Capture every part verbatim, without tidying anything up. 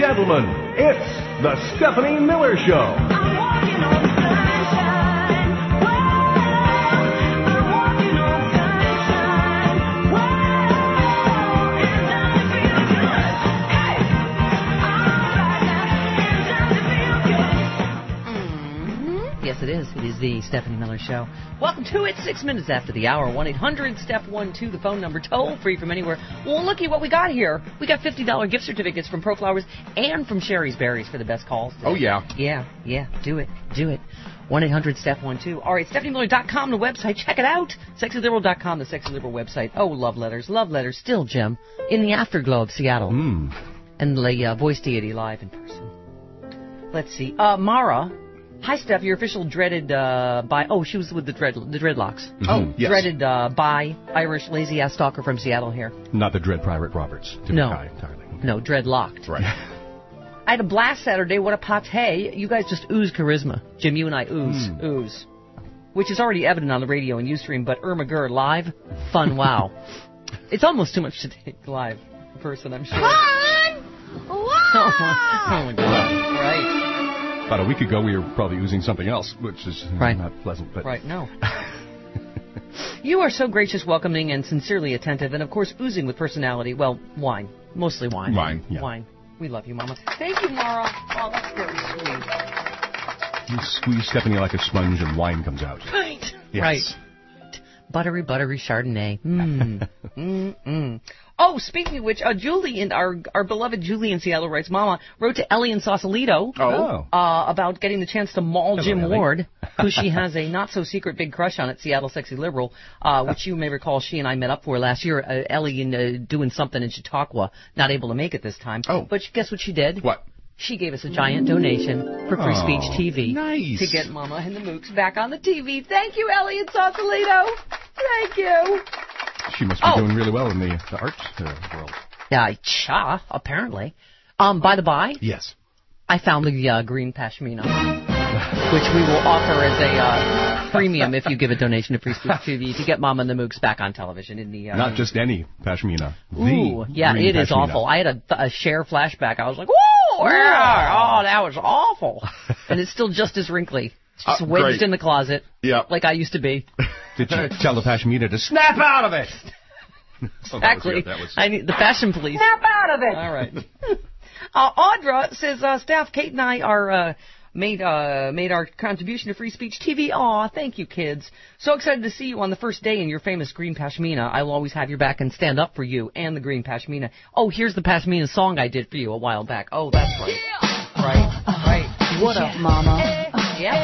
gentlemen, it's the Stephanie Miller Show. I'm walking on sunshine. I'm walking on sunshine. Whoa, it's time to feel good. Hey, alright now, it's time to feel good. Mm-hmm. Yes, it is. It is the Stephanie Miller Show. Welcome to it. Six minutes after the hour. one eight hundred step one two, the phone number, toll free from anywhere. Well, looky what we got here. We got fifty dollars gift certificates from ProFlowers and from Sherry's Berries for the best calls today. Oh, yeah. Yeah, yeah. Do it. Do it. one eight hundred step one two. All right, Stephanie Miller dot com, the website. Check it out. Sexy Liberal dot com, the Sexy Liberal website. Oh, love letters. Love letters. Still, Jim, in the afterglow of Seattle. Mm. And the uh, voice deity live in person. Let's see. Uh, Mara. Hi, Steph. Your official dreaded uh, by. Oh, she was with the dread the dreadlocks. Mm-hmm. Oh, yes. Dreaded uh, by Irish lazy ass stalker from Seattle here. Not the Dread Private Roberts. To No. be kind, entirely. No, dreadlocked. Right. I had a blast Saturday. What a pate. You guys just ooze charisma. Jim, you and I ooze. Mm. Ooze. Which is already evident on the radio and Ustream, but Irma Gurr live, fun, wow. It's almost too much to take live in person, I'm sure. Fun! Oh, Wow! my, oh my God. Right. About a week ago, we were probably using something else, which is Right. not pleasant. But Right, no. You are so gracious, welcoming, and sincerely attentive, and of course oozing with personality. Well, wine. Mostly wine. Wine, yeah. Wine. We love you, Mama. Thank you, Mara. Oh, that's very sweet. You squeeze Stephanie like a sponge and wine comes out. Right. Yes. Right. Buttery, buttery Chardonnay. Mmm. Mm-mm. Oh, speaking of which, uh, Julie, in our our beloved Julie in Seattle writes, Mama wrote to Ellie in Sausalito Oh. uh, about getting the chance to maul Hello, Jim Ellie. Ward, who she has a not-so-secret big crush on at Seattle Sexy Liberal, uh, which you may recall she and I met up for last year. Uh, Ellie in, uh, doing something in Chautauqua, not able to make it this time. Oh. But guess what she did? What? She gave us a giant donation for Free Oh, Speech T V. nice. To get Mama and the Mooks back on the T V. Thank you, Ellie in Sausalito. Thank you. She must be Oh. doing really well in the, the arts uh, world. Yeah, cha, apparently. Um, by the by, Yes. I found the uh, green pashmina, which we will offer as a uh, premium if you give a donation to Free Speech T V to get Mama and the Mooks back on television in the. Uh, Not just any pashmina. Ooh, the yeah, green it is pashmina. awful. I had a, a share flashback. I was like, whoa, yeah, oh, that was awful. And it's still just as wrinkly. It's just Uh, wedged great. in the closet. Yeah. Like I used to be. Did you tell the pashmina to snap out of it? Oh, that was Exactly. good. That was- I need the fashion police. Snap out of it! All right. uh, Audra says, uh, staff, Kate and I are uh, made uh, made our contribution to Free Speech T V. Aw, thank you, kids. So excited to see you on the first day in your famous green pashmina. I will always have your back and stand up for you and the green pashmina. Oh, here's the pashmina song I did for you a while back. Oh, that's right. Right, right. What up, mama? Yeah.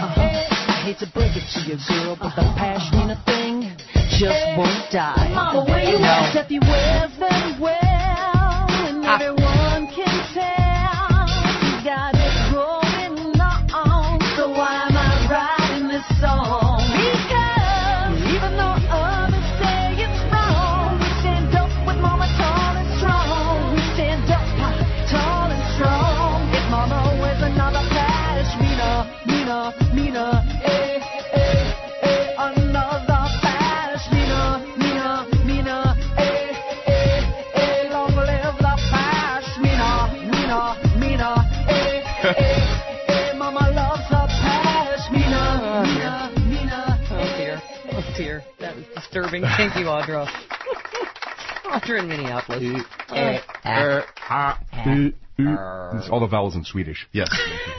I hate to break it to you, girl, but the pashmina thing just won't die. Mama, where you No. at? Steffi wears them well, and Ah. everyone can tell. She's got it going on, so why am I writing this song? Because even though others say it's wrong, we stand up with mama tall and strong. We stand up tall and strong. If mama wears another pashmina, mina, mina, eh, eh, eh, another pashmina, mina, mina, eh, eh, eh, long live the pashmina, mina, mina, eh, eh, eh, mama loves her pashmina, mina, mina, Oh, eh. dear. Oh, dear. That is disturbing. Thank you, Audra. Audra in Minneapolis. Uh, uh, ah, uh, uh. It's all the vowels in Swedish. Yes.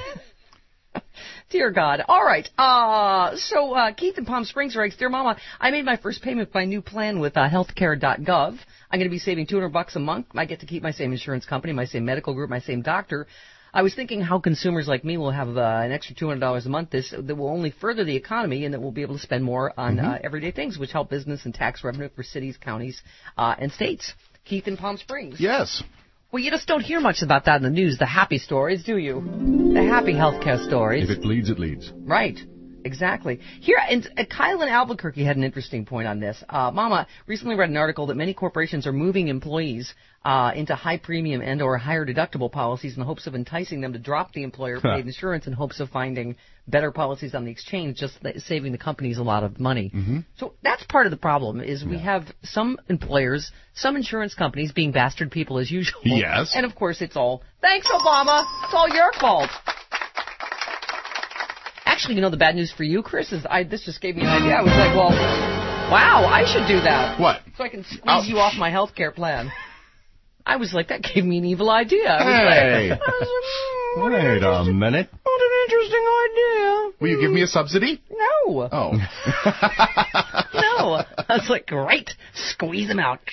Dear God. All right. Uh, so uh, Keith in Palm Springs writes, Dear Mama, I made my first payment by new plan with uh, healthcare dot gov. I'm going to be saving two hundred bucks a month. I get to keep my same insurance company, my same medical group, my same doctor. I was thinking how consumers like me will have uh, an extra two hundred dollars a month this that will only further the economy and that we'll be able to spend more on Mm-hmm. uh, everyday things, which help business and tax revenue for cities, counties, uh, and states. Keith in Palm Springs. Yes. Well, you just don't hear much about that in the news, the happy stories, do you? The happy healthcare stories. If it bleeds, it leads. Right. Exactly. Here, and uh, Kyle in Albuquerque had an interesting point on this. Uh, Mama recently read an article that many corporations are moving employees uh, into high premium and or higher deductible policies in the hopes of enticing them to drop the employer-paid insurance in hopes of finding better policies on the exchange, just th- saving the companies a lot of money. Mm-hmm. So that's part of the problem, is we have some employers, some insurance companies being bastard people as usual. Yes. And, of course, it's all, thanks, Obama, it's all your fault. Actually, you know, the bad news for you, Chris, is I, this just gave me an idea. I was like, well, wow, I should do that. What? So I can squeeze Ouch. you off my health care plan. I was like, that gave me an evil idea. I was Hey. like, I was like, mm, Wait a minute. what an interesting idea. Will you give me a subsidy? No. Oh. No. I was like, great. Squeeze him out.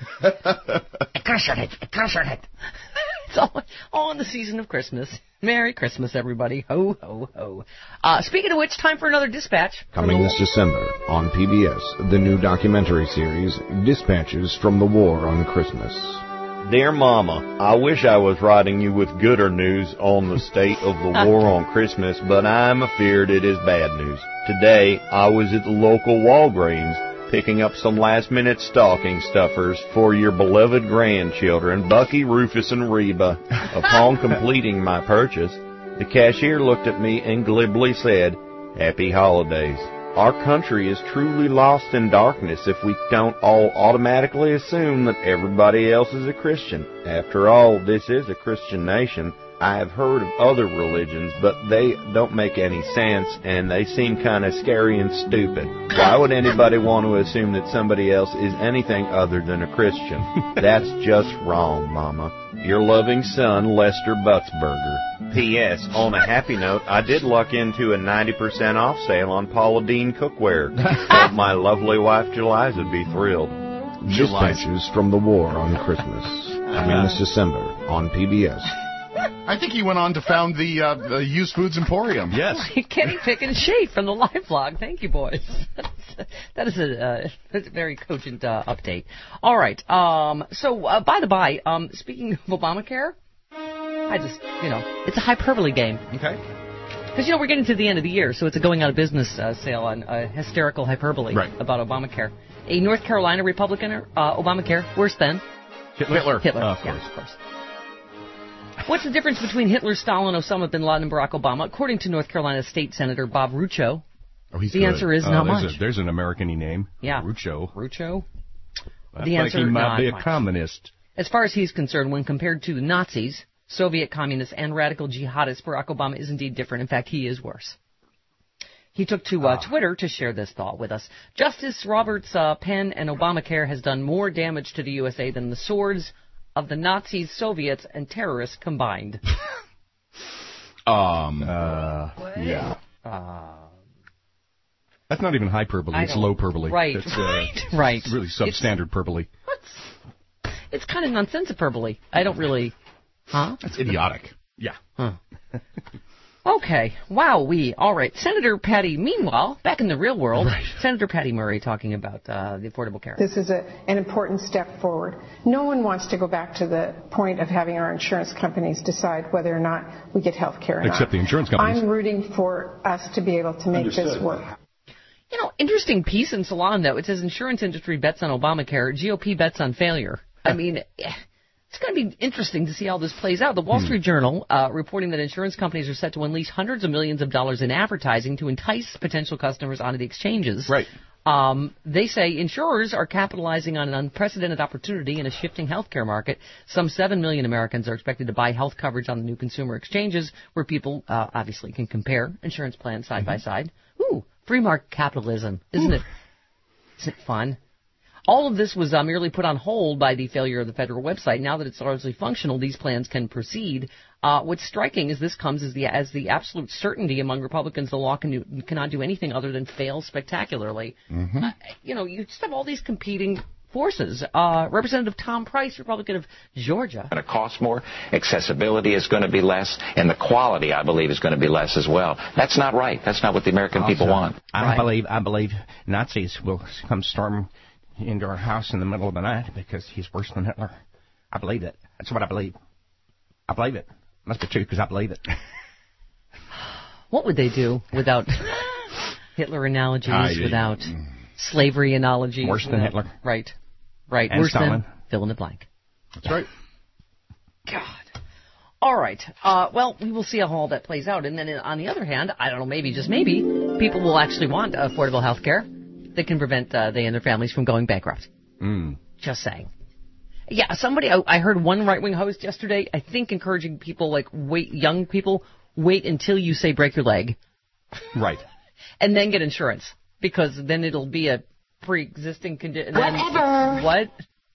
Crush it. Crush it. It's all, all in the season of Christmas. Merry Christmas, everybody. Ho, ho, ho. Uh, speaking of which, time for another dispatch. Coming this December on P B S, the new documentary series, Dispatches from the War on Christmas. Dear Mama, I wish I was writing you with gooder news on the state of the war on Christmas, but I'm afeard it is bad news. Today, I was at the local Walgreens picking up some last-minute stocking stuffers for your beloved grandchildren, Bucky, Rufus, and Reba. Upon completing my purchase, the cashier looked at me and glibly said, Happy Holidays. Our country is truly lost in darkness if we don't all automatically assume that everybody else is a Christian. After all, this is a Christian nation. I have heard of other religions, but they don't make any sense, and they seem kind of scary and stupid. Why would anybody want to assume that somebody else is anything other than a Christian? That's just wrong, Mama. Your loving son, Lester Butzberger. P S. On a happy note, I did luck into a ninety percent off sale on Paula Deen cookware. Thought my lovely wife, July, would be thrilled. Dispatches from the War on Christmas. Coming this December on P B S. I think he went on to found the, uh, the Used Foods Emporium. Yes. Kenny Pick and Shade from the live blog. Thank you, boys. That is a, uh, that's a very cogent uh, update. All right. Um, so, uh, by the by, um, speaking of Obamacare, I just, you know, it's a hyperbole game. Okay. Because, you know, we're getting to the end of the year, so it's a going out of business uh, sale on uh, hysterical hyperbole Right. about Obamacare. A North Carolina Republican, uh, Obamacare, worse than Hitler. Hitler. Uh, of yeah, course. of course. What's the difference between Hitler, Stalin, Osama bin Laden, and Barack Obama? According to North Carolina State Senator Bob Rucho, Oh, he's the good. answer is Oh, not there's much. A, there's an American-y name. Yeah. Rucho. Rucho? That's The like answer, he might not be a much. communist. As far as he's concerned, when compared to the Nazis, Soviet communists, and radical jihadists, Barack Obama is indeed different. In fact, he is worse. He took to uh, Ah. Twitter to share this thought with us. Justice Roberts' uh, pen and Obamacare has done more damage to the U S A than the swords of the Nazis, Soviets, and terrorists combined. Um. Uh. Yeah. Uh, That's not even hyperbole. I It's don't- low perbole. Right, It's, uh, right, right. It's really substandard perbole. What's, it's kind of nonsense hyperbole. I don't really... Huh? That's idiotic. Yeah. Huh. Okay. Wow, we. All right. Senator Patty, meanwhile, back in the real world, Right. Senator Patty Murray talking about uh, the Affordable Care. This is a, an important step forward. No one wants to go back to the point of having our insurance companies decide whether or not we get health care or not. Except the insurance companies. I'm rooting for us to be able to make this work. You know, interesting piece in Salon, though. It says insurance industry bets on Obamacare, G O P bets on failure. I mean, it's going to be interesting to see how this plays out. The Wall Street Journal uh, reporting that insurance companies are set to unleash hundreds of millions of dollars in advertising to entice potential customers onto the exchanges. Right. Um, they say insurers are capitalizing on an unprecedented opportunity in a shifting healthcare market. Some seven million Americans are expected to buy health coverage on the new consumer exchanges, where people uh, obviously can compare insurance plans side by side. Ooh, free market capitalism, isn't it? Isn't it fun? All of this was uh, merely put on hold by the failure of the federal website. Now that it's largely functional, these plans can proceed. Uh, what's striking is this comes as the as the absolute certainty among Republicans the law can do, cannot do anything other than fail spectacularly. Mm-hmm. Uh, you know, you just have all these competing forces. Uh, Representative Tom Price, Republican of Georgia. Going to cost more, accessibility is going to be less, and the quality, I believe, is going to be less as well. That's not right. That's not what the American people want. I Right. believe I believe Nazis will come storm into our house in the middle of the night because he's worse than Hitler. I believe it. That's what I believe. I believe it. Must be true because I believe it. What would they do without Hitler analogies Ah, yeah, without slavery analogies. Worse than without- Hitler. Right. Right. And Worse Stalin. than fill in the blank. That's right. God. All right. Uh, well, we will see how all that plays out. And then on the other hand, I don't know, maybe, just maybe, people will actually want affordable health care that can prevent uh, they and their families from going bankrupt. Mm. Just saying. Yeah, somebody, I, I heard one right-wing host yesterday, I think encouraging people, like, wait, young people, wait until you say break your leg. Right. And then get insurance. Because then it'll be a pre-existing condition. Whatever. What?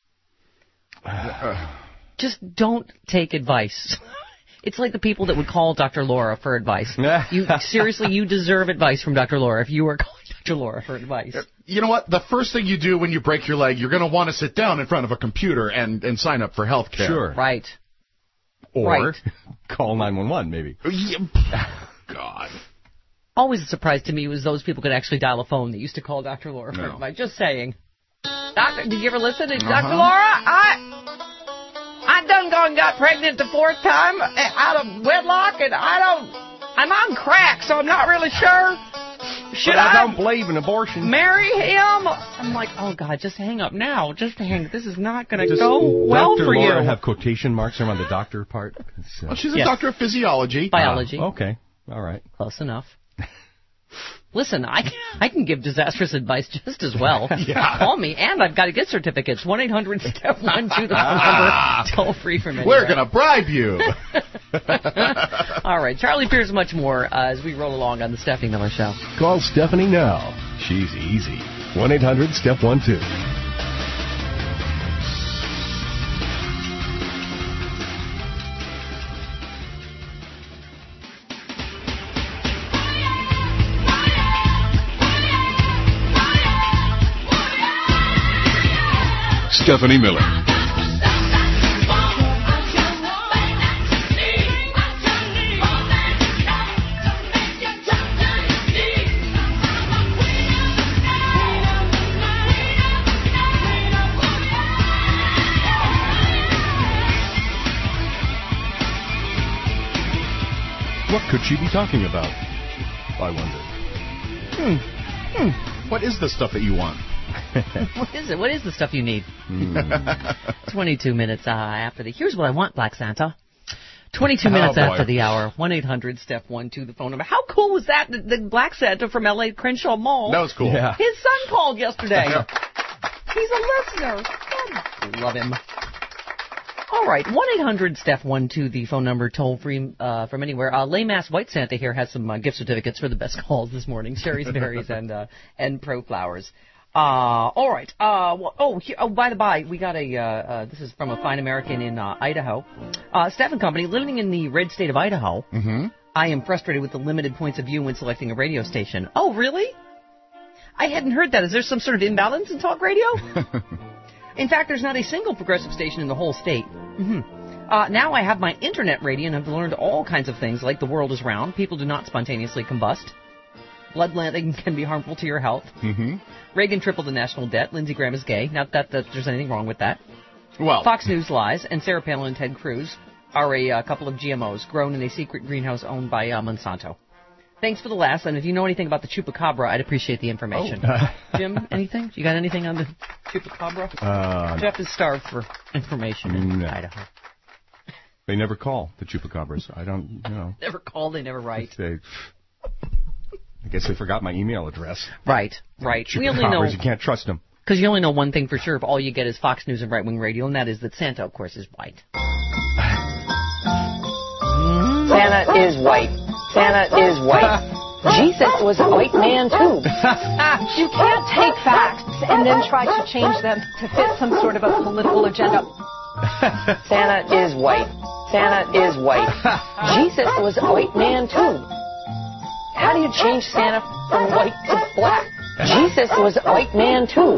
Just don't take advice. It's like the people that would call Doctor Laura for advice. You seriously, you deserve advice from Doctor Laura if you were calling Doctor Laura for advice. You know what? The first thing you do when you break your leg, you're going to want to sit down in front of a computer and, and sign up for health care. Sure. Right. Or Right. call nine one one, maybe. God. Always a surprise to me was those people could actually dial a phone that used to call Doctor Laura for No. advice. Just saying. Doctor, did you ever listen to Uh-huh. Doctor Laura? I, I done gone got pregnant the fourth time out of wedlock, and I don't, I'm on crack, so I'm not really sure. Should But I I don't believe in abortion. marry him? I'm like, oh God, just hang up now. Just hang. This is not going to Does go well Doctor for Laura you. have quotation marks around the doctor part? It's, uh, Well, she's a Yes. doctor of physiology. Biology. ah, okay. All right. Close enough. Listen, I can, I can give disastrous advice just as well. Yeah. Call me, and I've got to get certificates. one eight hundred step one two, the phone number. Toll free from anywhere. We're going to bribe you. All right, Charlie Pierce, much more uh, as we roll along on the Stephanie Miller Show. Call Stephanie now. She's easy. one eight hundred step one two. Stephanie Miller. What could she be talking about? I wonder. Hmm. What is the stuff that you want? What is it? What is the stuff you need? twenty-two minutes uh, after the... Here's what I want, Black Santa. twenty-two minutes Oh, boy. after the hour. one eight hundred step one two, the phone number. How cool was that? The, the Black Santa from L A Crenshaw Mall. That was cool. Yeah. His son called yesterday. Yeah. He's a listener. God, love him. All right, one eight hundred step one two, the phone number, toll free uh, from anywhere. Uh, Lame Ass White Santa here has some uh, gift certificates for the best calls this morning. Sherry's Berries and uh, and Pro Flowers. Uh, all right. Uh, well, oh, here, oh, by the by, we got a. Uh, uh, this is from a fine American in uh, Idaho. Uh, Steph and Company, living in the red state of Idaho. Mm-hmm. I am frustrated with the limited points of view when selecting a radio station. Oh, really? I hadn't heard that. Is there some sort of imbalance in talk radio? In fact, there's not a single progressive station in the whole state. Mm-hmm. Uh, now I have my internet radio and have learned all kinds of things, like the world is round, people do not spontaneously combust, bloodletting can be harmful to your health, Mm-hmm. Reagan tripled the national debt, Lindsey Graham is gay, not that, that there's anything wrong with that, Well, Fox News lies, and Sarah Palin and Ted Cruz are a uh, couple of G M Os grown in a secret greenhouse owned by uh, Monsanto. Thanks for the last, and if you know anything about the chupacabra, I'd appreciate the information. Oh. Jim, anything? You got anything on the chupacabra? Uh, Jeff is starved for information in No. Idaho. they never call the chupacabras. I don't know. Never call, they never write. They, I guess they forgot my email address. Right, right. We only know, Chupacabras, you can't trust them. because you only know one thing for sure. If all you get is Fox News and right-wing radio, and that is that Santa, of course, is white. Santa is white. Santa is white. Jesus was a white man, too. You can't take facts and then try to change them to fit some sort of a political agenda. Santa is white. Santa is white. Jesus was a white man, too. How do you change Santa from white to black? Jesus was a white man, too.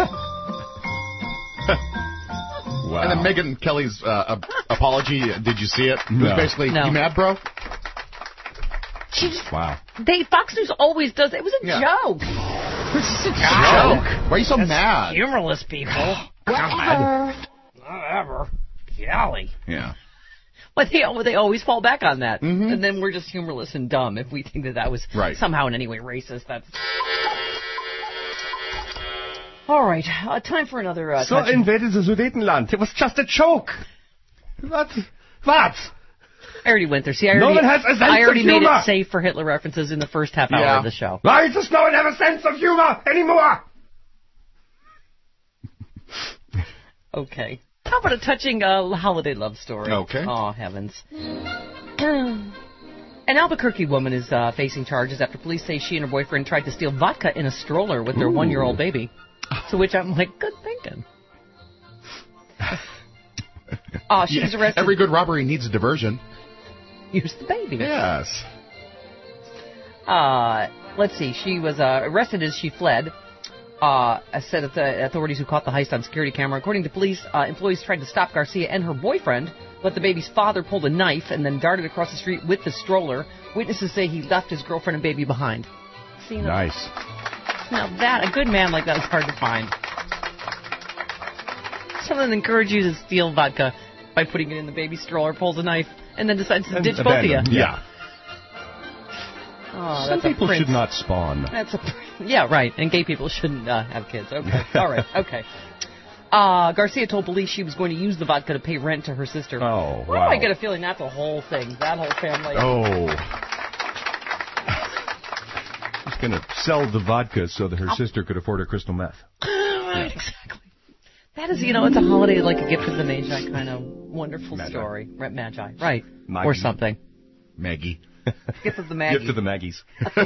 Wow. and then Megyn Kelly's uh, ap- apology, did you see it? It was No. basically, No. you mad, bro? She just, Wow. they, Fox News always does it. It was a Yeah. joke. It's a joke. Why are you so mad? Humorless people. Whatever. Whatever. Golly. Yeah. But they, they always fall back on that. Mm-hmm. And then we're just humorless and dumb if we think that that was right. somehow in any way racist. That's... All right, uh, time for another... Uh, so invaded the Sudetenland. It was just a joke. What? What? I already went there. See, I already, no one has a sense I already of made humor. it safe for Hitler references in the first half hour yeah. of the show. Why does no one have a sense of humor anymore? Okay. How about a touching uh, holiday love story? Okay. Oh, heavens. An Albuquerque woman is uh, facing charges after police say she and her boyfriend tried to steal vodka in a stroller with their Ooh. one-year-old baby. To which I'm like, good thinking. uh, she yeah, was arrested. Every good robbery needs a diversion. Use the baby. Yes. Uh, let's see. She was uh, arrested as she fled. Uh, said that the authorities who caught the heist on security camera. According to police, uh, employees tried to stop Garcia and her boyfriend, but the baby's father pulled a knife and then darted across the street with the stroller. Witnesses say he left his girlfriend and baby behind. See, nice. Now that, a good man like that is hard to find. Someone encouraged you to steal vodka by putting it in the baby stroller, pulls a knife, and then decides to and ditch both of you. Yeah. Oh, Some that's people a prince. should not spawn. That's a yeah, right. And gay people shouldn't uh, have kids. Okay, all right, okay. Uh, Garcia told police she was going to use the vodka to pay rent to her sister. Oh, Why wow. do I get a feeling that's a whole thing? That whole family. Oh. She's going to sell the vodka so that her oh. sister could afford her crystal meth. Right, exactly. That is, you know, it's a holiday like a gift of the Magi kind of wonderful Magi. story. Right, Magi, right. Maggie. Or something. Maggie. Gift of the Maggie. Gift of the Maggies.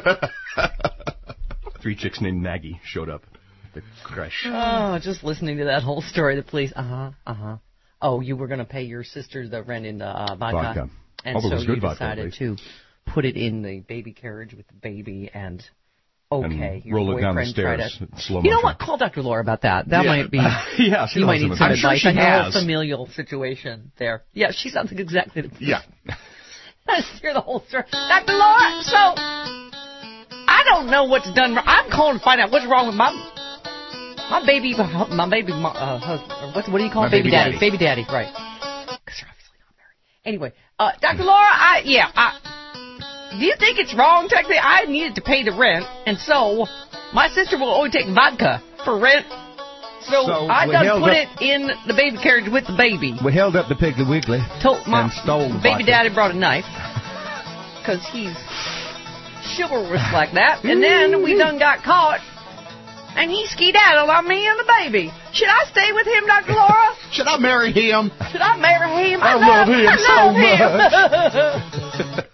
Three chicks named Maggie showed up at the crash. Oh, just listening to that whole story, the police, uh-huh, uh-huh. Oh, you were going to pay your sister the rent in the uh, vodka. Vodka. And Although so it was good you vodka, decided to put it in the baby carriage with the baby and... Okay, and your roll it down the boyfriend tried stairs to- in slow You know motion. what? Call Doctor Laura about that. That Yeah. might be... yeah, she you might knows need him. some I'm sure advice. she I know has. a familial situation there. Yeah, she sounds like exactly the... Yeah. Let's hear the whole story. Doctor Laura, so... I don't know what's done wrong. I'm calling to find out what's wrong with my... My baby... My baby... Uh, husband... What, what do you call My it? Baby, baby daddy. daddy. Baby daddy, right. Because you're obviously not married. Anyway, uh, Doctor Laura, I... Yeah, I... Do you think it's wrong, technically? I needed to pay the rent, and so... My sister will only take vodka for rent, so, So I we done held put up- it in the baby carriage with the baby. We held up the Piggly Wiggly Told my and stole the baby vodka. daddy brought a knife, because he's chivalrous like that, and then we done got caught, and he skedaddled on me and the baby. Should I stay with him, Doctor Laura? Should I marry him? Should I marry him? I love him I love so him.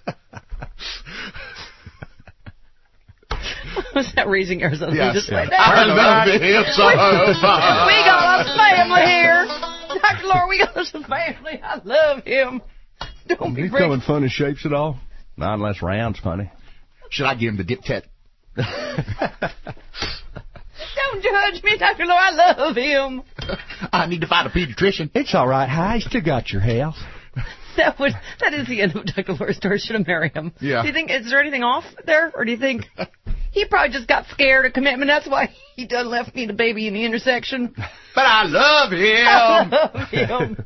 Was that Raising Arizona? We Yes. just Yeah. went down. I love him so much. We got a family here. Doctor Laura, we got a family. I love him. Don't be He's breaking. coming funny shapes at all? Not unless round's funny. Should I give him the dip tet? Don't judge me, Doctor Laura. I love him. I need to find a pediatrician. It's all right. Hi, still got your health. That would that is the end of Doctor Laura's story. Should have married him. Yeah. Do you think is there anything off there, or do you think he probably just got scared of commitment? That's why he done left me the baby in the intersection. But I love him. I love him.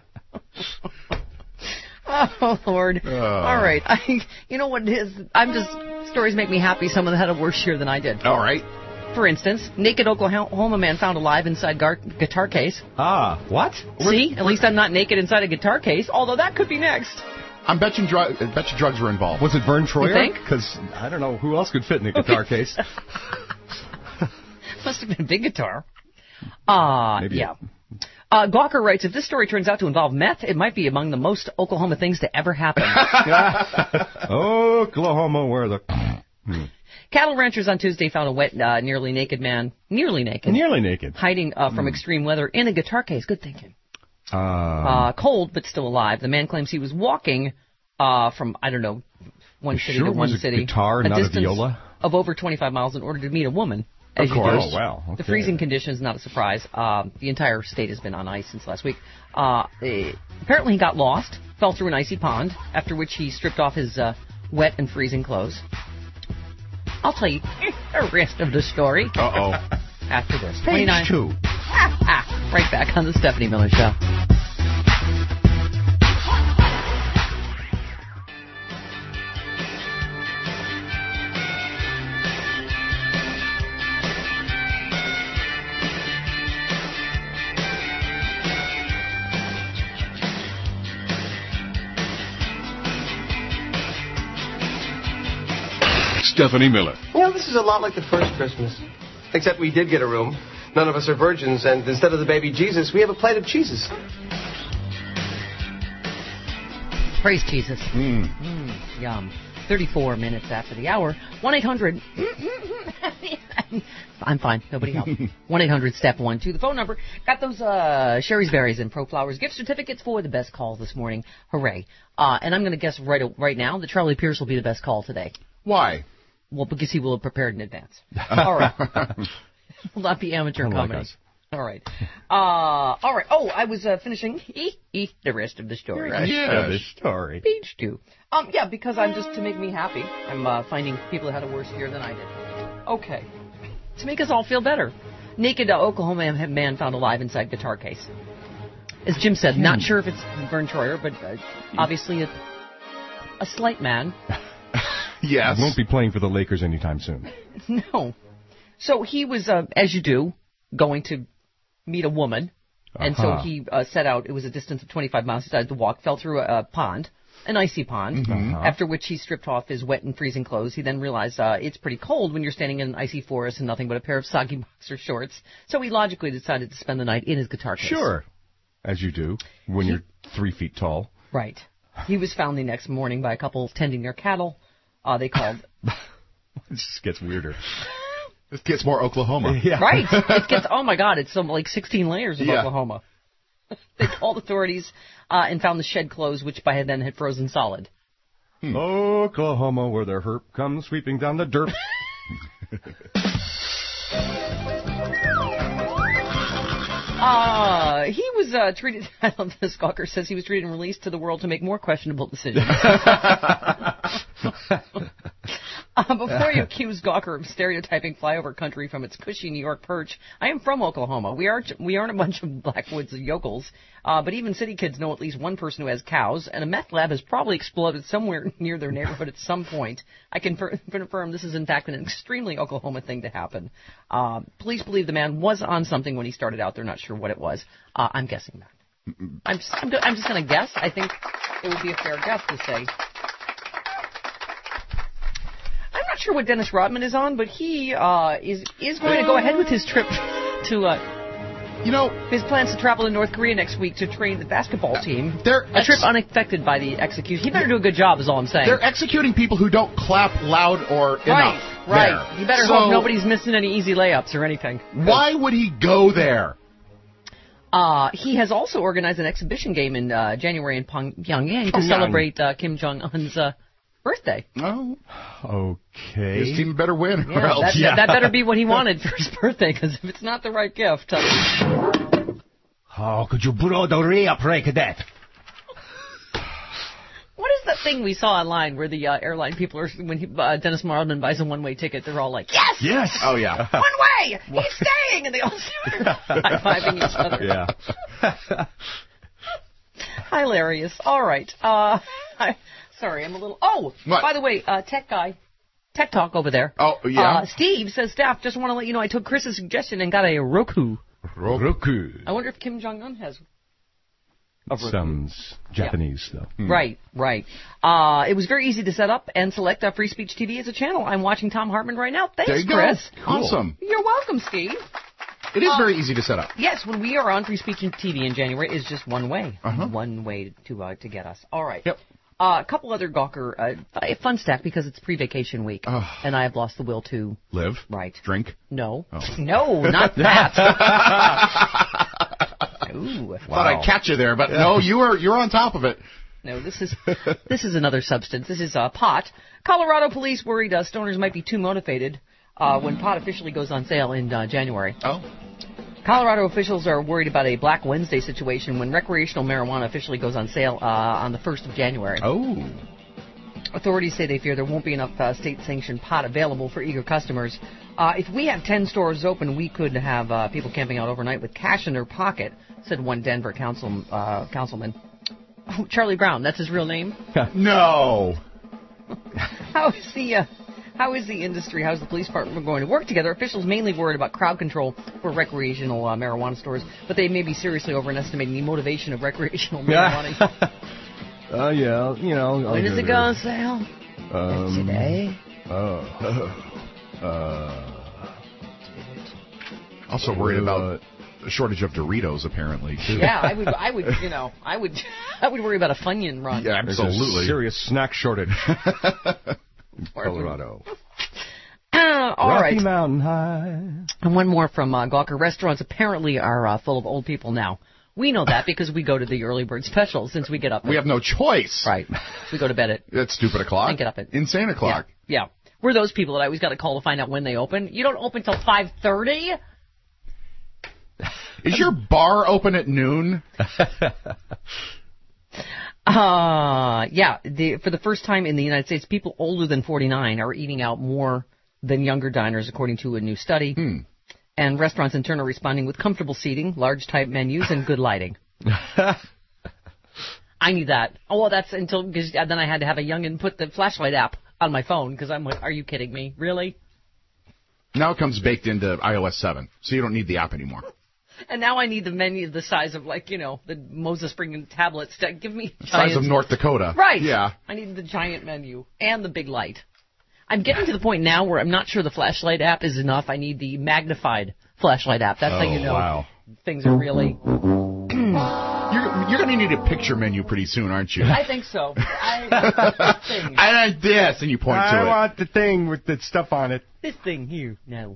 Oh Lord! Oh. All right, I you know what it is? I'm just stories make me happy. Someone had a worse year than I did. All right. For instance, naked Oklahoma man found alive inside gar- guitar case. Ah, what? See, at least I'm not naked inside a guitar case. Although that could be next. I'm betting dru- I bet you drugs were involved. Was it Vern Troyer? You think? Because I don't know who else could fit in a guitar case. Must have been a big guitar. Uh, Maybe. yeah. Uh, Gawker writes, if this story turns out to involve meth, it might be among the most Oklahoma things to ever happen. Oklahoma, where the... Hmm. Cattle ranchers on Tuesday found a wet, uh, nearly naked man, nearly naked, Nearly naked. hiding uh, from extreme weather in a guitar case. Good thinking. Um, Uh, cold, but still alive. The man claims he was walking uh, from, I don't know, one You city sure to it one was a city. guitar, not a distance viola? of over twenty-five miles in order to meet a woman. As Of you course. do. Oh, wow. The Okay. freezing condition is not a surprise. Um, the entire state has been on ice since last week. Uh, eh, apparently he got lost, fell through an icy pond, after which he stripped off his uh, wet and freezing clothes. I'll tell you the rest of the story Uh-oh. after this. Page twenty-nine two. Ah, ah, right back on the Stephanie Miller Show. Stephanie Miller. You know, this is a lot like the first Christmas. Except we did get a room. None of us are virgins, and instead of the baby Jesus, we have a plate of cheeses. Praise Jesus. Mm. Mm, yum. thirty-four minutes after the hour. one eight hundred I'm fine. Nobody help. one eight hundred step one two. The phone number. Got those uh, Sherry's Berries and Pro Flowers gift certificates for the best calls this morning. Hooray. Uh, and I'm going to guess right right now that Charlie Pierce will be the best call today. Why? Well, because he will have prepared in advance. All right. Will not be amateur Unlike comedy. us. All right. Uh, all right. Oh, I was uh, finishing e- e- the rest of the story. Rest of the story. Page two. Um, yeah, because I'm just to make me happy. I'm uh, finding people that had a worse year than I did. Okay. To make us all feel better. Naked uh, Oklahoma man found alive inside guitar case. As Jim said, Hmm. not sure if it's Vern Troyer, but uh, obviously a, a slight man. Yes. He won't be playing for the Lakers anytime soon. No. So he was, uh, as you do, going to meet a woman. And Uh-huh. so he uh, set out. It was a distance of twenty-five miles. He decided to walk, fell through a, a pond, an icy pond, Mhm. Uh-huh. after which he stripped off his wet and freezing clothes. He then realized uh, it's pretty cold when you're standing in an icy forest and nothing but a pair of soggy boxer shorts. So he logically decided to spend the night in his guitar case. Sure. As you do when you're three feet tall. Right. He was found the next morning by a couple tending their cattle. Uh, they called... It just gets weirder. This gets more Oklahoma. Yeah. Right. It gets, oh my God, it's some like sixteen layers of Yeah. Oklahoma. They called authorities uh, and found the shed clothes, which by then had frozen solid. Hmm. Oklahoma, where the herp comes sweeping down the dirt. Uh, he was uh, treated, I love this, Gawker says he was treated and released to the world to make more questionable decisions. Uh, before you accuse Gawker of stereotyping flyover country from its cushy New York perch, I am from Oklahoma. We aren't we aren't a bunch of backwoods yokels, uh, but even city kids know at least one person who has cows, and a meth lab has probably exploded somewhere near their neighborhood at some point. I can fir- confirm this is in fact an extremely Oklahoma thing to happen. Uh, police believe the man was on something when he started out. They're not sure what it was. Uh, I'm guessing that. I'm just, I'm, go- I'm just going to guess. I think it would be a fair guess to say. I'm not sure what Dennis Rodman is on, but he uh, is is going to go ahead with his trip to, uh, you know, his plans to travel to North Korea next week to train the basketball team. They're a trip unaffected by the execution. He better do a good job, is all I'm saying. They're executing people who don't clap loud or right, enough. right. There. You better So, hope nobody's missing any easy layups or anything. Why would he go there? Uh, he has also organized an exhibition game in uh, January in Pyong- Pyongyang to Pyongyang. celebrate uh, Kim Jong-un's uh, birthday. Oh, okay. his team better win, or Yeah, else. that, that, that better be what he wanted for his birthday, because if it's not the right gift... Uh, Oh, could you blow the re-up like that? what is that thing we saw online where the uh, airline people are, when he, uh, Dennis Rodman buys a one-way ticket, they're all like, yes! Yes! Oh, yeah. One way! He's staying! And they all start high-fiving each other. Yeah. Hilarious. All right. Uh, I, sorry, I'm a little... Oh, What? by the way, uh, tech guy, tech talk over there. Oh, yeah? Uh, Steve says, staff, just want to let you know I took Chris's suggestion and got a Roku. Roku. I wonder if Kim Jong-un has... Sounds Japanese, though. Hmm. Right, right. Uh, it was very easy to set up and select uh, Free Speech T V as a channel. I'm watching Tom Hartman right now. Thanks, There you Chris. go. Awesome. You're welcome, Steve. It is Uh, very easy to set up. Yes, when we are on Free Speech T V in January, it's just one way. Uh-huh. One way to uh, to get us. All right. Yep. Uh, a couple other Gawker, uh, fun stack because it's pre-vacation week, Ugh. and I have lost the will to... Live. Right. Drink. No. Oh. No, not that. Ooh. Thought I'd catch you there, but no, you were you're on top of it. No, this is this is another substance. This is uh, pot. Colorado police worried uh, stoners might be too motivated uh, when pot officially goes on sale in uh, January. Oh. Colorado officials are worried about a Black Wednesday situation when recreational marijuana officially goes on sale uh, on the first of January. Oh. Authorities say they fear there won't be enough uh, state-sanctioned pot available for eager customers. Uh, if we had ten stores open, we could have uh, people camping out overnight with cash in their pocket, said one Denver council, uh, councilman. Oh, Charlie Brown, that's his real name? No. How is the uh, how is the industry, how is the police department going to work together? Officials mainly worried about crowd control for recreational uh, marijuana stores, but they may be seriously overestimating the motivation of recreational marijuana. Uh, yeah, you know. When does it go on sale? Um, Today? Oh. Uh. Also worried about a shortage of Doritos, apparently, too. Yeah, I would, I would, you know, I would, I would worry about a Funyun run. Yeah, absolutely. There's a serious snack shortage in Colorado. Uh, all Rocky right. Mountain High. And one more from uh, Gawker. Restaurants apparently are uh, full of old people now. We know that because we go to the early bird special since we get up. At, We have no choice. Right. We go to bed at. It's stupid o'clock. And get up at. Insane o'clock. Yeah. yeah. We're those people that I always got to call to find out when they open. You don't open till five thirty? Is your bar open at noon? Uh, yeah. The, for the first time in the United States, people older than forty-nine are eating out more than younger diners, according to a new study. Hmm. And restaurants, in turn, are responding with comfortable seating, large-type menus, and good lighting. I need that. Oh, well, that's until, because then I had to have a youngin' put the flashlight app on my phone, because I'm like, are you kidding me? Really? Now it comes baked into i O S seven, so you don't need the app anymore. And now I need the menu the size of, like, you know, the Moses Spring tablets. To give me The giant, size of North Dakota. Right. Yeah. I need the giant menu and the big light. I'm getting to the point now where I'm not sure the flashlight app is enough. I need the magnified flashlight app. That's Oh, how you know wow. things are really... You're, you're going to need a picture menu pretty soon, aren't you? I think so. I, thing. I like this, and you point I to it. want the thing with the stuff on it. This thing here. No.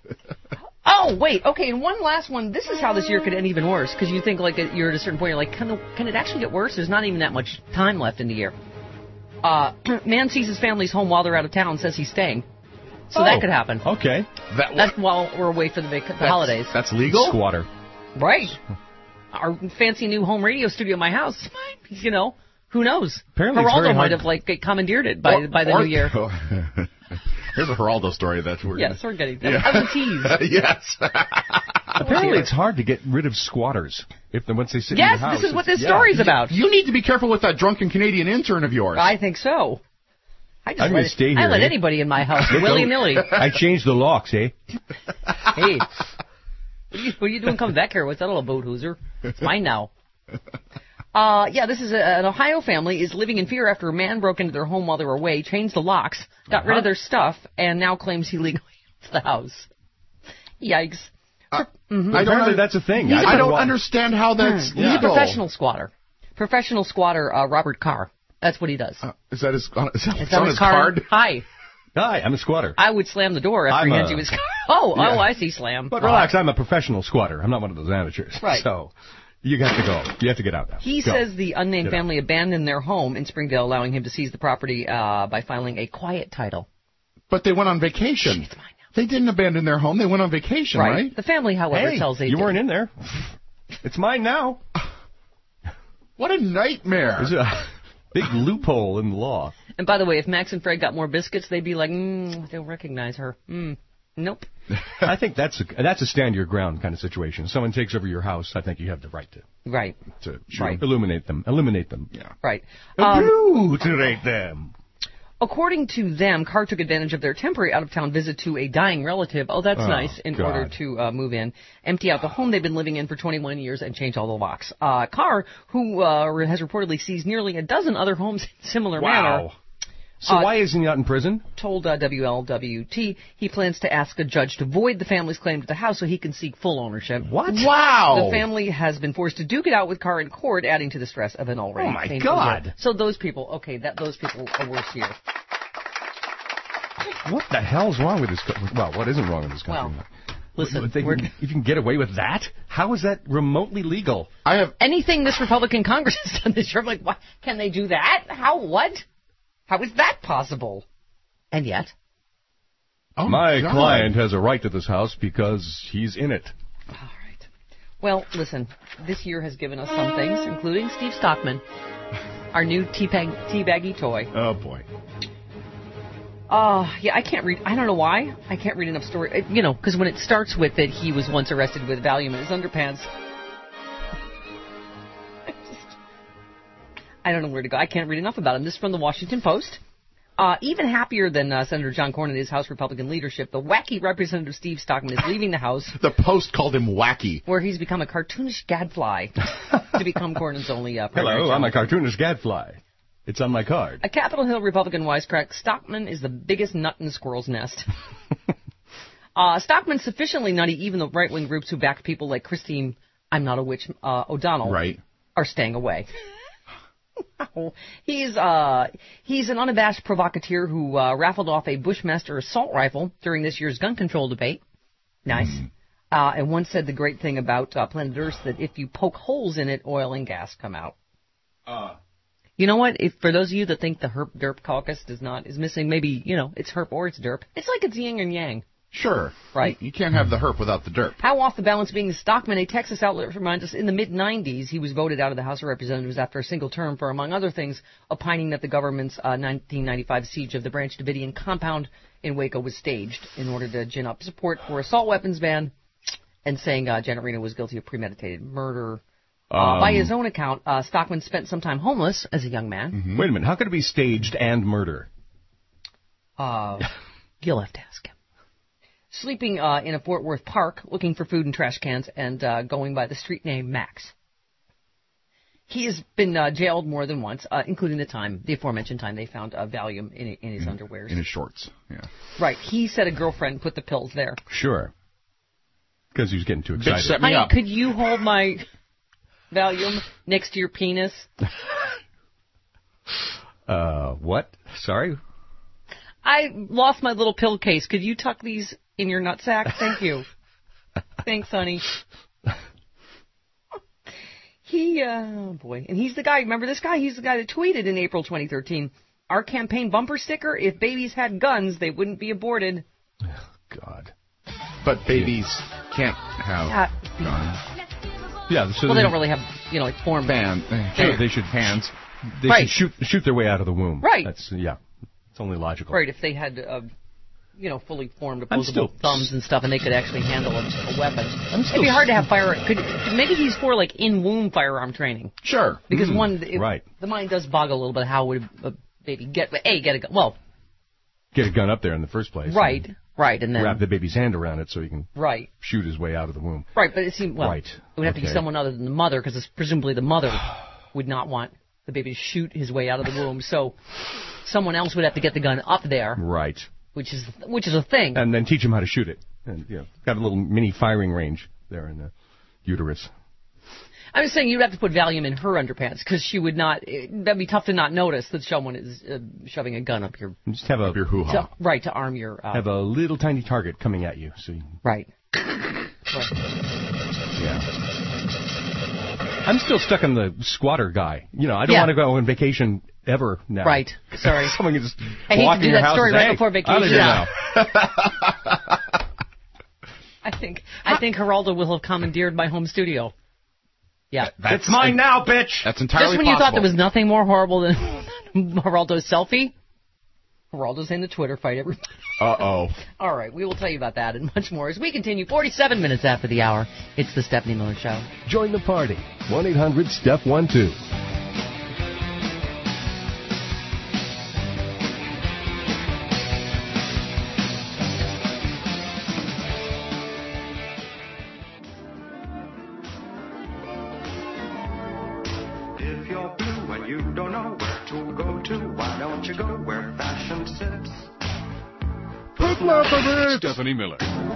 Oh, wait. Okay, and one last one. This is how this year could end even worse, because you think, like, you're at a certain point, you're like, can, the, can it actually get worse? There's not even that much time left in the year. Uh, man sees his family's home while they're out of town, says he's staying. So Oh, that could happen. Okay. That, That's while we're away for the, vac- the that's, holidays. That's legal? Squatter. Right. Our fancy new home radio studio in my house. You know, who knows? Apparently it's Geraldo very might hard- have, like, commandeered it by, Or- by the or- new year. Here's a Geraldo story that we're Yes, we're getting that. Yeah. That was a tease. Yes. Apparently dear. it's hard to get rid of squatters if the, once they sit in Yes, your house. this is what It's- this yeah. story's about. You need to be careful with that drunken Canadian intern of yours. I think so. I just I'm let gonna it- stay I here, let eh? anybody in my house, willy-nilly. I changed the locks, eh? Hey, what are, you, what are you doing coming back here? What's that all about, Hooser? It's mine now. Uh, yeah, this is a, an Ohio family is living in fear after a man broke into their home while they were away, changed the locks, got rid of their stuff, and now claims he legally owns the house. Yikes. Uh, Mhm. I don't Apparently un- that's a thing. He's I a- don't understand how that's He's a legal. professional squatter. Professional squatter, uh, Robert Carr. That's what he does. Uh, is that his, is that Is on that his card? Hi. Hi, I'm a squatter. I would slam the door after I'm he a- hands you his card. Oh, Yeah. oh, I see, slam. But relax, I'm a professional squatter. I'm not one of those amateurs. Right. So you have to go. You have to get out now. He Go. says the unnamed Get out. family abandoned their home in Springdale, allowing him to seize the property uh, by filing a quiet title. But they went on vacation. It's mine now. They didn't abandon their home. They went on vacation, right? The family, however, Hey, tells they you did. weren't in there. It's mine now. What a nightmare. There's a big loophole in the law. And by the way, if Max and Fred got more biscuits, they'd be like, mm, they'll recognize her. Mm, nope. I think that's a, that's a stand your ground kind of situation. If someone takes over your house, I think you have the right to, Right, to Right. illuminate them. Eliminate them. Yeah. right. Um, Obliterate them. according to them, Carr took advantage of their temporary out-of-town visit to a dying relative. Oh, that's Oh, nice. In God. order to uh, move in, empty out the home they've been living in for twenty-one years, and change all the locks. Uh, Carr, who uh, has reportedly seized nearly a dozen other homes in similar manner, Wow. So Uh, why isn't he not in prison? told uh, W L W T he plans to ask a judge to void the family's claim to the house so he can seek full ownership. What? Wow. The family has been forced to duke it out with Carr in court, adding to the stress of an already Oh, my painful God. year. So those people, okay, that those people are worse here. What the hell's wrong with this country? Well, what isn't wrong with this country? Well, listen, They we're, can, you can get away with that? How is that remotely legal? I have anything this Republican Congress has done this year, I'm like, what? Can they do that? How? What? How is that possible? And yet, oh My God. client has a right to this house because he's in it. all right. Well, listen, this year has given us some things, including Steve Stockman, our new teabag, teabaggy toy. Oh boy. Uh, yeah, I can't read. I don't know why. I can't read enough story. You know, because when it starts with that he was once arrested with Valium in his underpants. I just, I don't know where to go. I can't read enough about him. This is from the Washington Post. Uh, even happier than uh, Senator John Cornyn and his House Republican leadership, the wacky Representative Steve Stockman is leaving the House, The Post called him wacky. where he's become a cartoonish gadfly to become Cornyn's only uh, primary Hello, I'm a challenger. cartoonist gadfly. It's on my card. A Capitol Hill Republican wisecrack, Stockman is the biggest nut in the squirrel's nest. uh, Stockman's sufficiently nutty, even the right-wing groups who backed people like Christine, I'm not a witch, uh, O'Donnell, Right. are staying away. he's uh, he's an unabashed provocateur who uh, raffled off a Bushmaster assault rifle during this year's gun control debate. Nice. Mm. Uh, and once said the great thing about uh, Planet Earth, that if you poke holes in it, oil and gas come out. Uh. You know what? If for those of you that think the Herp Derp caucus does not is missing, maybe, you know, it's Herp or it's Derp. It's like it's yin and yang. Sure. Right. You, you can't have the herp without the derp. How off the balance being Stockman, a Texas outlet, reminds us in the mid nineties, he was voted out of the House of Representatives after a single term for, among other things, opining that the government's uh, nineteen ninety-five siege of the Branch Davidian compound in Waco was staged in order to gin up support for assault weapons ban, and saying uh, Janet Reno was guilty of premeditated murder. Uh, Um, by his own account, uh, Stockman spent some time homeless as a young man. Mm-hmm. Wait a minute. How could it be staged and murder? Uh, you'll have to ask him. Sleeping uh, in a Fort Worth park, looking for food and trash cans, and uh, going by the street name Max. He has been uh, jailed more than once, uh, including the time, the aforementioned time they found uh, Valium in, in his in, underwears. In his shorts, yeah. Right. He said a girlfriend put the pills there. Sure. Because he was getting too excited. Bitch, set me Honey, up. could you hold my Valium next to your penis? uh, what? Sorry? I lost my little pill case. Could you tuck these in your nutsack? Thank you. Thanks, honey. He, uh, oh boy. And he's the guy, remember this guy? He's the guy that tweeted in April twenty thirteen, our campaign bumper sticker, if babies had guns, they wouldn't be aborted. Oh, God. But babies can't have Yeah. guns. Yeah, so Well, they don't really have, you know, like form. Band. So they should hands. They Right. should shoot shoot their way out of the womb. Right. That's yeah. It's only logical. Right, if they had, uh, you know, fully formed I'm opposable still- thumbs and stuff, and they could actually handle a, a weapon. I'm still It'd be hard to have fire. Could, maybe he's for like in-womb firearm training. Sure. Because Mm, one, it, right. the mind does boggle a little bit. How would a baby get? A get a gun? Well, Get a gun up there in the first place. right, and right, and then Wrap the baby's hand around it so he can right, shoot his way out of the womb. right. But it seemed well. Right. It would have to be Okay. someone other than the mother, because presumably the mother would not want the baby to shoot his way out of the womb. So someone else would have to get the gun up there, Right. which is which is a thing. And then teach him how to shoot it. And you know, got a little mini firing range there in the uterus. I'm just saying you'd have to put Valium in her underpants because she would not. It, that'd be tough to not notice that someone is uh, shoving a gun up your And just have a Your hoo-ha. to, right to arm your uh, have a little tiny target coming at you. So you, right. right. yeah. I'm still stuck on the squatter guy. You know, I don't Yeah. want to go on vacation ever now. Right. Sorry. Someone can just I hate walk to in do your that house story and say, right "Hey, before out of vacation." here Yeah. now." I think I think Geraldo will have commandeered my home studio. Yeah. That's It's mine now, bitch. That's entirely Just when you possible. thought there was nothing more horrible than Geraldo's selfie, Geraldo's in the Twitter fight. Everybody. Uh-oh. All right, we will tell you about that and much more as we continue. forty-seven minutes after the hour, it's the Stephanie Miller Show. Join the party. one eight hundred steph one two. If you're blue and you don't know where to go to, why don't you go where fashion sits? Put love of it. Stephanie Miller.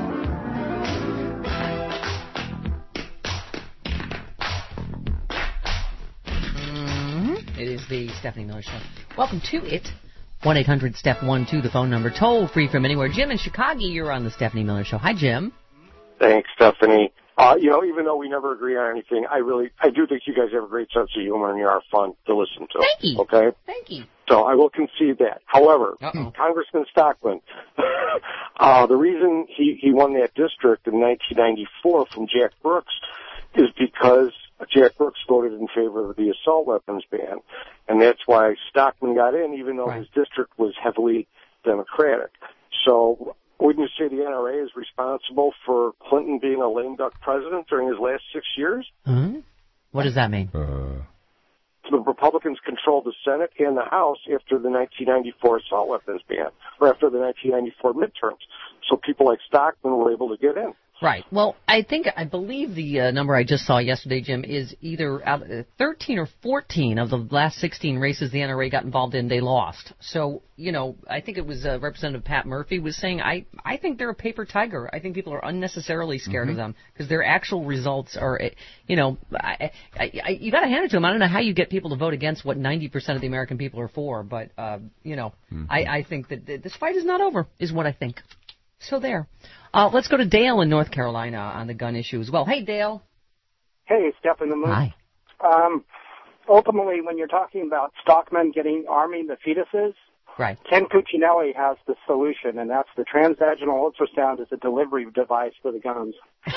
Mm-hmm. It is the Stephanie Miller Show. Welcome to it. one eight hundred steph one two, the phone number, toll free from anywhere. Jim in Chicago, you're on the Stephanie Miller Show. Hi, Jim. Thanks, Stephanie. Uh, you know, even though we never agree on anything, I really, I do think you guys have a great sense of humor and you are fun to listen to. Thank you. Okay? Thank you. So I will concede that. However, Uh-oh. Congressman Stockman, uh, the reason he, he won that district in nineteen ninety-four from Jack Brooks is because Jack Brooks voted in favor of the assault weapons ban. And that's why Stockman got in, even though Right. his district was heavily Democratic. So wouldn't you say the N R A is responsible for Clinton being a lame duck president during his last six years? Huh? What does that mean? Uh, The Republicans controlled the Senate and the House after the nineteen ninety-four assault weapons ban, or after the nineteen ninety-four midterms. So people like Stockman were able to get in. Right. Well, I think, I believe the uh, number I just saw yesterday, Jim, is either out of thirteen or fourteen of the last sixteen races the N R A got involved in, they lost. So, you know, I think it was uh, Representative Pat Murphy was saying, I, I think they're a paper tiger. I think people are unnecessarily scared Mhm. of them because their actual results are, uh, you know, I, I, I, you got to hand it to them. I don't know how you get people to vote against what ninety percent of the American people are for, but, uh, you know, Mhm. I, I think that th- this fight is not over, is what I think. So there. Uh, let's go to Dale in North Carolina on the gun issue as well. Hey, Dale. Hey, Steph in the Moon. Hi. Um, ultimately, when you're talking about stockmen getting arming the fetuses, right. Ken Cuccinelli has the solution, and that's the transvaginal ultrasound as a delivery device for the guns.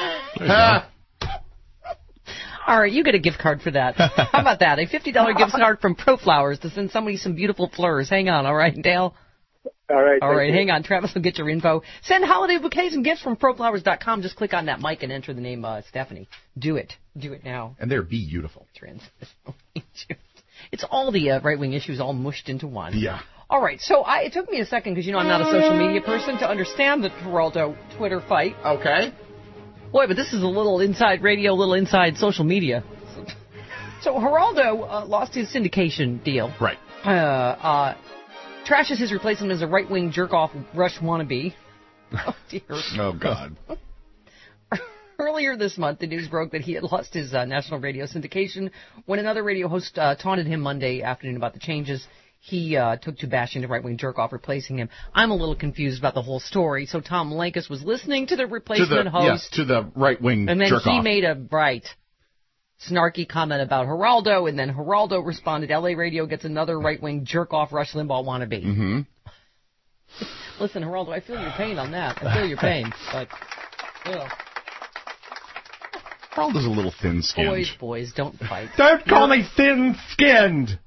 All right, you get a gift card for that. How about that? A fifty dollars gift card from ProFlowers to send somebody some beautiful flowers. Hang on, all right, Dale? All right. All thank right, you. hang on. Travis will get your info. Send holiday bouquets and gifts from ProFlowers dot com. Just click on that mic and enter the name uh, Stephanie. Do it. Do it now. And they're beautiful. Trans. It's all the uh, right-wing issues all mushed into one. Yeah. All right, so I, it took me a second, because, you know, I'm not a social media person, to understand the Geraldo Twitter fight. Okay. Boy, but this is a little inside radio, a little inside social media. So Geraldo uh, lost his syndication deal. Right. Uh, uh, trashes his replacement as a right-wing jerk-off Rush wannabe. Oh, dear. Oh, God. Earlier this month, the news broke that he had lost his uh, national radio syndication when another radio host uh, taunted him Monday afternoon about the changes. He uh, took to bashing the right-wing jerk-off, replacing him. I'm a little confused about the whole story. So Tom Lankus was listening to the replacement to the, host. Yes, to the right-wing And then jerk he off. made a, right, snarky comment about Geraldo, and then Geraldo responded, L A radio gets another right-wing jerk-off Rush Limbaugh wannabe. Mm-hmm. Listen, Geraldo, I feel your pain on that. I feel your pain, but, ugh. Geraldo's a little thin-skinned. Boys, boys, don't fight. Don't call You're- me thin-skinned.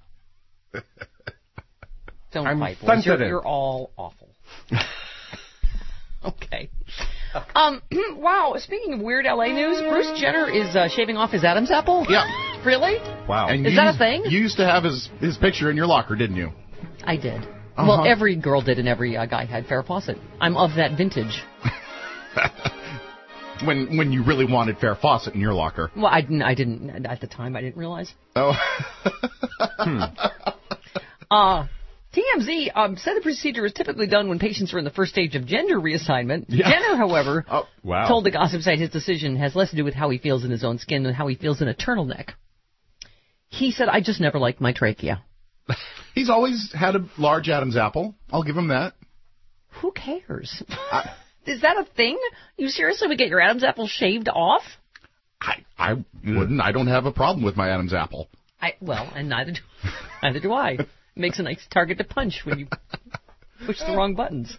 Don't I'm fight, boys. You're, sensitive. you're all awful. Okay. Um. Wow. Speaking of weird L A news, Bruce Jenner is uh, shaving off his Adam's apple. Yeah. Really? Wow. And Is you that a used- thing? You used to have his, his picture in your locker, didn't you? I did. Uh-huh. Well, every girl did, and every uh, guy had Farrah Fawcett. I'm of that vintage. When when you really wanted Farrah Fawcett in your locker. Well, I didn't. I didn't at the time. I didn't realize. Oh. Hmm. Uh, T M Z um, said the procedure is typically done when patients are in the first stage of gender reassignment. Yeah. Jenner, however, Oh, wow. told the gossip site his decision has less to do with how he feels in his own skin than how he feels in a turtleneck. He said, I just never liked my trachea. He's always had a large Adam's apple. I'll give him that. Who cares? Is that a thing? You seriously would get your Adam's apple shaved off? I I wouldn't. I don't have a problem with my Adam's apple. I well, and neither do, neither do I. It makes a nice target to punch when you push the wrong buttons.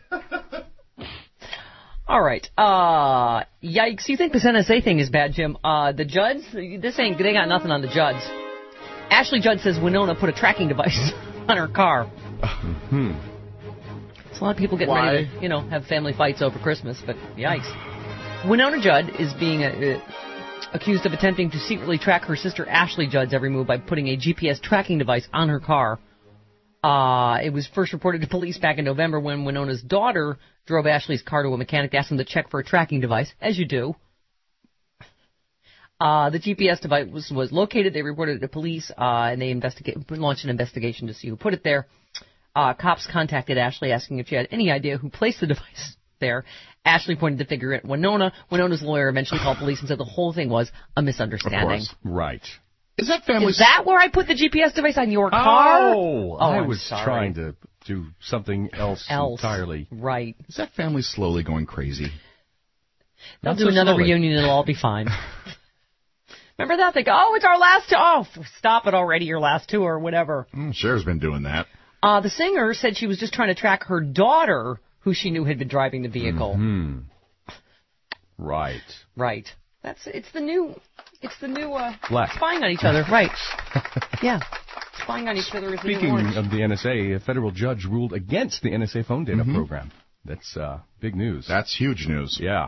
All right. Uh, yikes. You think this N S A thing is bad, Jim? Uh, the Judds, this ain't, they got nothing on the Judds. Ashley Judd says Winona put a tracking device on her car. Hmm. So a lot of people getting Why? ready to, you know, have family fights over Christmas, but yikes. Winona Judd is being uh, uh, accused of attempting to secretly track her sister Ashley Judd's every move by putting a G P S tracking device on her car. Uh, it was first reported to police back in November when Winona's daughter drove Ashley's car to a mechanic to ask him to check for a tracking device, as you do. Uh, the G P S device was, was located. They reported it to police, uh, and they investigate, launched an investigation to see who put it there. Uh, cops contacted Ashley asking if she had any idea who placed the device there. Ashley pointed the figure at Winona. Winona's lawyer eventually called police and said the whole thing was a misunderstanding. Of course. Right. Is that family... Is that where I put the G P S device on your car? Oh, Oh, I I'm was sorry. trying to do something else, Else. entirely. Right. Is that family slowly going crazy? They'll Not do so another slowly. reunion and it'll all be fine. Remember that? They go, oh, it's our last tour. Oh, stop it already, your last tour, whatever. Mm, Cher's been doing that. Uh, the singer said she was just trying to track her daughter, who she knew had been driving the vehicle. Hmm. Right. Right. That's it's the new it's the new uh, Black. spying on each other. Right. Yeah. Spying on each other is the new Speaking orange. of the N S A, a federal judge ruled against the N S A phone data Mhm. program. That's uh, big news. That's huge news. Yeah.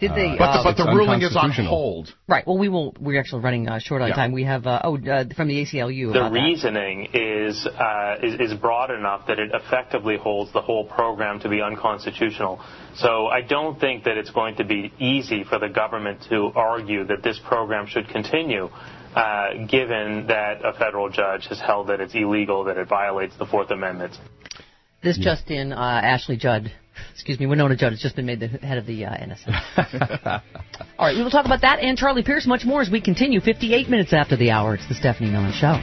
Did they? But the, uh, but the it's ruling is on unconstitutional. hold. Right. Well, we will. We're actually running uh, short on Yeah. time. We have uh, oh uh, from the A C L U. The about that. reasoning is, uh, is is broad enough that it effectively holds the whole program to be unconstitutional. So I don't think that it's going to be easy for the government to argue that this program should continue, uh, given that a federal judge has held that it's illegal, that it violates the Fourth Amendment. This just in, uh, Ashley Judd, excuse me, Winona Judd has just been made the head of the uh, N S A. All right, we will talk about that and Charlie Pierce much more as we continue fifty-eight minutes after the hour. It's the Stephanie Miller Show.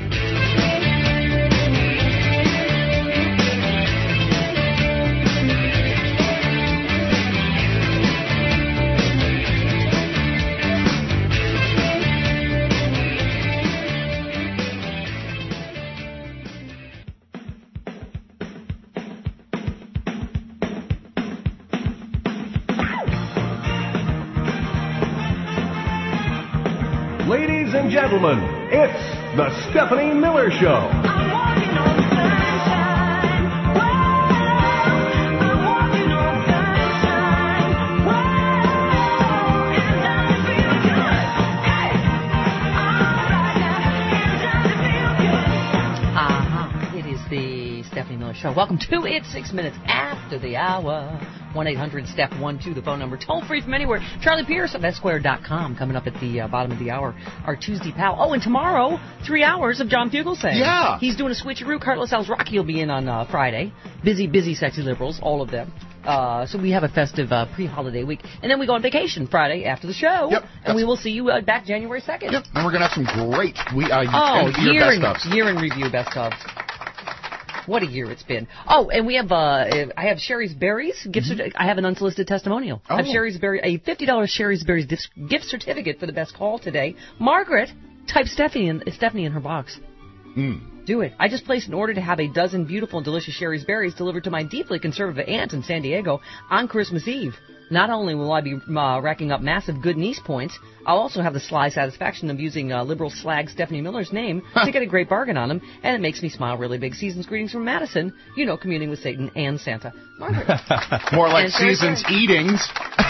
Ladies and gentlemen, it's the Stephanie Miller Show. Uh-huh. It is the Stephanie Miller Show. Welcome to it, six minutes after the hour. one eight hundred step one two, the phone number. Toll free from anywhere. Charlie Pierce of Esquire dot com coming up at the uh, bottom of the hour. Our Tuesday pal. Oh, and tomorrow, three hours of John Fugelsang. Yeah. He's doing a switcheroo. Carlos Alzraki will be in on uh, Friday. Busy, busy, sexy liberals, all of them. Uh, so we have a festive uh, pre-holiday week. And then we go on vacation Friday after the show. Yep. And we will see you uh, back January second. Yep. And we're going to have some great we, uh, Oh, end of year year best in, ofs. year in review best of. What a year it's been. Oh, and we have, uh, I have Sherry's Berries. Gift certi- I have an unsolicited testimonial. I have Oh. Sherry's Berry, a fifty dollars Sherry's Berries gift gift certificate for the best call today. Margaret, type Stephanie in, Stephanie in her box. Mm. Do it. I just placed an order to have a dozen beautiful and delicious Sherry's Berries delivered to my deeply conservative aunt in San Diego on Christmas Eve. Not only will I be uh, racking up massive good niece points, I'll also have the sly satisfaction of using uh, liberal slag Stephanie Miller's name to get a great bargain on them, and it makes me smile really big. Season's greetings from Madison, you know, communing with Satan and Santa. Margaret. More like And Sherry season's Berry. eatings.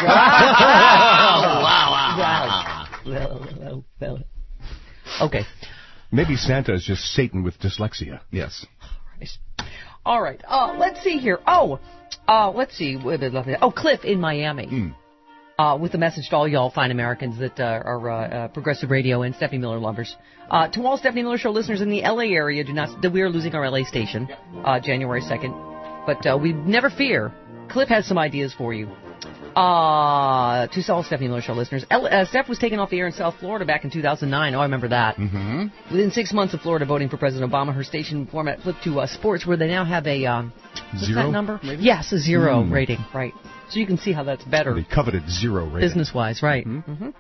Wow. Wow. Wow. Wow. Okay. Maybe Santa is just Satan with dyslexia. Yes. All right. Uh, let's see here. Oh, uh, let's see. Oh, Cliff in Miami. Mm. Uh, with a message to all y'all fine Americans that uh, are uh, uh, progressive radio and Stephanie Miller lovers. Uh, to all Stephanie Miller Show listeners in the L A area, do not that we are losing our L A station uh, January second. But uh, we never fear. Cliff has some ideas for you. Uh, to all Stephanie Miller Show listeners, L- uh, Steph was taken off the air in South Florida back in two thousand nine. Oh, I remember that. Mm-hmm. Within six months of Florida voting for President Obama, her station format flipped to uh, sports, where they now have a um, what's Zero that number? rating? Yes, a zero Mm. rating. Right. So you can see how that's better The coveted zero rating. business-wise, right? Mm-hmm.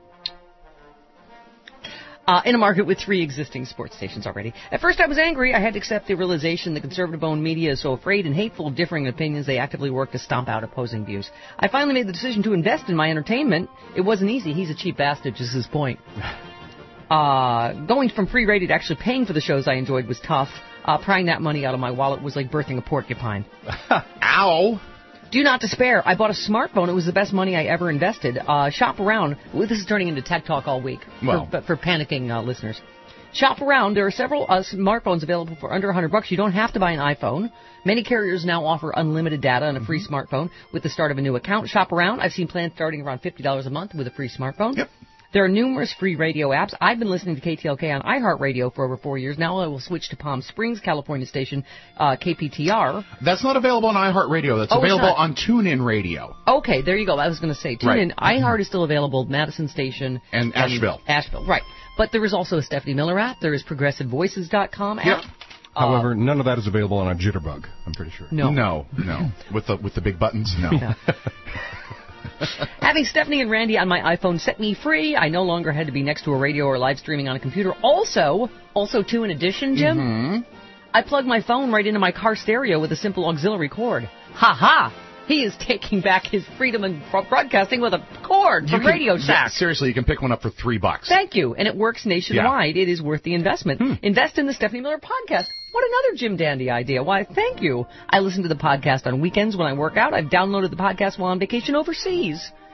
Uh, in a market with three existing sports stations already. At first I was angry. I had to accept the realization the conservative-owned media is so afraid and hateful of differing opinions they actively work to stomp out opposing views. I finally made the decision to invest in my entertainment. It wasn't easy. He's a cheap bastard, is his point. Uh, going from free radio to actually paying for the shows I enjoyed was tough. Uh, prying that money out of my wallet was like birthing a porcupine. Ow! Do not despair. I bought a smartphone. It was the best money I ever invested. Uh, shop around. Well, this is turning into Tech Talk all week Well. for, for panicking uh, listeners. Shop around. There are several uh, smartphones available for under one hundred bucks. You don't have to buy an iPhone. Many carriers now offer unlimited data and a free smartphone with the start of a new account. Shop around. I've seen plans starting around fifty dollars a month with a free smartphone. Yep. There are numerous free radio apps. I've been listening to K T L K on iHeartRadio for over four years. Now I will switch to Palm Springs, California station uh, K P T R. That's not available on iHeartRadio. That's Oh, it's available not. on TuneIn Radio. Okay, there you go. I was going to say, tune Right. in. iHeart is still available, Madison Station. And Asheville. Asheville, right. But there is also a Stephanie Miller app. There is progressive voices dot com app. Yep. However, none of that is available on a Jitterbug, I'm pretty sure. No. No, no. with the with the big buttons, no. Yeah. Having Stephanie and Randy on my iPhone set me free. I no longer had to be next to a radio or live streaming on a computer. Also, also too, in addition, Jim, Mm-hmm. I plug my phone right into my car stereo with a simple auxiliary cord. Ha ha! He is taking back his freedom in broadcasting with a cord You from can- Radio yeah, Shack. seriously, you can pick one up for three bucks. Thank you. And it works nationwide. It is worth the investment. Hmm. Invest in the Stephanie Miller podcast. What another Jim Dandy idea. Why, thank you. I listen to the podcast on weekends when I work out. I've downloaded the podcast while on vacation overseas.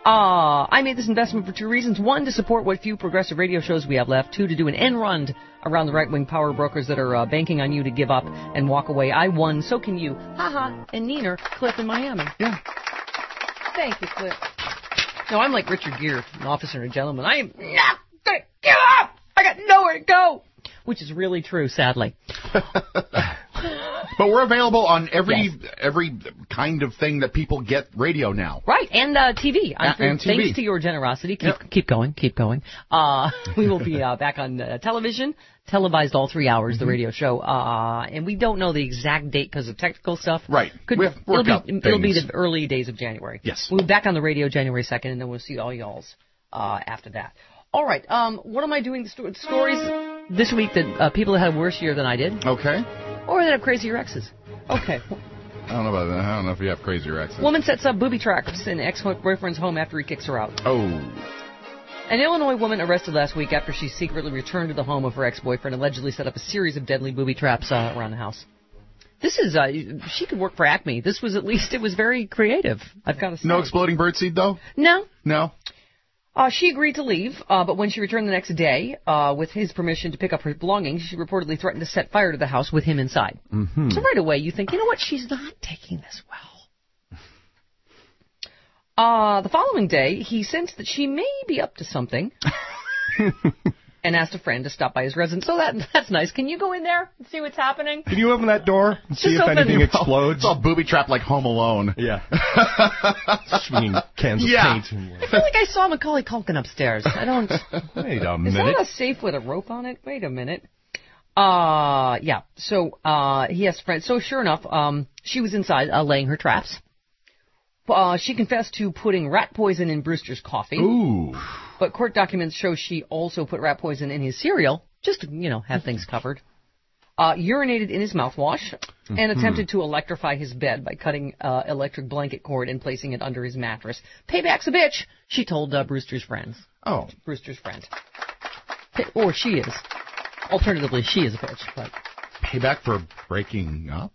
Uh, I made this investment for two reasons. One, to support what few progressive radio shows we have left. Two, to do an end run around the right-wing power brokers that are uh, banking on you to give up and walk away. I won, so can you. Ha-ha. And Neener, Cliff in Miami. Yeah. Thank you, Cliff. No, I'm like Richard Gere, an officer and a gentleman. I am not going to give up. I got nowhere to go. Which is really true, sadly. But we're available on every Yes. every kind of thing that people get radio now. Right, and uh, T V. I'm A- and thanks T V. to your generosity. Keep, Yep. keep going, keep going. Uh, we will be uh, back on uh, television, televised all three hours, Mm-hmm. the radio show. Uh, and we don't know the exact date because of technical stuff. Right. Could, We have it'll, worked be, out it'll be things. the early days of January. Yes. We'll be back on the radio January second, and then we'll see all y'all's uh, after that. All right, um, what am I doing? The sto- stories this week that uh, people that had a worse year than I did, Okay. or that have crazier exes. Okay. I don't know about that. I don't know if you have crazier exes. Woman sets up booby traps in ex-boyfriend's home after he kicks her out. Oh. An Illinois woman arrested last week after she secretly returned to the home of her ex-boyfriend, allegedly set up a series of deadly booby traps uh, around the house. This is, uh, she could work for Acme. This was, at least, it was very creative, I've got to say. No exploding birdseed, though? No. No? Uh, she agreed to leave, uh, but when she returned the next day, uh, with his permission to pick up her belongings, she reportedly threatened to set fire to the house with him inside. Mm-hmm. So right away, you think, you know what, she's not taking this well. Uh, the following day, he sensed that she may be up to something and asked a friend to stop by his residence. So that that's nice. Can you go in there and see what's happening? Can you open that door and see Just if open anything the- explodes? It's all booby trapped like Home Alone. Yeah. Swinging cans of Yeah. paint. And, I feel like I saw Macaulay Culkin upstairs. I don't... wait a Is minute. that a safe with a rope on it? Wait a minute. Uh, yeah. So, uh, he has friends. So sure enough, um, she was inside, uh, laying her traps. Uh, she confessed to putting rat poison in Brewster's coffee. Ooh. But court documents show she also put rat poison in his cereal, just to, you know, have things covered. Uh, urinated in his mouthwash and Mhm. attempted to electrify his bed by cutting uh, electric blanket cord and placing it under his mattress. Payback's a bitch, she told uh, Brewster's friends. Oh. Brewster's friend. Pay- or she is. Alternatively, she is a bitch. But Payback for breaking up?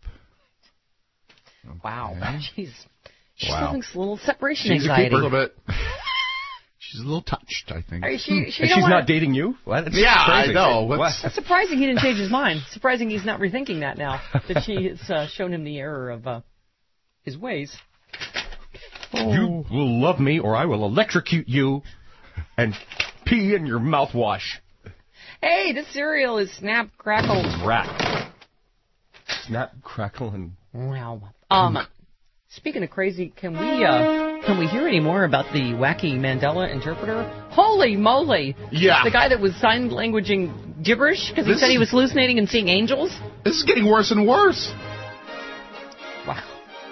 wow, she's she's Wow. having a little separation She's a anxiety. keeper. A little bit. She's a little touched, I think. Are you- she- she and don't she's wanna- not dating you? What? That's Yeah, crazy. I know. What? What's- It's surprising he didn't change his mind. Surprising he's not rethinking that now. That she has uh, shown him the error of uh, his ways. You will love me or I will electrocute you and pee in your mouthwash. Hey, this cereal is Snap Crackle. Rat. Snap, crackle, and... Wow. Um, speaking of crazy, can we uh, can we hear any more about the wacky Mandela interpreter? Holy moly! Yeah. The guy that was sign languaging gibberish because he This said he is- was hallucinating and seeing angels. This is getting worse and worse. Wow.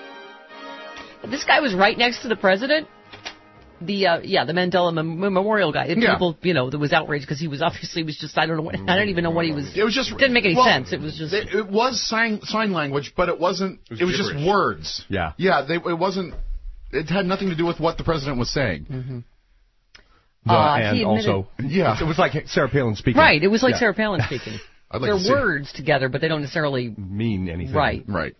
This guy was right next to the president. The uh, yeah, the Mandela Mem- Memorial guy. Yeah. People, you know, that was outraged because he was obviously was just I don't know what I don't even know what he was. It was just didn't make any well, sense. It was just It, it was sign sign language, but it wasn't. It was was, just gibberish. words. Yeah. Yeah. They, it wasn't. It had nothing to do with what the president was saying. Mm-hmm. The, Uh, he and admitted- also, Yeah. it was like Sarah Palin speaking. right. It was like Yeah. Sarah Palin speaking. I'd like They're to see- words together, but they don't necessarily. Mean anything. Right. Right.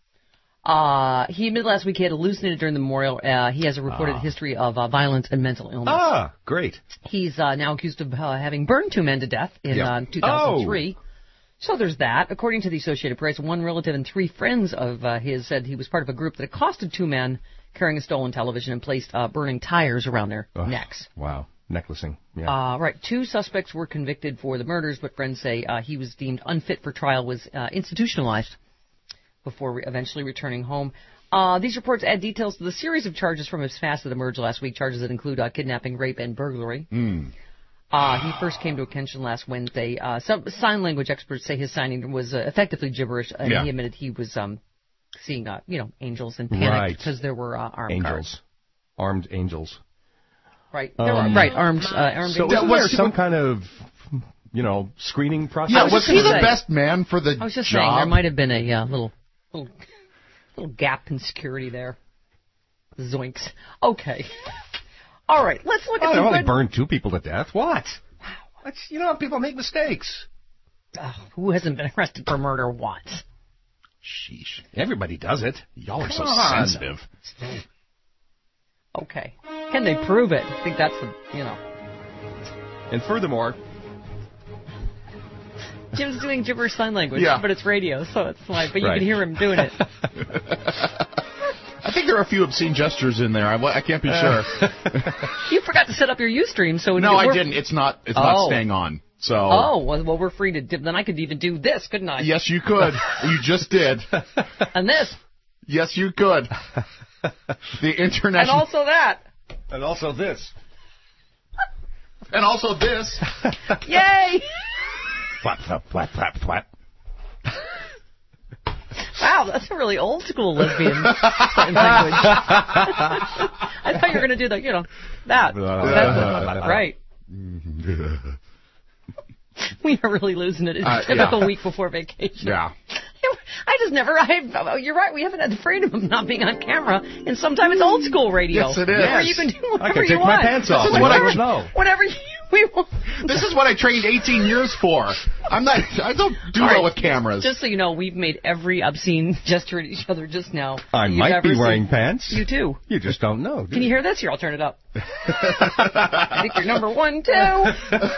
Uh, he admitted last week he had hallucinated during the memorial. Uh, he has a reported Ah. history of uh, violence and mental illness. Ah, great. He's uh, now accused of uh, having burned two men to death in Yeah. uh, two thousand three. So there's that. According to the Associated Press, one relative and three friends of uh, his said he was part of a group that accosted two men carrying a stolen television and placed uh, burning tires around their Ugh. necks. Wow. Necklacing. Yeah. Uh, right. Two suspects were convicted for the murders, but friends say uh, he was deemed unfit for trial, was uh, institutionalized before re- eventually returning home. Uh, these reports add details to the series of charges from his fast that emerged last week, charges that include uh, kidnapping, rape, and burglary. Mm. Uh, he first came to attention last Wednesday. Uh, some sign language experts say his signing was uh, effectively gibberish, and Yeah. he admitted he was um, seeing, uh, you know, angels and Right. panicked because there were uh, armed angels. guards. Armed angels. Right. There were, Um, right. Armed. Uh, armed. So angels. isn't there some kind of, you know, screening process? Yeah. was Was just he gonna the say- best man for the I was just job? saying there might have been a uh, little, little, little gap in security there. Zoinks. Okay. All right. Let's look at Oh, they some only good. burned two people to death. What? Wow. That's, you know, people make mistakes. Oh, who hasn't been arrested for murder once? Sheesh. Everybody does it. Y'all are so Come on. sensitive. Okay. Can they prove it? I think that's the, you know. And furthermore, Jim's doing gibberish sign language, Yeah. but it's radio, so it's fine. But you Right. can hear him doing it. I think there are a few obscene gestures in there. I, I can't be sure. You forgot to set up your Ustream, so No, I we're- didn't. It's not. It's Oh. not staying on. So. Oh, well, well, we're free to dip. Then I could even do this, couldn't I? Yes, you could. You just did. And this. Yes, you could. The And international. also that. And also this. And also this. Yay! Flap, flap, flap, flap, flap. Wow, that's a really old school lesbian sign language. I thought you were going to do the, you know, that. That's right. We are really losing it. It's Uh, a typical yeah. week before vacation. Yeah. I just never, I, you're right, we haven't had the freedom of not being on camera, and sometimes it's old school radio. Yes, it is. Where you can do whatever I can you take my want. pants off. This is I whatever, never know. whatever you, we want. This is what I trained eighteen years for. I'm not. I don't do All well right. with cameras. Just so you know, we've made every obscene gesture at each other just now. I that you've might ever be wearing seen. pants. You too. You just don't know. do Can you hear this? Here, I'll turn it up. I think you're number one, too.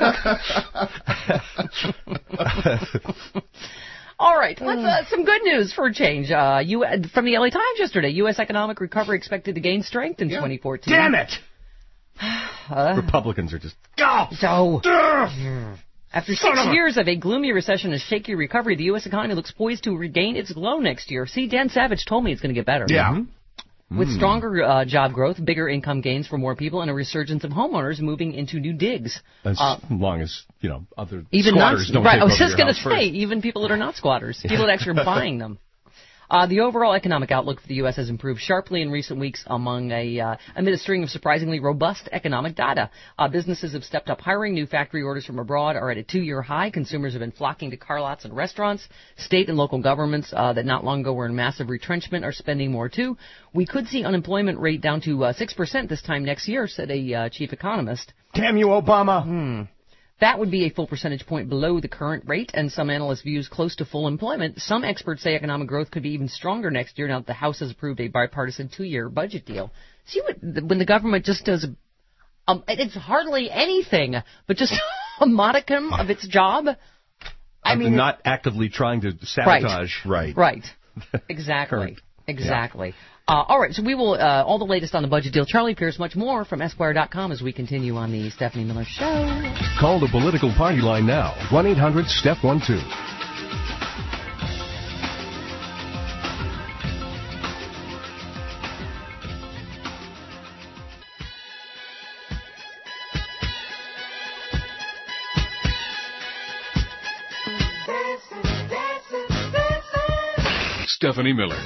All right, let's, uh, some good news for a change. Uh, you, from the L A Times yesterday, U S economic recovery expected to gain strength in twenty fourteen. Damn it! Uh, Republicans are just. So, after Son six of a- years of a gloomy recession and shaky recovery, the U S economy looks poised to regain its glow next year. See, Dan Savage told me it's going to get better. Yeah. Mhm. With stronger uh, job growth, bigger income gains for more people, and a resurgence of homeowners moving into new digs. As Uh, long as, you know, other Even not, squatters don't right, take I was over just your going to house say, first. even people that are not squatters, people that actually are buying them. Uh, the overall economic outlook for the U S has improved sharply in recent weeks among a uh, amid a string of surprisingly robust economic data. Uh, businesses have stepped up hiring. New factory orders from abroad are at a two-year high. Consumers have been flocking to car lots and restaurants. State and local governments uh, that not long ago were in massive retrenchment are spending more too. We could see unemployment rate down to uh, six percent this time next year, said a uh, chief economist. Damn you, Obama! Hmm. That would be a full percentage point below the current rate, and some analysts views close to full employment. Some experts say economic growth could be even stronger next year now that the House has approved a bipartisan two-year budget deal. See what when the government just does, um, it's hardly anything, but just a modicum of its job. I I'm mean, not actively trying to sabotage. Right. Right. Exactly. Exactly. Uh, all right, so we will, uh, all the latest on the budget deal. Charlie Pierce, much more from Esquire dot com as we continue on the Stephanie Miller Show. Call the political party line now. one eight hundred step one two. Stephanie Miller.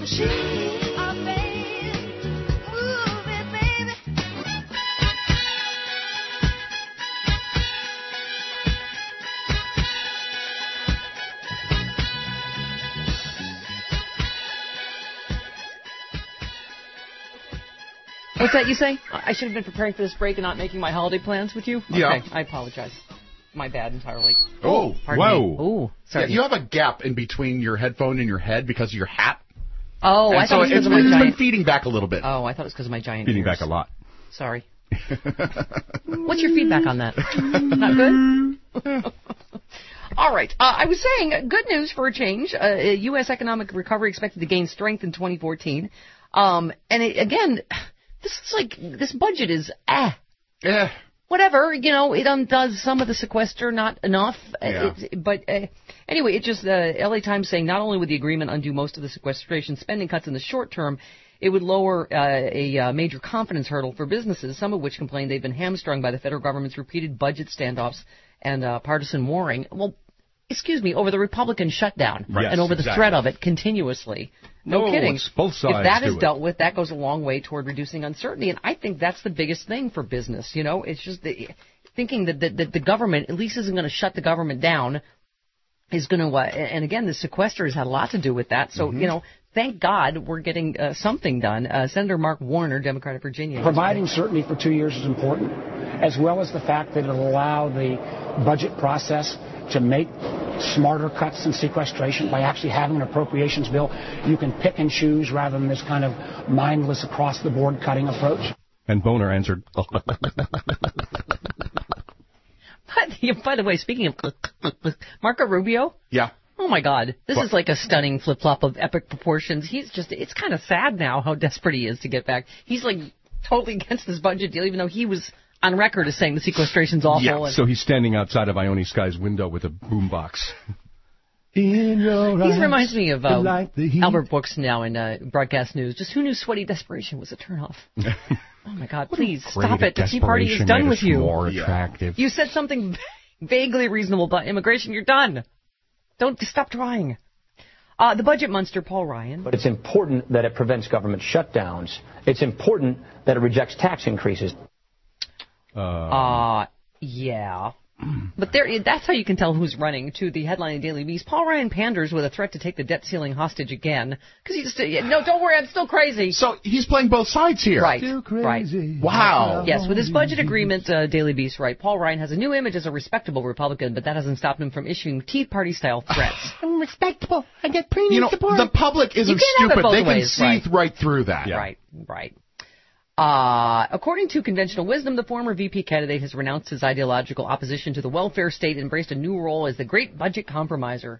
What's that you say? I should have been preparing for this break and not making my holiday plans with you? Yeah. Okay, I apologize. My bad entirely. Oh, Pardon whoa. me. Ooh, sorry. Yeah, you have a gap in between your headphone and your head because of your hat. Oh, And I so thought it was because it's, of my it's been giant... feeding back a little bit. Oh, I thought it was because of my giant Feeding ears. back a lot. Sorry. What's your feedback on that? Not good? All right. Uh, I was saying, good news for a change. Uh, U S economic recovery expected to gain strength in twenty fourteen. Um, and it, again, this is like, this budget is, ah. Eh. Whatever, you know, it undoes some of the sequester, not enough. Uh, Yeah. It, but uh, anyway, it just, uh, L A Times saying not only would the agreement undo most of the sequestration spending cuts in the short term, it would lower uh, a uh, major confidence hurdle for businesses, some of which complain they've been hamstrung by the federal government's repeated budget standoffs and uh, partisan warring. Well, excuse me, over the Republican shutdown Right. and over Yes, the exactly. threat of it continuously. No No, kidding. it's both sides if that do is it. dealt with, that goes a long way toward reducing uncertainty. And I think that's the biggest thing for business. You know, it's just the, thinking that, that, that the government at least isn't going to shut the government down is going to, uh, and again, the sequester has had a lot to do with that. So, Mm-hmm. you know, thank God we're getting uh, something done. Uh, Senator Mark Warner, Democrat of Virginia. Providing certainty for two years is important, as well as the fact that it'll allow the budget process to make smarter cuts in sequestration by actually having an appropriations bill. You can pick and choose rather than this kind of mindless across-the-board cutting approach. And Boner answered. By the way, speaking of Marco Rubio. Yeah. Oh my God, this What? is like a stunning flip-flop of epic proportions. He's just, it's kind of sad now how desperate he is to get back. He's like totally against this budget deal, even though he was on record as saying the sequestration's awful. Yeah, and so he's standing outside of Ione Sky's window with a boombox. In your He eyes, reminds me of uh, the light, the heat. Albert Brooks now in uh, broadcast news. Just who knew sweaty desperation was a turnoff? Oh my God, please stop it. The Tea Party is done with you. More attractive. You said something vaguely reasonable about immigration. You're done. Don't stop trying. Uh, the budget monster, Paul Ryan. But it's important that it prevents government shutdowns. It's important that it rejects tax increases. Uh, Uh, yeah. But there, that's how you can tell who's running. To the headline in Daily Beast, Paul Ryan panders with a threat to take the debt ceiling hostage again. Because he just, no, don't worry, I'm still crazy. So he's playing both sides here. Right, Still right. crazy. Wow. Yes, with his budget agreement, uh, Daily Beast, right, Paul Ryan has a new image as a respectable Republican, but that hasn't stopped him from issuing Tea Party-style threats. I'm respectable. I get premium You know, support. the public isn't You can have it stupid. both They can ways, see right. right through that. Right, right. Uh, according to conventional wisdom, the former V P candidate has renounced his ideological opposition to the welfare state and embraced a new role as the great budget compromiser.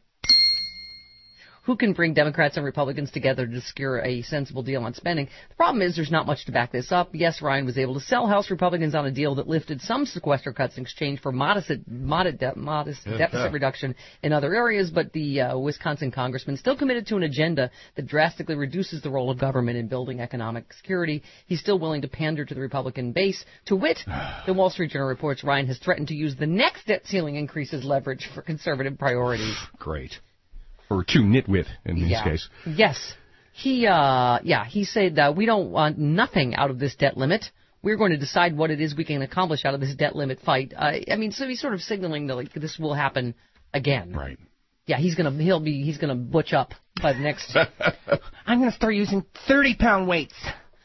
Who can bring Democrats and Republicans together to secure a sensible deal on spending? The problem is there's not much to back this up. Yes, Ryan was able to sell House Republicans on a deal that lifted some sequester cuts in exchange for modest, modest, de- modest Yeah, deficit yeah. reduction in other areas, but the uh, Wisconsin congressman still committed to an agenda that drastically reduces the role of government in building economic security. He's still willing to pander to the Republican base. To wit, the Wall Street Journal reports Ryan has threatened to use the next debt ceiling increase as leverage for conservative priorities. Great. Or too nitwit in his Yeah. case. Yes. He, uh, yeah, he said that we don't want nothing out of this debt limit. We're going to decide what it is we can accomplish out of this debt limit fight. Uh, I mean, so he's sort of signaling that like this will happen again. Right. Yeah, he's gonna, he'll be, he's gonna butch up by the next. I'm going to start using thirty-pound weights.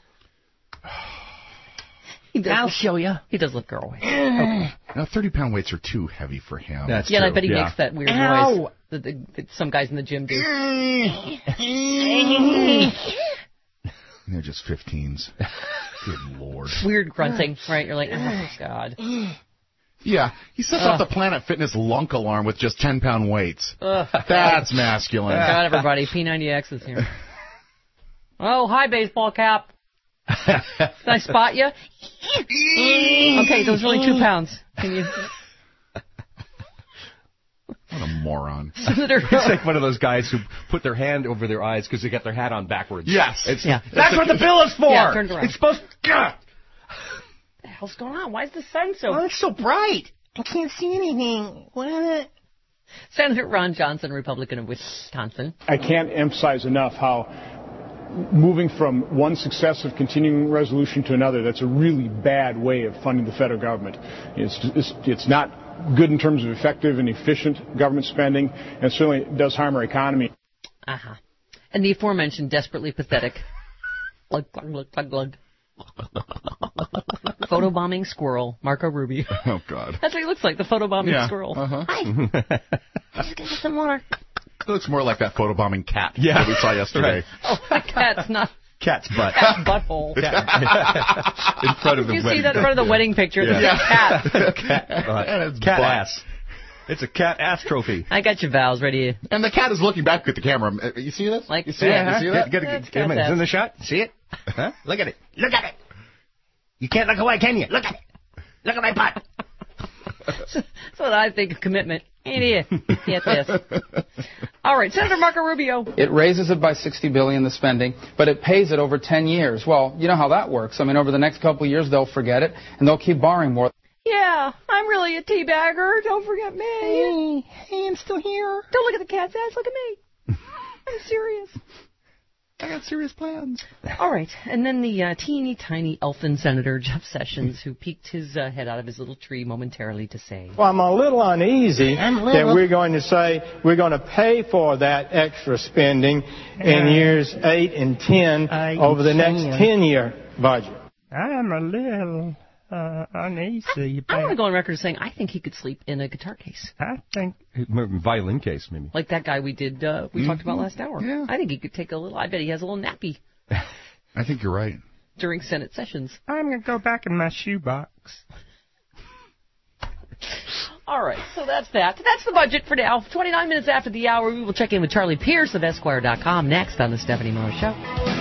He does I'll look- show you. He does look girl weight. Okay. Now, thirty-pound weights are too heavy for him. That's Yeah, and I true. bet he Yeah. makes that weird Ow. noise that, the, that some guys in the gym do. They're just fifteens. Good Lord. Weird grunting, right? You're like, oh God. Yeah, he sets Ugh. off the Planet Fitness lunk alarm with just ten-pound weights. Ugh. That's masculine. God, everybody, P ninety X is here. Oh, hi, baseball cap. Can I spot you? Okay, so it's really two pounds. Can you? What a moron. Senator. It's like one of those guys who put their hand over their eyes because they got their hat on backwards. Yes. It's, Yeah. That's what the bill is for. Yeah, turned around. It's supposed to... What the hell's going on? Why is the sun so? Oh, it's so bright. I can't see anything. What? Senator Ron Johnson, Republican of Wisconsin. I can't emphasize enough how moving from one successive continuing resolution to another, that's a really bad way of funding the federal government. It's, it's, it's not good in terms of effective and efficient government spending, and certainly does harm our economy. Uh-huh. And the aforementioned desperately pathetic glug, glug, glug, glug, glug. Photobombing squirrel, Marco Rubio. Oh, God. That's what he looks like, the photobombing Yeah. squirrel. Uh-huh. Hi. Let's get some water. It looks more like that photobombing cat Yeah. that we saw yesterday. Oh, my cat's not. Cat's butt. Cat's butthole. In front of the Did you wedding see that in front of the wedding picture? Yeah. There's a cat. cat butt. And it's cat butt. ass. It's a cat ass trophy. I got your vows ready. And the cat is looking back at the camera. Uh, You see this? Like, you see it? You see that? Get, get, That's get, get, cat's it's in ass. the shot. See it? Huh? Look at it. Look at it. You can't look away, can you? Look at it. Look at my butt. That's what I think of commitment. Ain't it? Get this. All right, Senator Marco Rubio. It raises it by sixty billion dollars, the spending, but it pays it over ten years. Well, you know how that works. I mean, over the next couple of years, they'll forget it, and they'll keep borrowing more. Yeah, I'm really a teabagger. Don't forget me. Hey, hey, I'm still here. Don't look at the cat's ass. Look at me. I'm serious. I got serious plans. All right, and then the uh, teeny tiny elfin Senator Jeff Sessions, who peeked his uh, head out of his little tree momentarily to say, Well, I'm a little uneasy I'm a that little- we're going to say we're going to pay for that extra spending in Uh, years eight and ten I over the next understand. ten-year budget. I'm a little uh, uneasy. I want to go on record as saying I think he could sleep in a guitar case. I think Violin case, maybe. Like that guy we did, uh, we talked about last hour. Yeah. I think he could take a little, I bet he has a little nappy. I think you're right. during Senate sessions. I'm going to go back in my shoebox. All right, so that's that. That's the budget for now. twenty-nine minutes after the hour, we will check in with Charlie Pierce of Esquire dot com next on the Stephanie Miller Show.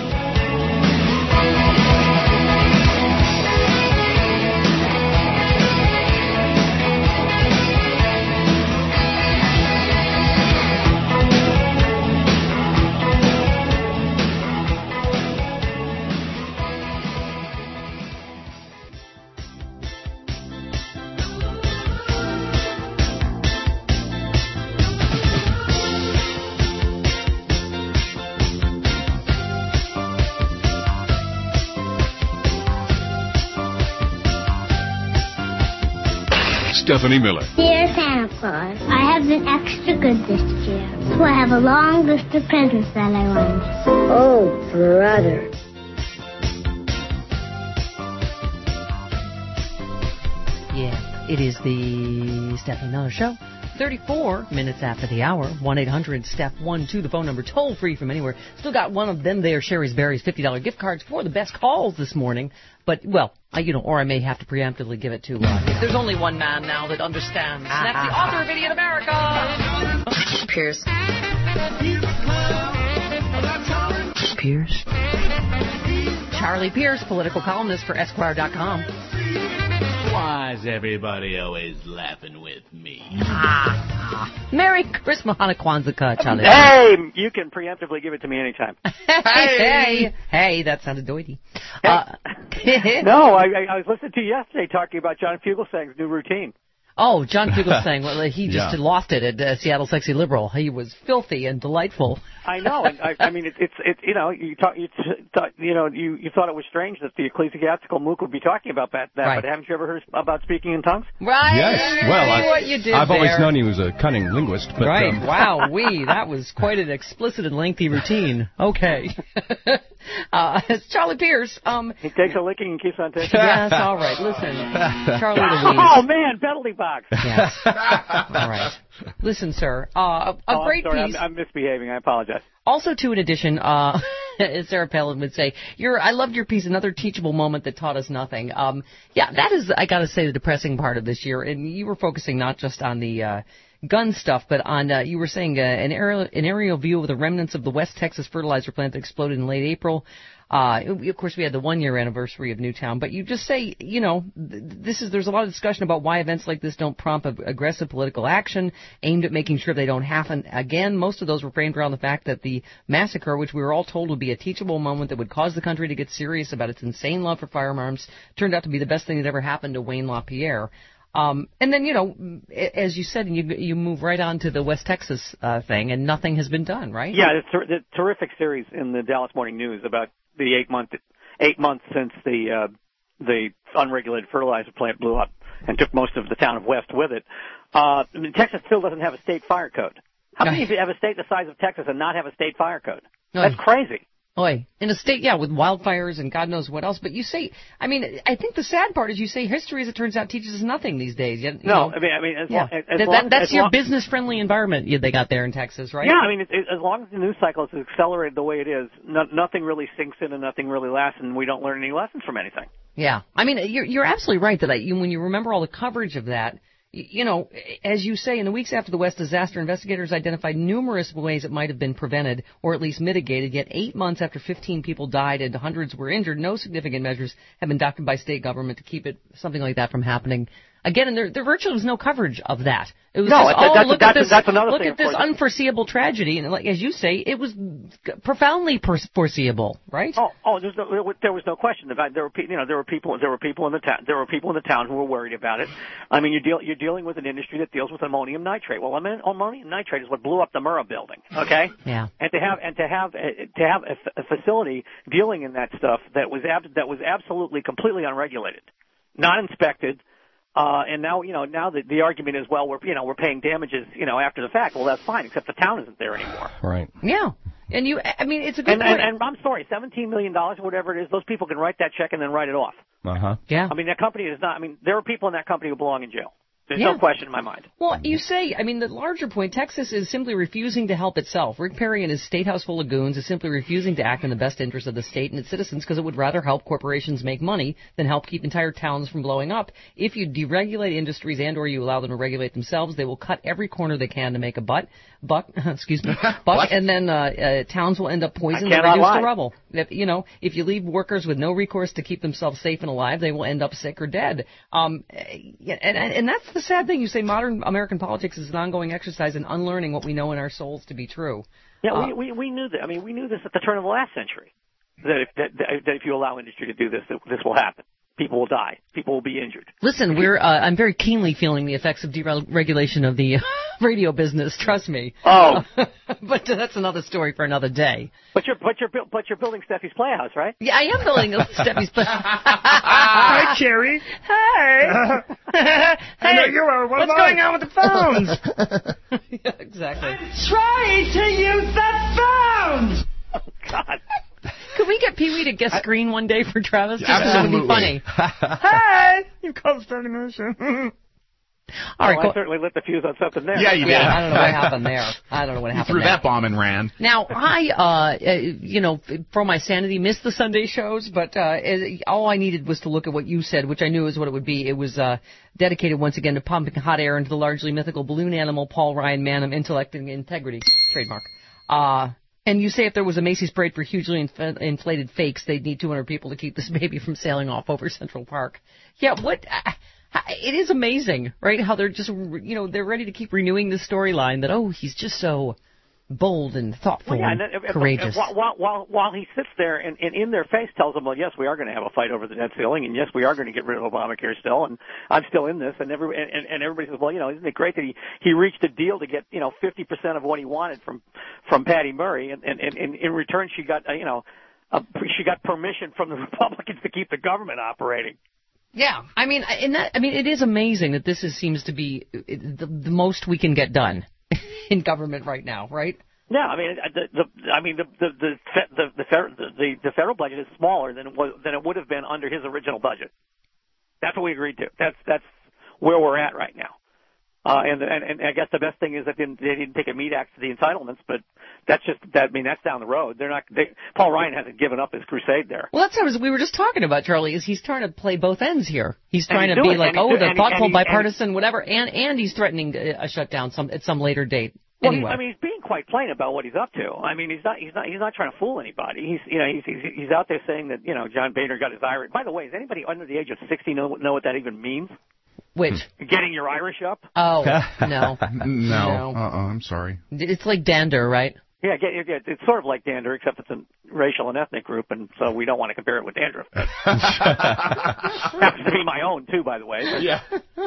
Stephanie Miller. Dear Santa Claus, I have been extra good this year, so I have a long list of presents that I want. Oh, brother. Yeah, it is the Stephanie Miller Show. thirty-four minutes after the hour. one eight hundred step one two, the phone number, toll free from anywhere. Still got one of them there, Sherry's Berries, fifty dollars gift cards for the best calls this morning. But, well, I, you know, or I may have to preemptively give it to, uh, there's only one man now that understands. And that's the author of Idiot America. Pierce. Pierce. Charlie Pierce, political columnist for Esquire dot com. Why's everybody always laughing with me? Ah, Merry Christmas, Hanukkah, Kwanzaa, Charlie. Hey, you can preemptively give it to me anytime. Hey, hey, hey, that sounded doity. Uh, no, I, I was listening to you yesterday talking about John Fugelsang's new routine. Oh, John Fugelsang, well, he just Yeah. lost it at uh, Seattle Sexy Liberal. He was filthy and delightful. I know. And I, I mean, it, it's it's you know you talk you t- thought you know you you thought it was strange that the ecclesiastical mook would be talking about that, that Right. but haven't you ever heard about speaking in tongues? Right. Yes. Well, See I, what you did I've always there. known he was a cunning linguist. But, Right. Um, Wow. We. That was quite an explicit and lengthy routine. Okay. uh, it's Charlie Pierce. Um. He takes a licking and keeps on taking. Yes. All right. Listen, Charlie Louise. Oh man, penalty box. Yes. All right. Listen, sir. Uh, a Oh, great I'm sorry, piece. I'm, I'm misbehaving. I apologize. Also, to in addition, uh, as Sarah Palin would say, "Your, I loved your piece. Another teachable moment that taught us nothing." Um, yeah, that is, I got to say, the depressing part of this year. And you were focusing not just on the uh, gun stuff, but on uh, you were saying uh, an aerial an aerial view of the remnants of the West Texas fertilizer plant that exploded in late April. Uh, of course, we had the one-year anniversary of Newtown, but you just say, you know, th- this is there's a lot of discussion about why events like this don't prompt ag- aggressive political action aimed at making sure they don't happen again. Most of those were framed around the fact that the massacre, which we were all told would be a teachable moment that would cause the country to get serious about its insane love for firearms, turned out to be the best thing that ever happened to Wayne LaPierre. Um, and then, you know, as you said, you you move right on to the West Texas uh, thing, and nothing has been done, right? Yeah, it's ter- the terrific series in the Dallas Morning News about the eight month eight months since the uh, the unregulated fertilizer plant blew up and took most of the town of West with it. Uh, I mean, Texas still doesn't have a state fire code. How can you have a state the size of Texas and not have a state fire code? That's crazy. Oy. In a state, yeah, with wildfires and God knows what else. But you say, I mean, I think the sad part is you say history, as it turns out, teaches us nothing these days. You, you No, know, I mean, I mean, as yeah. long as, That- long, that- that's as your long, business-friendly environment you- they got there in Texas, right? Yeah, I mean, it, it, as long as the news cycle is accelerated the way it is, no, nothing really sinks in and nothing really lasts, and we don't learn any lessons from anything. Yeah, I mean, you're you're absolutely right that I, you, when you remember all the coverage of that, y- you know, as you say, in the weeks after the West disaster, investigators identified numerous ways it might have been prevented or at least mitigated. Yet eight months after fifteen people died and hundreds were injured, no significant measures have been adopted by state government to keep it something like that from happening again. And there, there virtually was no coverage of that. It was No, just, that- oh, that's- look that's- at this, that's another look thing, at of this course. unforeseeable tragedy, and like as you say, it was profoundly per- foreseeable, right? Oh, oh, there's no, there was no question about there were pe- you know there were people there were people in the town there were people in the town who were worried about it. I mean, you deal you're dealing with an industry that deals with ammonium nitrate. Well, ammon- ammonium nitrate is what blew up the Murrah building. Okay. Yeah. And to have and to have uh, to have a, f- a facility dealing in that stuff that was ab- that was absolutely completely unregulated, not inspected. Uh, and now, you know, now the, the argument is, well, we're, you know, we're paying damages, you know, after the fact. Well, that's fine, except the town isn't there anymore. Right. Yeah. And you, I mean, it's a good And, point. and, and I'm sorry, seventeen million dollars or whatever it is, those people can write that check and then write it off. Uh huh. Yeah. I mean, that company is not, I mean, there are people in that company who belong in jail. There's Yeah. no question in my mind. Well, you say, I mean, the larger point, Texas is simply refusing to help itself. Rick Perry and his state house full of goons is simply refusing to act in the best interest of the state and its citizens because it would rather help corporations make money than help keep entire towns from blowing up. If you deregulate industries and or you allow them to regulate themselves, they will cut every corner they can to make a butt, buck, excuse me, buck, and then uh, uh, towns will end up poisoned and cannot reduced lie. to rubble. If, you know, if you leave workers with no recourse to keep themselves safe and alive, they will end up sick or dead. Um, yeah, and, and, and that's the sad thing. You say modern American politics is an ongoing exercise in unlearning what we know in our souls to be true. Yeah, Uh, we, we we knew that. I mean, we knew this at the turn of the last century. That if that, that if you allow industry to do this, that this will happen. People will die. People will be injured. Listen, we're uh, I'm very keenly feeling the effects of deregulation of the radio business. Trust me. Oh. But that's another story for another day. But you're but you're buil- but you're building Steffi's Playhouse, right? Yeah, I am building a Steffi's Playhouse. Hi, Cherry. Hey. I know you are one of What's mine. going on with the phones? Yeah, exactly. Trying to use the phone! Oh, God. Could we get Pee Wee to guest screen one day for Travis? Just 'cause it would be Absolutely. funny. Hey, you called starting the show. All right, well, go- I certainly lit the fuse on something there. Yeah, you did. Yeah, I don't know what happened there. I don't know what You happened threw there. that bomb and ran. Now, I, uh, uh, you know, for my sanity, missed the Sunday shows, but uh, it- all I needed was to look at what you said, which I knew is what it would be. It was uh, dedicated once again to pumping hot air into the largely mythical balloon animal Paul Ryan, man of intellect and integrity, trademark. Uh, and you say if there was a Macy's parade for hugely inf- inflated fakes, they'd need two hundred people to keep this baby from sailing off over Central Park. Yeah, what? Uh, it is amazing, right? How they're just, you know, they're ready to keep renewing the storyline that, oh, he's just so bold and thoughtful Well, yeah, and and, and, courageous. and while, while while he sits there and, and in their face tells them, well, yes, we are going to have a fight over the debt ceiling, and yes, we are going to get rid of Obamacare still, and I'm still in this, and every and, and everybody says, well, you know, isn't it great that he he reached a deal to get you know fifty percent of what he wanted from from Patty Murray, and and, and, and in return she got uh, you know uh, she got permission from the Republicans to keep the government operating. Yeah, I mean, and that, I mean, it is amazing that this is, seems to be the, the most we can get done in government right now, right? Yeah, I mean, the, the I mean, the the the the the, fer- the the federal budget is smaller than it was than it would have been under his original budget. That's what we agreed to. That's that's where we're at right now. Uh, and, and and I guess the best thing is that they didn't, they didn't take a meat axe to the entitlements, but that's just that. I mean, that's down the road. They're not. They, Paul Ryan hasn't given up his crusade there. Well, that's what I was, we were just talking about, Charlie, is he's trying to play both ends here. He's And trying he's to doing be it, like, and he's oh, doing- the and he- thoughtful, and he- and he- bipartisan, whatever, and and he's threatening a shutdown some at some later date. Well, Anyway. he, I mean, he's being quite plain about what he's up to. I mean, he's not, he's not, he's not trying to fool anybody. He's, you know, he's, he's, he's out there saying that, you know, John Boehner got his Irish. By the way, does anybody under the age of sixty know, know what that even means? Which? Getting your Irish up? Oh, no. No. No. Uh-uh, I'm sorry. It's like dander, right? Yeah, get, get, it's sort of like dander, except it's a racial and ethnic group, and so we don't want to compare it with dandruff. Happens to be my own, too, by the way. But. Yeah.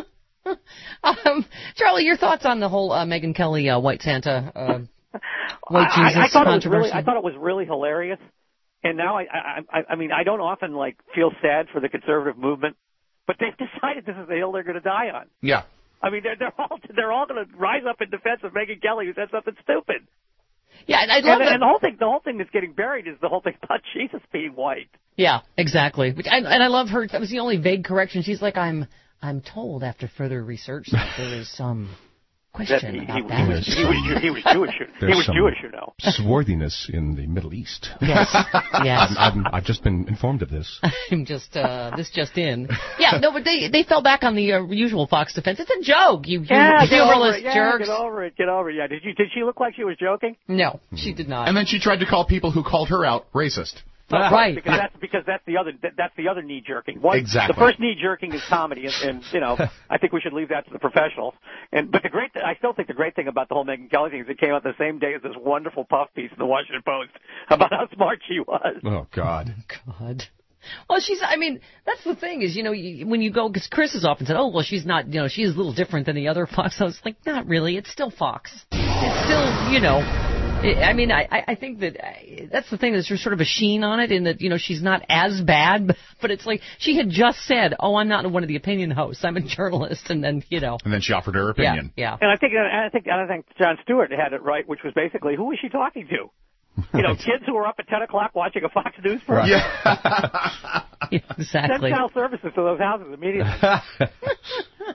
Um, Charlie, your thoughts on the whole uh, Megyn Kelly uh, White Santa, uh, White I, Jesus I, I thought it was controversy? really, I thought it was really hilarious. And now I, I, I, I mean, I don't often like feel sad for the conservative movement, but they've decided this is the hill they're going to die on. Yeah. I mean, they're they're all they're all going to rise up in defense of Megyn Kelly, who said something stupid. Yeah, and I love and, that. and the whole thing, the whole thing that's getting buried is the whole thing about Jesus being white. Yeah, exactly. Which, and, and I love her. That was the only vague correction. She's like, I'm, I'm told after further research that there is some question That he, about he, that. he was he was Jew- he was Jewish. He There's was some Jewish, you know. swarthiness in the Middle East. Yes, yes. I'm, I'm, I've just been informed of this. I'm just uh, this just in. Yeah, no, but they they fell back on the uh, usual Fox defense. It's a joke, you Yeah, get over humorless it. Yeah, jerks. get over it. Get over it. Yeah. Did you? Did she look like she was joking? No, she did not. And then she tried to call people who called her out racist. That's right. Because that's because that's the other that, that's the other knee jerking. One, Exactly. The first knee jerking is comedy, and, and you know I think we should leave that to the professionals. And but the great, I still think the great thing about the whole Megyn Kelly thing is it came out the same day as this wonderful puff piece in the Washington Post about how smart she was. Oh, God. God. Well, she's, I mean, that's the thing is, you know, you, when you go, because Chris has often said, oh, well, she's not, you know, she's a little different than the other Fox. I was like, not really. It's still Fox. It's still, you know, I mean, I, I think that uh, that's the thing. There's sort of a sheen on it in that, you know, she's not as bad, but it's like she had just said, oh, I'm not one of the opinion hosts. I'm a journalist. And then, you know. And then she offered her opinion. Yeah. And I think and I think and I think Jon Stewart had it right, which was basically who was she talking to? You know, kids who were up at ten o'clock watching a Fox News program. Yeah. Yeah, exactly. Send child services to those houses immediately.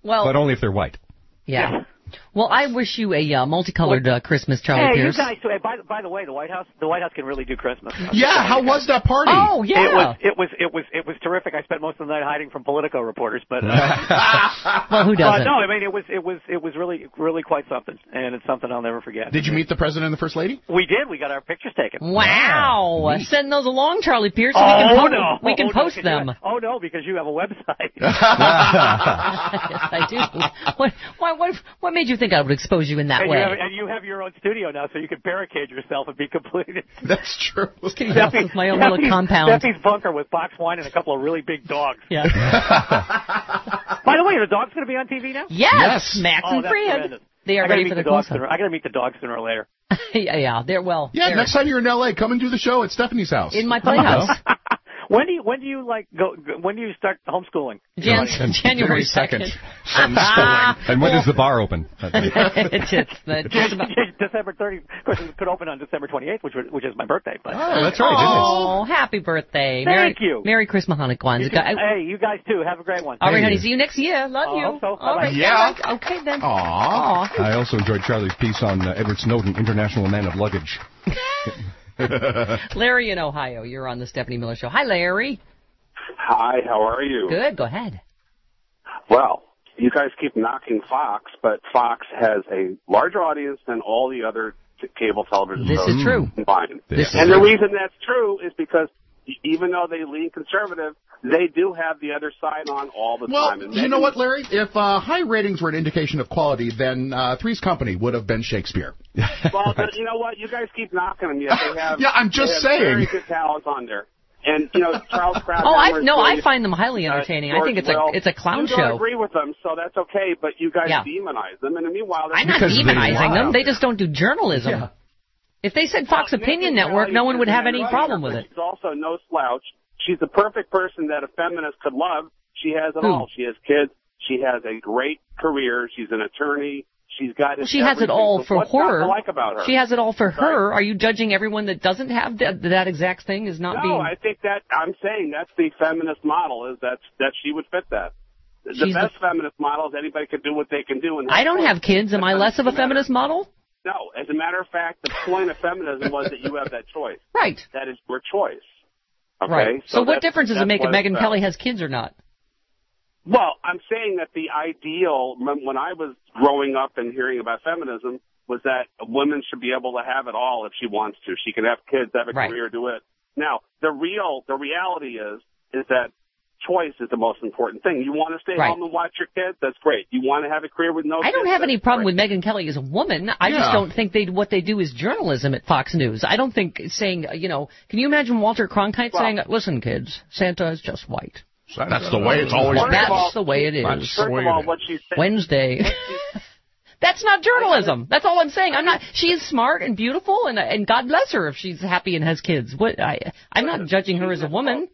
Well, but only if they're white. Yeah. Well, I wish you a uh, multicolored uh, Christmas, Charlie Hey, Pierce. you guys. Hey, by, by the way, the White House, the White House can really do Christmas. Yeah, how was that party? Oh, yeah. It was, it was, it was, it was terrific. I spent most of the night hiding from Politico reporters, but. Uh, well, who doesn't? Uh, no, I mean it was, it was, it was really, really quite something, and it's something I'll never forget. Did you meet the president and the first lady? We did. We got our pictures taken. Wow! Wow. Send those along, Charlie Pierce. So Oh, we can, po- no. we can Oh, no, post because them. you- Oh no, because you have a website. Yes, I do. What, why, what, what made you think I would expose you in that and way? You have, and you have your own studio now, so you can barricade yourself and be completed. That's true. Yeah, it's my own little Steffi's- compound. Steffi's bunker with box wine and a couple of really big dogs. Yeah. By the way, are the dogs going to be on T V now? Yes, Yes. Max Oh, and that's Fred. tremendous. They are I gotta ready meet for the the dogs close-up. sooner. I got to meet the dogs sooner or later. yeah, yeah, they're well. Yeah, they're next time you're in L A, come and do the show at Stephanie's house. in my playhouse. When do you when do you like go? go- When do you start homeschooling? Jan- And January second. second. And when does the bar open? it's just the, just about, December thirtieth. Of course, it could open on December twenty-eighth, which was- which is my birthday. But Oh, that's right. oh, happy birthday! Thank Merry, you. Merry Christmas, Hanukkah. You too. Hey, you guys too. Have a great one. All right, Hey. honey. See you next year. Love Oh, you. hope so. All right. Yeah. all right. Okay then. Aw. Aw. I also enjoyed Charlie's piece on uh, Edward Snowden, International Man of Luggage. Larry in Ohio. You're on the Stephanie Miller Show. Hi, Larry. Hi, how are you? Good. Go ahead. Well, you guys keep knocking Fox, but Fox has a larger audience than all the other t- cable television This shows is true. combined. This and is the true. reason that's true is because e- even though they lean conservative, they do have the other side on all the Well, time. And you know what, Larry? If uh, high ratings were an indication of quality, then uh, Three's Company would have been Shakespeare. Well, but you know what? You guys keep knocking them. Yet they have, Yeah, I'm just they have saying. very good talent on there. And, you know, Charles Kraft. Oh, I no, I find them highly Uh, entertaining. I think it's a George it's a clown you don't show. agree with them, so that's okay. But you guys Yeah. demonize them, and meanwhile, I'm not Because they demonizing lie. them. They just don't do journalism. Yeah. If they said Fox Opinion Network, no one would have any problem with it. She's also no slouch. She's the perfect person that a feminist could love. She has it Who? all. She has kids. She has a great career. She's an attorney. She's got it. She has it everything. all So for what's not her. to like about her? She has it all for her. Are you judging everyone that doesn't have that, that exact thing is not No, being? I think that I'm saying that's the feminist model. Is that that she would fit that. The She's best feminist model is anybody can do what they can do. And I don't have kids. Am I less of a Doesn't matter. feminist model? No, as a matter of fact, the point of feminism was that you have that choice. Right. That is your choice. Okay. Right. So, what that's- difference does it that's make if what it's Megyn about. Kelly has kids or not? Well, I'm saying that the ideal, when when I was growing up and hearing about feminism, was that a woman should be able to have it all if she wants to. She can have kids, have a Right. career, do it. Now, the real, the reality is, is that choice is the most important thing. You want to stay Right. home and watch your kids? That's great. You want to have a career with no I don't kids? have any That's problem great. with Megyn Kelly as a woman. I Yeah. just don't think they what they do is journalism at Fox News. I don't think saying, you know, can you imagine Walter Cronkite Well- saying, "Listen, kids, Santa is just white." That's the way it's always First been. of all- That's the way it is. That's the First way of all, it what she said. Wednesday. That's not journalism. That's all I'm saying. I'm not. She is smart and beautiful, and and God bless her if she's happy and has kids. What I I'm not judging her as a woman.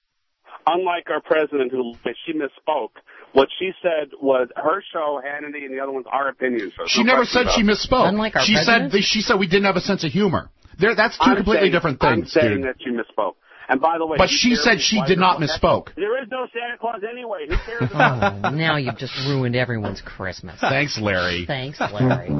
Unlike our president, who she misspoke. What she said was her show, Hannity, and the other one's our opinion show. She never said she misspoke. Unlike our she president? said she said we didn't have a sense of humor. There, that's two I'm completely saying- different I'm things, saying dude. that she misspoke. And by the way, But who she cares said if she white did or not black? misspoke. There is no Santa Claus anyway. Who cares? Oh, now you've just ruined everyone's Christmas. Thanks, Larry. Thanks, Larry.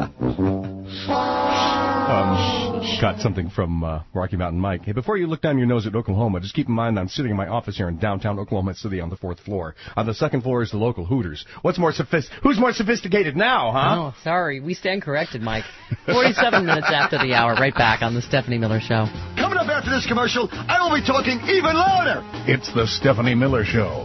Um, got something from uh, Rocky Mountain Mike. Hey, before you look down your nose at Oklahoma, just keep in mind I'm sitting in my office here in downtown Oklahoma City on the fourth floor. On the second floor is the local Hooters. What's more sophist? Who's more sophisticated now, huh? Oh, sorry. We stand corrected, Mike. forty-seven minutes after the hour. Right back on the Stephanie Miller Show. Coming up after this commercial, I will be talking even louder. It's the Stephanie Miller Show.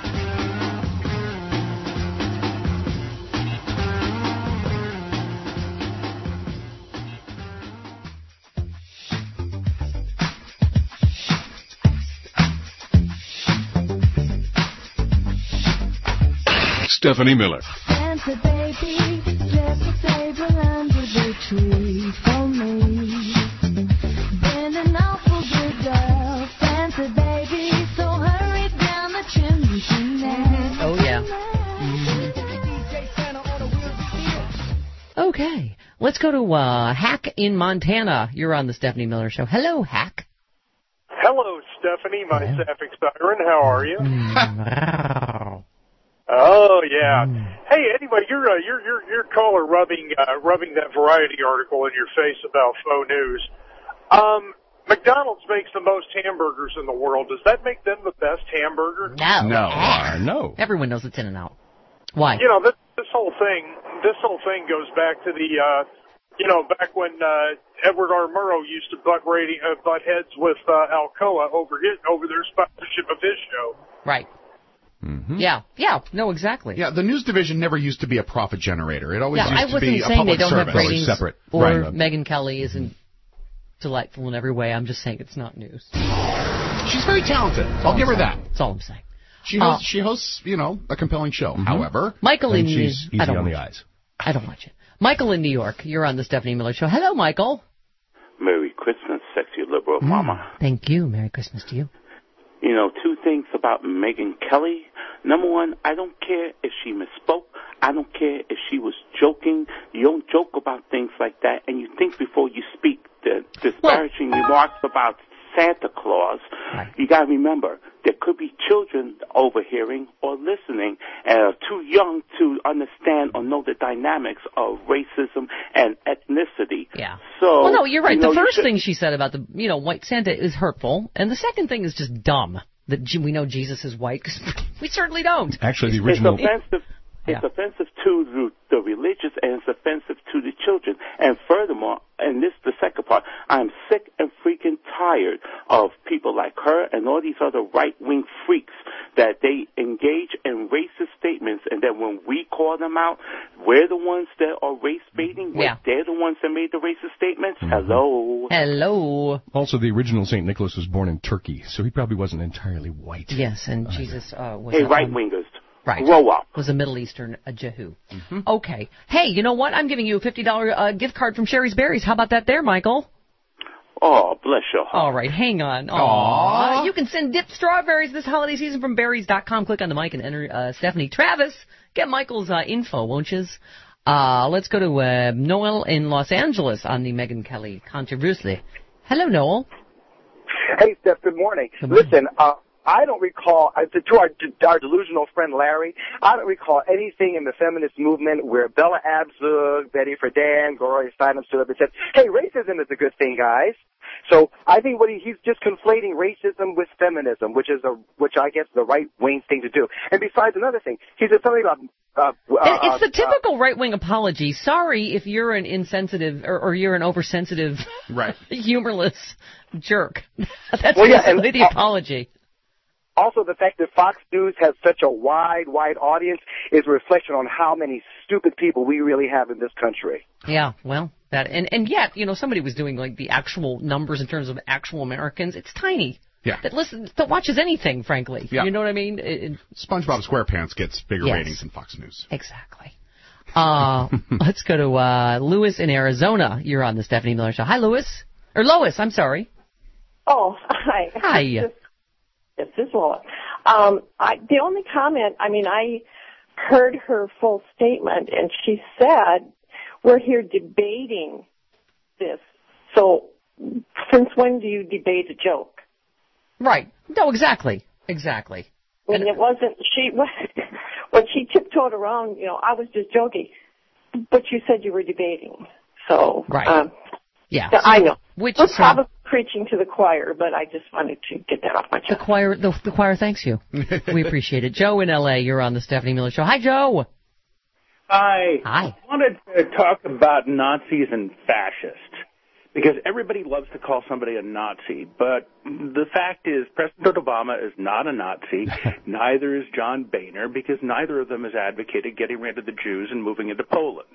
Stephanie Miller. Santa baby, left a table under the tree for me. Been an awful good girl, Santa baby, so hurry down the chimney tonight. Oh, yeah. Okay. Let's go to uh, Hack in Montana. You're on the Stephanie Miller Show. Hello, Hack. Hello, Stephanie, my sapphic siren. How are you? Wow. Oh, yeah. Hey, anyway, you're uh, you're you're you're caller rubbing uh, rubbing that Variety article in your face about faux news. Um, McDonald's makes the most hamburgers in the world. Does that make them the best hamburger? No. No. Ah. Uh, no. Everyone knows it's In-N-Out. Why? You know, this this whole thing this whole thing goes back to the uh, you know back when uh, Edward R. Murrow used to butt rating uh, butt heads with uh, Alcoa over his over their sponsorship of his show. Right. Mm-hmm. Yeah. Yeah. No, exactly. Yeah, the news division never used to be a profit generator. It always Yeah, used I to wasn't be a saying public they don't service. have ratings separate. or Right. Megyn Kelly isn't delightful in every way. I'm just saying it's not news. She's very talented. I'll give her that. That's all I'm saying. She Uh, hosts, she hosts, you know, a compelling show. However, Michael in And she's easy I don't on the watch eyes. it. I don't watch it. Michael in New York, you're on the Stephanie Miller Show. Hello, Michael. Merry Christmas, sexy liberal mama. Thank you. Merry Christmas to you. You know, two things about Megyn Kelly. Number one, I don't care if she misspoke. I don't care if she was joking. You don't joke about things like that, and you think before you speak. The disparaging remarks about Santa Claus, you got to remember, there could be children overhearing or listening and are too young to understand or know the dynamics of racism and ethnicity. Yeah. So, well, no, you're right. you know, the you first should- thing she said about the, you know, white Santa is hurtful, and the second thing is just dumb. That G- we know Jesus is white, because we certainly don't. Actually, the original. It's offensive. It's Yeah. offensive to the, the religious, and it's offensive to the children. And furthermore, and this is the second part, I'm sick and freaking tired of people like her and all these other right-wing freaks that they engage in racist statements, and then when we call them out, we're the ones that are race-baiting. Yeah. They're the ones that made the racist statements. Hello. Hello. Also, the original Saint Nicholas was born in Turkey, so he probably wasn't entirely white. Yes, and Jesus uh, was Hey, a, um, right-wingers. Right. Grow up. Was a Middle Eastern uh, Jehu. Okay. Hey, you know what? I'm giving you a fifty dollars uh, gift card from Sherry's Berries. How about that there, Michael? Oh, bless your heart. All right, hang on. Aww. You can send dipped strawberries this holiday season from berries dot com. Click on the mic and enter uh, Stephanie Travis. Get Michael's uh, info, won't you? Uh, let's go to uh, Noel in Los Angeles on the Megyn Kelly controversy. Hello, Noel. Hey, Steph, good morning. Good morning. Listen, uh, I don't recall, uh, to, to our, to our delusional friend Larry, I don't recall anything in the feminist movement where Bella Abzug, Betty Friedan, Gloria Steinem stood up and said, hey, racism is a good thing, guys. So I think what he, he's just conflating racism with feminism, which is a, which I guess is the right wing thing to do. And besides, another thing, he said something about Uh, uh, It- it's the uh, typical right-wing apology. Sorry if you're an insensitive or, or you're an oversensitive, right. humorless jerk. That's Well, yeah, basically and- the apology. Also, the fact that Fox News has such a wide, wide audience is a reflection on how many stupid people we really have in this country. Yeah, well, that and and yet, you know, somebody was doing like the actual numbers in terms of actual Americans. It's tiny. Yeah. That listens, that watches anything, frankly. Yeah. You know what I mean? It, it, SpongeBob SquarePants gets bigger Yes. ratings than Fox News. Exactly. Uh, let's go to uh, Lewis in Arizona. You're on the Stephanie Miller Show. Hi, Lewis. Or Lois, I'm sorry. Oh, hi. Hi. This is Lois. Um, I, the only comment, I mean, I heard her full statement, and she said, we're here debating this. So since when do you debate a joke? Right. No, exactly. Exactly. And it wasn't, she, when she tiptoed around, you know, I was just joking. But you said you were debating. So, Right. um, Yeah. so I know. Which We're is, uh, probably preaching to the choir, but I just wanted to get that off my chest. The choir, the, the choir thanks you. We appreciate it. Joe in L A, you're on the Stephanie Miller Show. Hi, Joe. Hi. Hi. I wanted to talk about Nazis and fascists because everybody loves to call somebody a Nazi, but the fact is President Obama is not a Nazi, neither is John Boehner, because neither of them has advocated getting rid of the Jews and moving into Poland.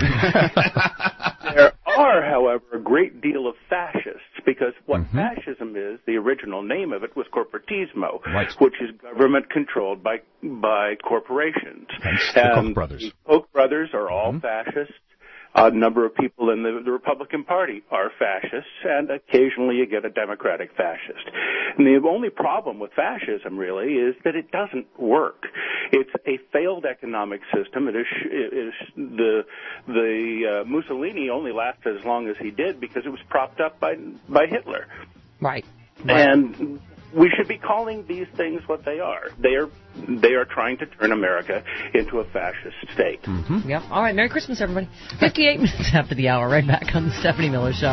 There are, however, a great deal of fascists, because what Mm-hmm. fascism is, the original name of it was corporatismo, Right. which is government controlled by by corporations. Hence the Koch brothers. The Koch brothers are all fascists. A number of people in the, the Republican Party are fascists, and occasionally you get a Democratic fascist. And the only problem with fascism, really, is that it doesn't work. It's a failed economic system. It is, it is the the uh, Mussolini only lasted as long as he did because it was propped up by by Hitler. Right. And we should be calling these things what they are. They are they are trying to turn America into a fascist state. Mm-hmm. Yep. All right. Merry Christmas, everybody. fifty-eight minutes after the hour. Right back on the Stephanie Miller Show.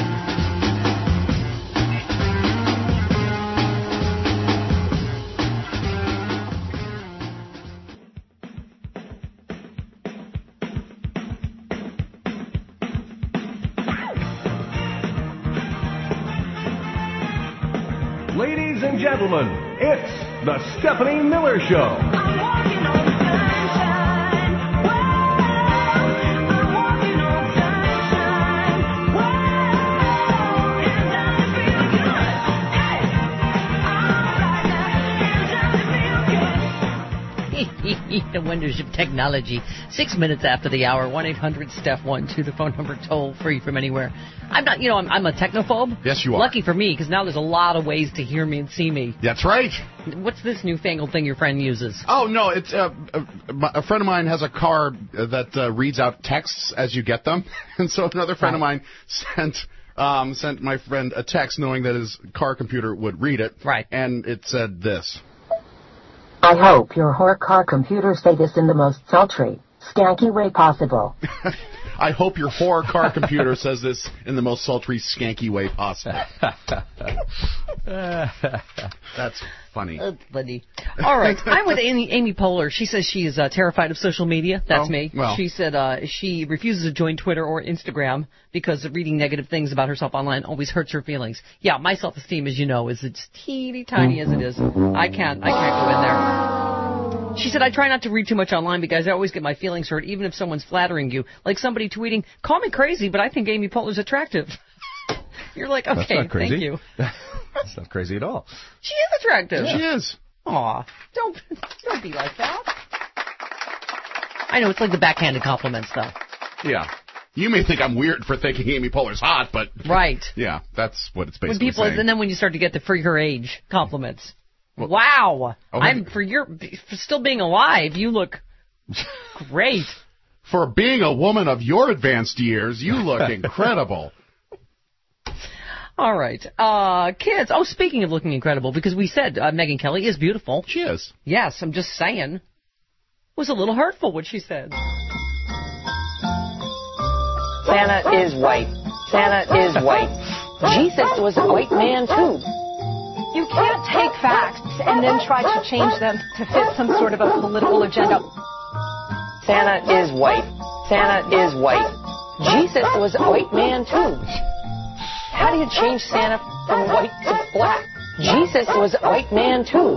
Ladies and gentlemen, it's the Stephanie Miller Show. The wonders of technology. Six minutes after the hour, one eight hundred Steph one two, the phone number, toll free from anywhere. I'm not, you know, I'm, I'm a technophobe. Yes, you are. Lucky for me, because now there's a lot of ways to hear me and see me. That's right. What's this newfangled thing your friend uses? Oh, no, it's uh, a, a friend of mine has a car that uh, reads out texts as you get them. And so another friend of mine sent um, sent my friend a text knowing that his car computer would read it. Right. And it said this. I hope your whore car computer say this in the most sultry, skanky way possible. I hope your whore car computer says this in the most sultry, skanky way possible. That's funny. That's funny. All right. I'm with Amy, Amy Poehler. She says she is uh, terrified of social media. That's Oh, me. well. She said uh, she refuses to join Twitter or Instagram because reading negative things about herself online always hurts her feelings. Yeah, my self-esteem, as you know, is as teeny tiny as it is. I can't. I can't go in there. She said, I try not to read too much online because I always get my feelings hurt, even if someone's flattering you. Like somebody tweeting, call me crazy, but I think Amy Poehler's attractive. You're like, okay, That's not crazy. thank you. That's not crazy at all. She is attractive. She is. Aw, don't, don't be like that. I know, it's like the backhanded compliments, though. Yeah. You may think I'm weird for thinking Amy Poehler's hot, but... Right. Yeah, that's what it's When basically people, saying. and then when you start to get the for your age compliments. Wow. Oh, I'm, for your, for still being alive, you look great. For being a woman of your advanced years, you look incredible. All right. Uh, kids. Oh, speaking of looking incredible, because we said uh, Megyn Kelly is beautiful. She is. Yes, I'm just saying. It was a little hurtful what she said. Santa is white. Santa is white. Jesus was a white man, too. You can't take facts and then try to change them to fit some sort of a political agenda. Santa is white. Santa is white. Jesus was a white man, too. How do you change Santa from white to black? Jesus was a white man, too.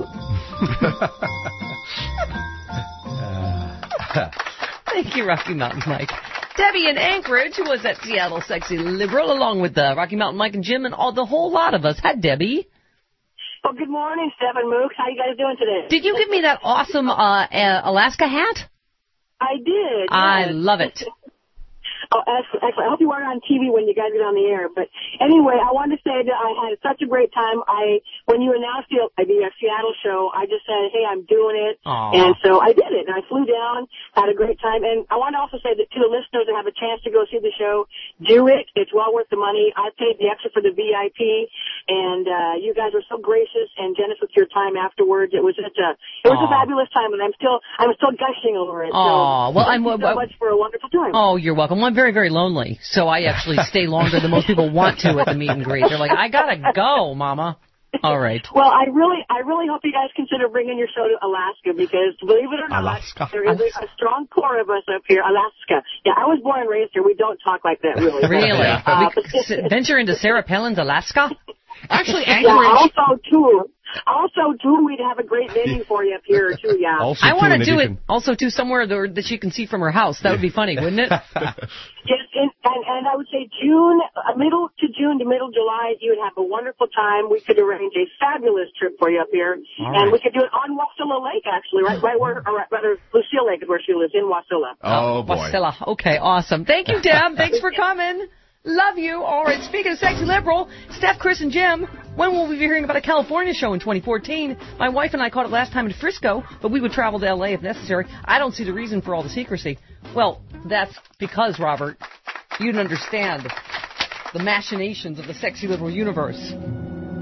Thank you, Rocky Mountain Mike. Debbie in Anchorage, who was at Seattle Sexy Liberal, along with uh, Rocky Mountain Mike and Jim and all the whole lot of us. Hi, Debbie. Well, good morning, Steph and Mook. How you guys doing today? Did you give me that awesome uh, uh, Alaska hat? I did. I yes. love it. Oh, excellent, excellent. I hope you weren't on T V when you guys get on the air. But anyway, I wanted to say that I had such a great time. I when you announced the, the uh, Seattle show, I just said, hey, I'm doing it. Aww. And so I did it. And I flew down, had a great time. And I want to also say that to the listeners that have a chance to go see the show, do it. It's well worth the money. I paid the extra for the V I P. And uh, you guys were so gracious and generous with your time afterwards. It was such a it was Aww. a fabulous time. And I'm still I'm still gushing over it. Aw, so well, thank I'm- you so uh, much for a wonderful time. Oh, you're welcome. Well, I'm very, very lonely, so I actually stay longer than most people want to at the meet and greet. They're like, I gotta go, Mama. All right. Well, I really, I really hope you guys consider bringing your show to Alaska because, believe it or not, Alaska. there is a, a strong core of us up here. Alaska. Yeah, I was born and raised here. We don't talk like that, really. Really? Uh, we could s- venture into Sarah Palin's Alaska? Actually, yeah, Anchorage. also too. Also too, we'd have a great venue for you up here too. Yeah. I want to do it also too somewhere there, that she can see from her house. That would be funny, wouldn't it? Yes, and, and, and I would say June, uh, middle to June to middle July, you would have a wonderful time. We could arrange a fabulous trip for you up here, All and right. we could do it on Wasilla Lake, actually, right, right where, or rather, Lucille Lake is where she lives, in Wasilla. Oh, boy. Wasilla. Okay, awesome. Thank you, Deb. Thanks for coming. Love you. All right, speaking of Sexy Liberal, Steph, Chris, and Jim, when will we be hearing about a California show in twenty fourteen? My wife and I caught it last time in Frisco, but we would travel to L A if necessary. I don't see the reason for all the secrecy. Well, that's because, Robert, you don't understand the machinations of the Sexy Liberal universe.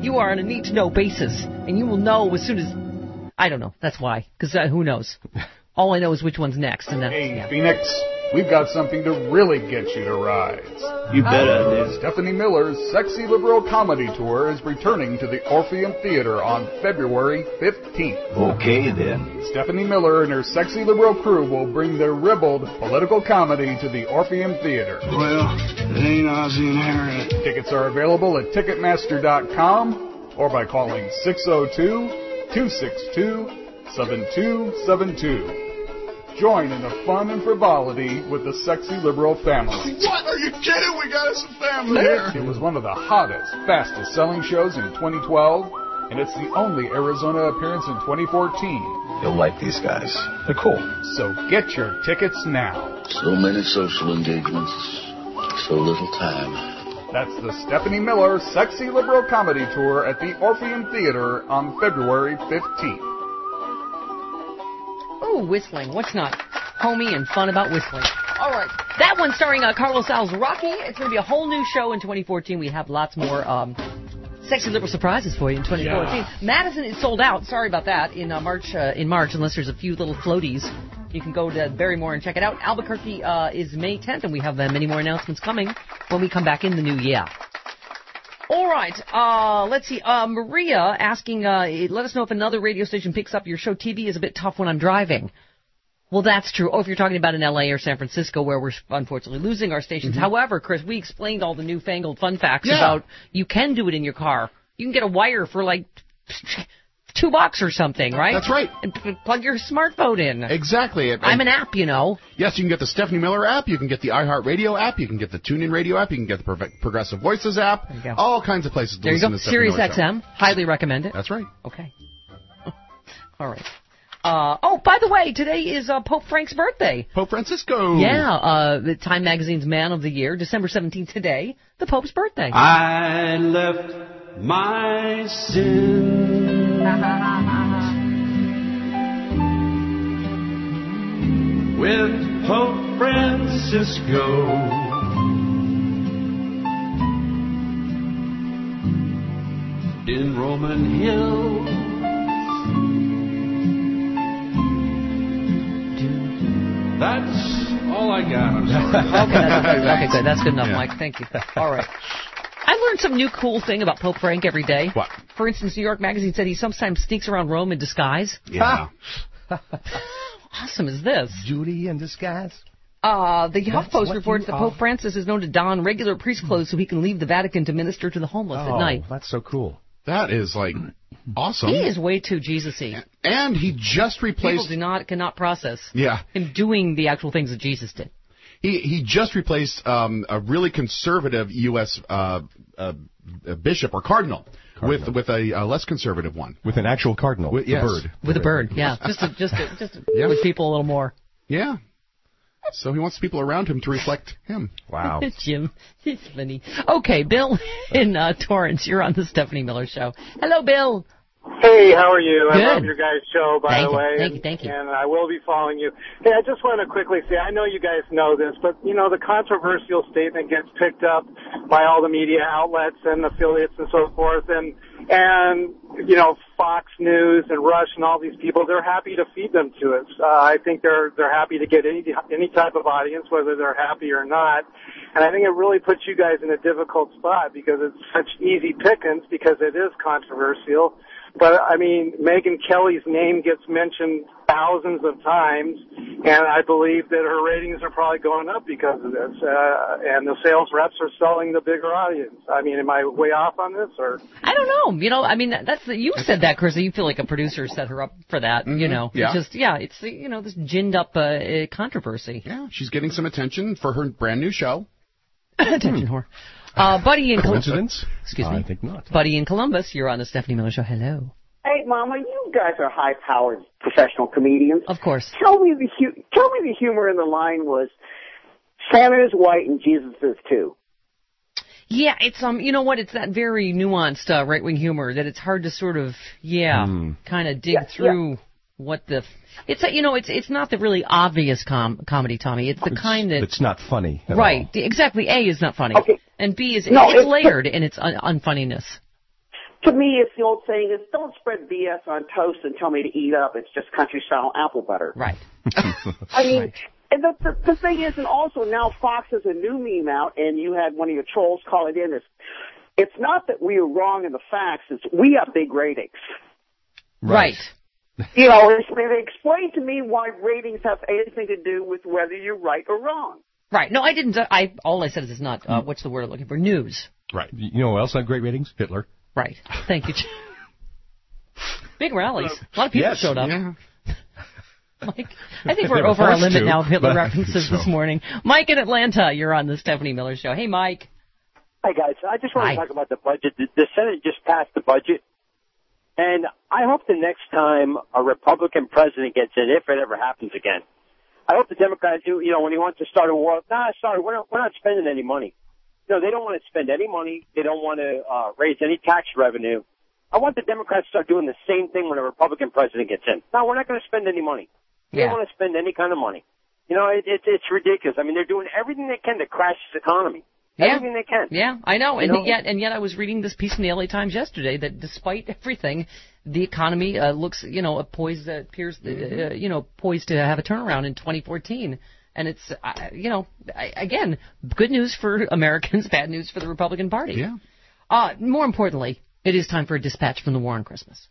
You are on a need-to-know basis, and you will know as soon as... I don't know. That's why. Because uh, who knows? All I know is which one's next. And that's, Hey, yeah. Phoenix, we've got something to really get you to rise. You bet I do. Stephanie Miller's Sexy Liberal Comedy Tour is returning to the Orpheum Theater on February fifteenth. Okay, then. Stephanie Miller and her Sexy Liberal crew will bring their ribald political comedy to the Orpheum Theater. Well, it ain't Ozzie and Harriet. Tickets are available at Ticketmaster dot com or by calling six oh two, two six two, seven two seven two. Join in the fun and frivolity with the Sexy Liberal family. What? Are you kidding? We got us a family here. It was one of the hottest, fastest selling shows in twenty twelve, and it's the only Arizona appearance in twenty fourteen. You'll like these guys. They're cool. So get your tickets now. So many social engagements, so little time. That's the Stephanie Miller Sexy Liberal Comedy Tour at the Orpheum Theater on February fifteenth. Ooh, whistling. What's not homey and fun about whistling? All right. That one starring uh, Carlos Alzaraki. It's going to be a whole new show in twenty fourteen. We have lots more um, sexy liberal surprises for you in twenty fourteen. Yeah. Madison is sold out. Sorry about that. In uh, March, uh, in March, unless there's a few little floaties. You can go to Barrymore and check it out. Albuquerque uh, is May tenth, and we have uh, many more announcements coming when we come back in the new year. All right, uh, let's see. Uh, Maria asking, uh, let us know if another radio station picks up your show. T V is a bit tough when I'm driving. Well, that's true. Oh, if you're talking about in L A or San Francisco, where we're unfortunately losing our stations. Mm-hmm. However, Chris, we explained all the newfangled fun facts Yeah. about you can do it in your car. You can get a wire for like two bucks or something, right? That's right. And p- plug your smartphone in. Exactly. And- I'm an app, you know. Yes, you can get the Stephanie Miller app, you can get the iHeartRadio app, you can get the TuneIn Radio app, you can get the Prog- Progressive Voices app, There you go. all kinds of places to There you listen go. to Stephanie Sirius Miller X Show. M. Highly recommend it. That's right. Okay. All right. Uh, oh, by the way, today is uh, Pope Frank's birthday. Pope Francisco. Yeah, uh, the Time Magazine's Man of the Year, December seventeenth today, the Pope's birthday. I left my sin with Pope Francisco. In Roman Hill. That's all I got. I'm sorry. Okay, that's, okay, good. That's good enough, Yeah. Mike. Thank you. All right. I learned some new cool thing about Pope Frank every day. What? For instance, New York Magazine said he sometimes sneaks around Rome in disguise. Yeah. Awesome is this? Judy in disguise. Uh, the That's HuffPost what reports you that are. Pope Francis is known to don regular priest clothes so he can leave the Vatican to minister to the homeless Oh, at night. that's so cool. That is like awesome. He is way too Jesus-y. And he just People replaced. do not cannot process Yeah. him doing the actual things that Jesus did. He he just replaced um, a really conservative U S Uh, uh, bishop or cardinal, Cardinal. with with a, a less conservative one. With an actual cardinal. With- the yes. bird. With a bird, yeah. Just to, just to, just to Yeah. with people a little more. Yeah. So he wants people around him to reflect him. Wow. Jim, it's funny. Okay, Bill in uh, Torrance, you're on the Stephanie Miller Show. Hello, Bill. Hey, how are you? I Good. love your guys' show, by Thank the you, way. thank you, and, thank you. And I will be following you. Hey, I just want to quickly say, I know you guys know this, but, you know, the controversial statement gets picked up by all the media outlets and affiliates and so forth, and, and you know, Fox News and Rush and all these people, they're happy to feed them to us. Uh, I think they're, they're happy to get any, any type of audience, whether they're happy or not. And I think it really puts you guys in a difficult spot because it's such easy pickings because it is controversial. But, I mean, Megyn Kelly's name gets mentioned thousands of times, and I believe that her ratings are probably going up because of this. Uh, and the sales reps are selling the bigger audience. I mean, am I way off on this? Or I don't know. You know, I mean, that's the, you said that, Chris. You feel like a producer set her up for that. You know, Yeah. it's just yeah, it's you know this ginned up uh, uh, controversy. Yeah, she's getting some attention for her brand new show. Attention, whore. Uh, Buddy in Columbus. Coincidence? Excuse me. I think not. Buddy in Columbus, you're on the Stephanie Miller Show. Hello. Hey, Mama, you guys are high-powered professional comedians. Of course. Tell me the hu- tell me the humor in the line was Santa is white and Jesus is too. Yeah, it's um, you know what? It's that very nuanced uh, right-wing humor that it's hard to sort of yeah, Mm. kind of dig Yeah, through what the. It's a, you know, it's it's not the really obvious com- comedy, Tommy. It's the kind that It's not funny. At right. all. Exactly. A is not funny, Okay. and B is No, it's it's- layered in its un- unfunniness. To me, it's the old saying is don't spread B S on toast and tell me to eat up. It's just country-style apple butter. Right. I mean, and the, the, the thing is, and also now Fox has a new meme out, and you had one of your trolls call it in. It's, it's not that we are wrong in the facts. It's we have big ratings. Right. You know, it's, they explain to me why ratings have anything to do with whether you're right or wrong. Right. No, I didn't. I all I said is it's not. Uh, what's the word I'm looking for? News. Right. You know who else had great ratings? Hitler. Right. Thank you. Big rallies. A lot of people Yes, showed up. yeah. Mike, I think They we're were over our forced limit to, now of Hitler but- references so. this morning. Mike in Atlanta, you're on the Stephanie Miller Show. Hey, Mike. Hi, guys. I just want Hi. to talk about the budget. The, the Senate just passed the budget, and I hope the next time a Republican president gets in, if it ever happens again, I hope the Democrats do, you know, when he wants to start a war, nah, sorry, we're not, we're not spending any money. No, they don't want to spend any money. They don't want to uh, raise any tax revenue. I want the Democrats to start doing the same thing when a Republican president gets in. No, we're not going to spend any money. They Yeah. don't want to spend any kind of money. You know, it, it, it's ridiculous. I mean, they're doing everything they can to crash this economy. Yeah. Everything they can. Yeah, I know. You And know? yet, and yet, I was reading this piece in the L A Times yesterday that despite everything, the economy uh, looks, you know, poised, uh, appears, uh, you know, poised to have a turnaround in twenty fourteen. And it's, uh, you know, I, again, good news for Americans, bad news for the Republican Party. Yeah. Uh, more importantly, it is time for a dispatch from the war on Christmas.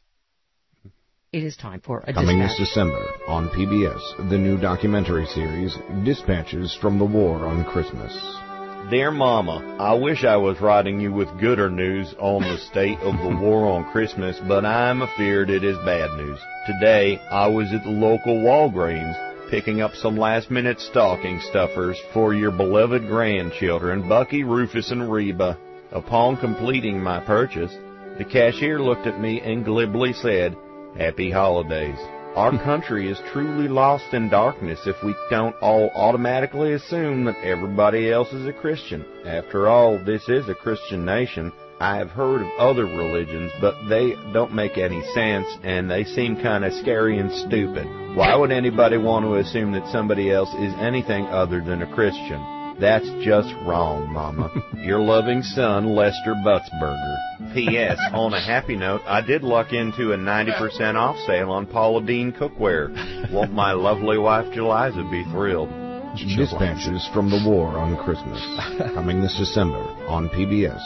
It is time for a Coming dispatch. this December on P B S, the new documentary series, Dispatches from the War on Christmas. Dear Mama, I wish I was writing you with gooder news on the state of the war on Christmas, but I am afeard it is bad news. Today, I was at the local Walgreens picking up some last-minute stocking stuffers for your beloved grandchildren, Bucky, Rufus, and Reba. Upon completing my purchase, the cashier looked at me and glibly said, "Happy holidays." Our country is truly lost in darkness if we don't all automatically assume that everybody else is a Christian. After all, this is a Christian nation. I have heard of other religions, but they don't make any sense, and they seem kind of scary and stupid. Why would anybody want to assume that somebody else is anything other than a Christian? That's just wrong, Mama. Your loving son, Lester Butzberger. P S. On a happy note, I did luck into a ninety percent off sale on Paula Deen cookware. Won't my lovely wife, Jeliza, be thrilled? Dispatches from the War on Christmas. Coming this December on P B S.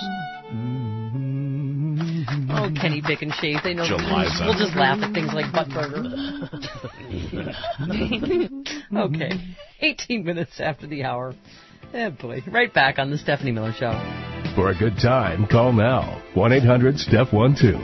Oh, Kenny Pick and Shave. They know. Jeliza. We'll just laugh at things like Buttburger. Okay. eighteen minutes after the hour. Oh, boy. Right back on the Stephanie Miller Show. For a good time, call now. one eight hundred S T E P one two.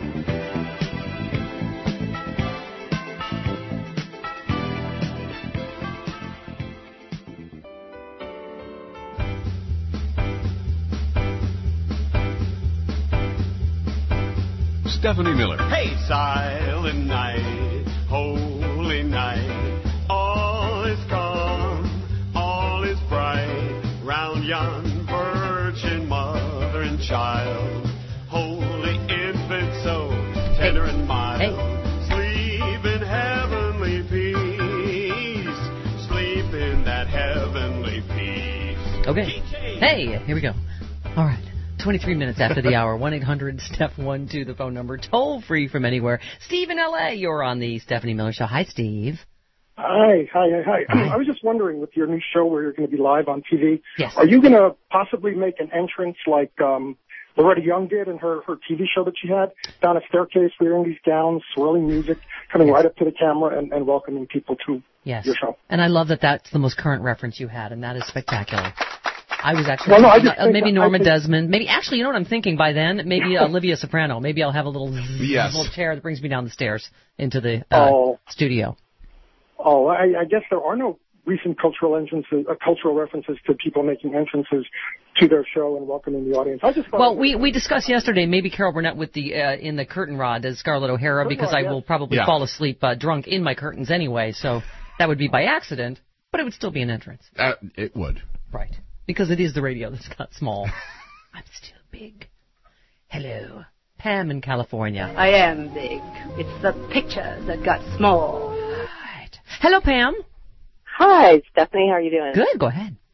Stephanie Miller. Hey, silent night, holy night, all is calm, all is bright, round yon virgin mother and child, holy infant so tender and mild, sleep in heavenly peace, sleep in that heavenly peace. Okay. Hey, here we go. All right. twenty-three minutes after the hour. one eight hundred S T E P one two, the phone number. Toll free from anywhere. Steve in L A, you're on the Stephanie Miller Show. Hi, Steve. Hi, hi, hi, hi. I was just wondering, with your new show where you're going to be live on T V, yes. are you going to possibly make an entrance like um, Loretta Young did in her, her T V show that she had, down a staircase wearing these gowns, swirling music, coming right up to the camera and, and welcoming people to Yes. your show? And I love that that's the most current reference you had, and that is spectacular. I was actually Well, no, I thinking, just uh, think maybe that- Norma I think- Desmond. Maybe actually, you know what I'm thinking by then? Maybe Olivia Soprano. Maybe I'll have a little, Yes. little chair that brings me down the stairs into the uh, Oh. studio. Oh, I, I guess there are no recent cultural entrances, uh, cultural references to people making entrances to their show and welcoming the audience. I just thought Well, we we discussed yesterday maybe Carol Burnett with the uh, in the curtain rod as Scarlett O'Hara Curtain because rod, I yes. will probably Yeah. fall asleep uh, drunk in my curtains anyway, so that would be by accident, but it would still be an entrance. Uh, it would. Right. Because it is the radio that's got small. I'm still big. Hello. Pam in California. I am big. It's the pictures that got small. Hello, Pam. Hi, Stephanie. How are you doing? Good. Go ahead.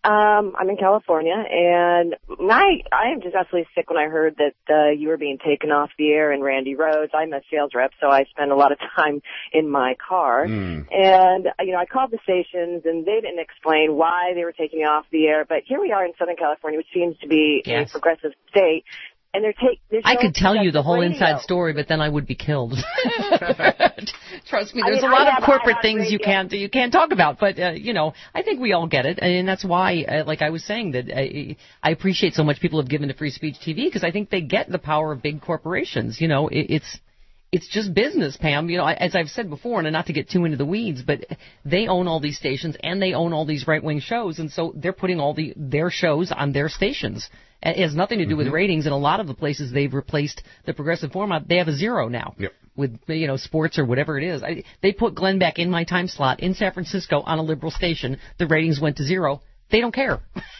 Um, I'm in California, and my I am just absolutely sick when I heard that uh, you were being taken off the air and Randy Rhodes. I'm a sales rep, so I spend a lot of time in my car. Mm. And, you know, I called the stations, and they didn't explain why they were taking me off the air. But here we are in Southern California, which seems to be yes. a progressive state. And they're take, they're I could tell you the whole radio. inside story, but then I would be killed. Trust me, I there's mean, a lot I of have corporate iHeart things you Radio. can't you can't talk about. But uh, you know, I think we all get it, and that's why, uh, like I was saying, that I, I appreciate so much people have given to Free Speech T V because I think they get the power of big corporations. You know, it, it's. It's just business, Pam. You know, as I've said before, and not to get too into the weeds, but they own all these stations and they own all these right-wing shows, and so they're putting all the their shows on their stations. It has nothing to do Mm-hmm. with ratings, and a lot of the places they've replaced the progressive format, they have a zero now. Yep. With, you know, sports or whatever it is. I, they put Glenn Beck in my time slot in San Francisco on a liberal station. The ratings went to zero. They don't care.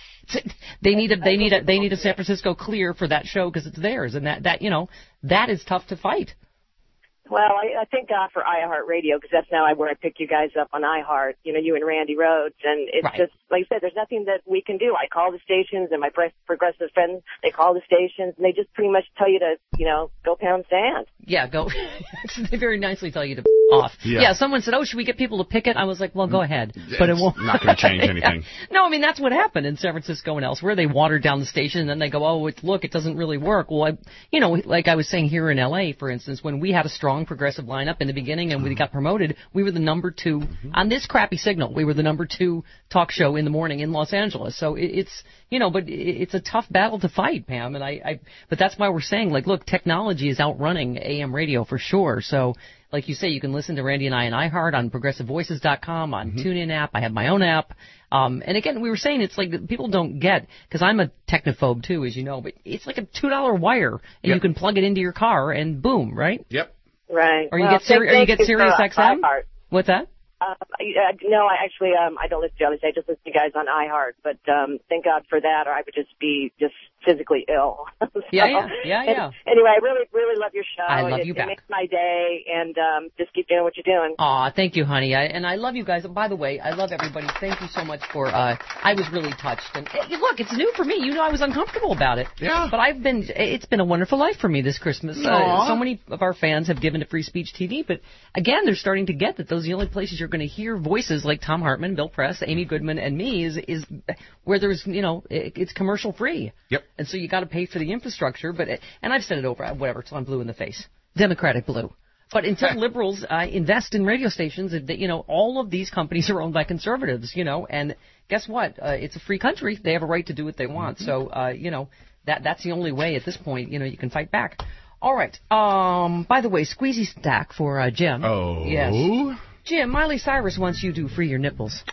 They need a they need a they need a San Francisco clear for that show because it's theirs, and that that you know that is tough to fight. Well, I, I thank God for iHeartRadio because that's now where I pick you guys up on iHeart, you know, you and Randy Rhodes. And it's right. just, like I said, there's nothing that we can do. I call the stations and my progressive friends, they call the stations and they just pretty much tell you to, you know, go pound sand. Yeah, go. They very nicely tell you to off. Yeah. yeah, someone said, oh, should we get people to picket? I was like, well, go ahead. But it It's won't. not going to change anything. Yeah. No, I mean, that's what happened in San Francisco and elsewhere. They watered down the station and then they go, oh, it, look, it doesn't really work. Well, I, you know, like I was saying here in L A, for instance, when we had a strong progressive lineup in the beginning and we got promoted, we were the number two mm-hmm. on this crappy signal. We were the number two talk show in the morning in Los Angeles. So it, it's, you know, but it, it's a tough battle to fight, Pam. And I, I, but that's why we're saying, like, look, technology is outrunning A M radio for sure. So, like you say, you can listen to Randy and I on iHeart, on progressive voices dot com, on mm-hmm. TuneIn app. I have my own app. Um, and again, we were saying it's like that people don't get, because I'm a technophobe too, as you know, but it's like a two dollar wire, and yep. you can plug it into your car, and boom, right? Yep. Right. Or you well, get Siri, or you get Sirius X M. iHeart. What's that? Uh, I, no, I actually, um, I don't listen to others. I just listen to you guys on iHeart. But um, thank God for that, or I would just be just physically ill. so, yeah, yeah, yeah, yeah. Anyway, I really, really love your show. I love it, you it back. It makes my day, and um, just keep doing what you're doing. Aw, thank you, honey. I, and I love you guys. By the way, I love everybody. Thank you so much for. Uh, I was really touched. And hey, look, it's new for me. You know, I was uncomfortable about it. Yeah. But I've been. It's been a wonderful life for me this Christmas. Uh, so many of our fans have given to Free Speech T V, but again, they're starting to get that those are the only places you're going to hear voices like Tom Hartman, Bill Press, Amy Goodman, and me is is where there's, you know, it, it's commercial free. Yep. And so you got to pay for the infrastructure, but and I've said it over, whatever, till I'm blue in the face. Democratic blue. But until liberals uh, invest in radio stations, they, you know, all of these companies are owned by conservatives, you know, and guess what? Uh, it's a free country. They have a right to do what they want. Mm-hmm. So, uh, you know, that that's the only way at this point, you know, you can fight back. All right. Um, by the way, squeezy stack for uh, Jim. Oh. Yes. Jim, Miley Cyrus wants you to free your nipples.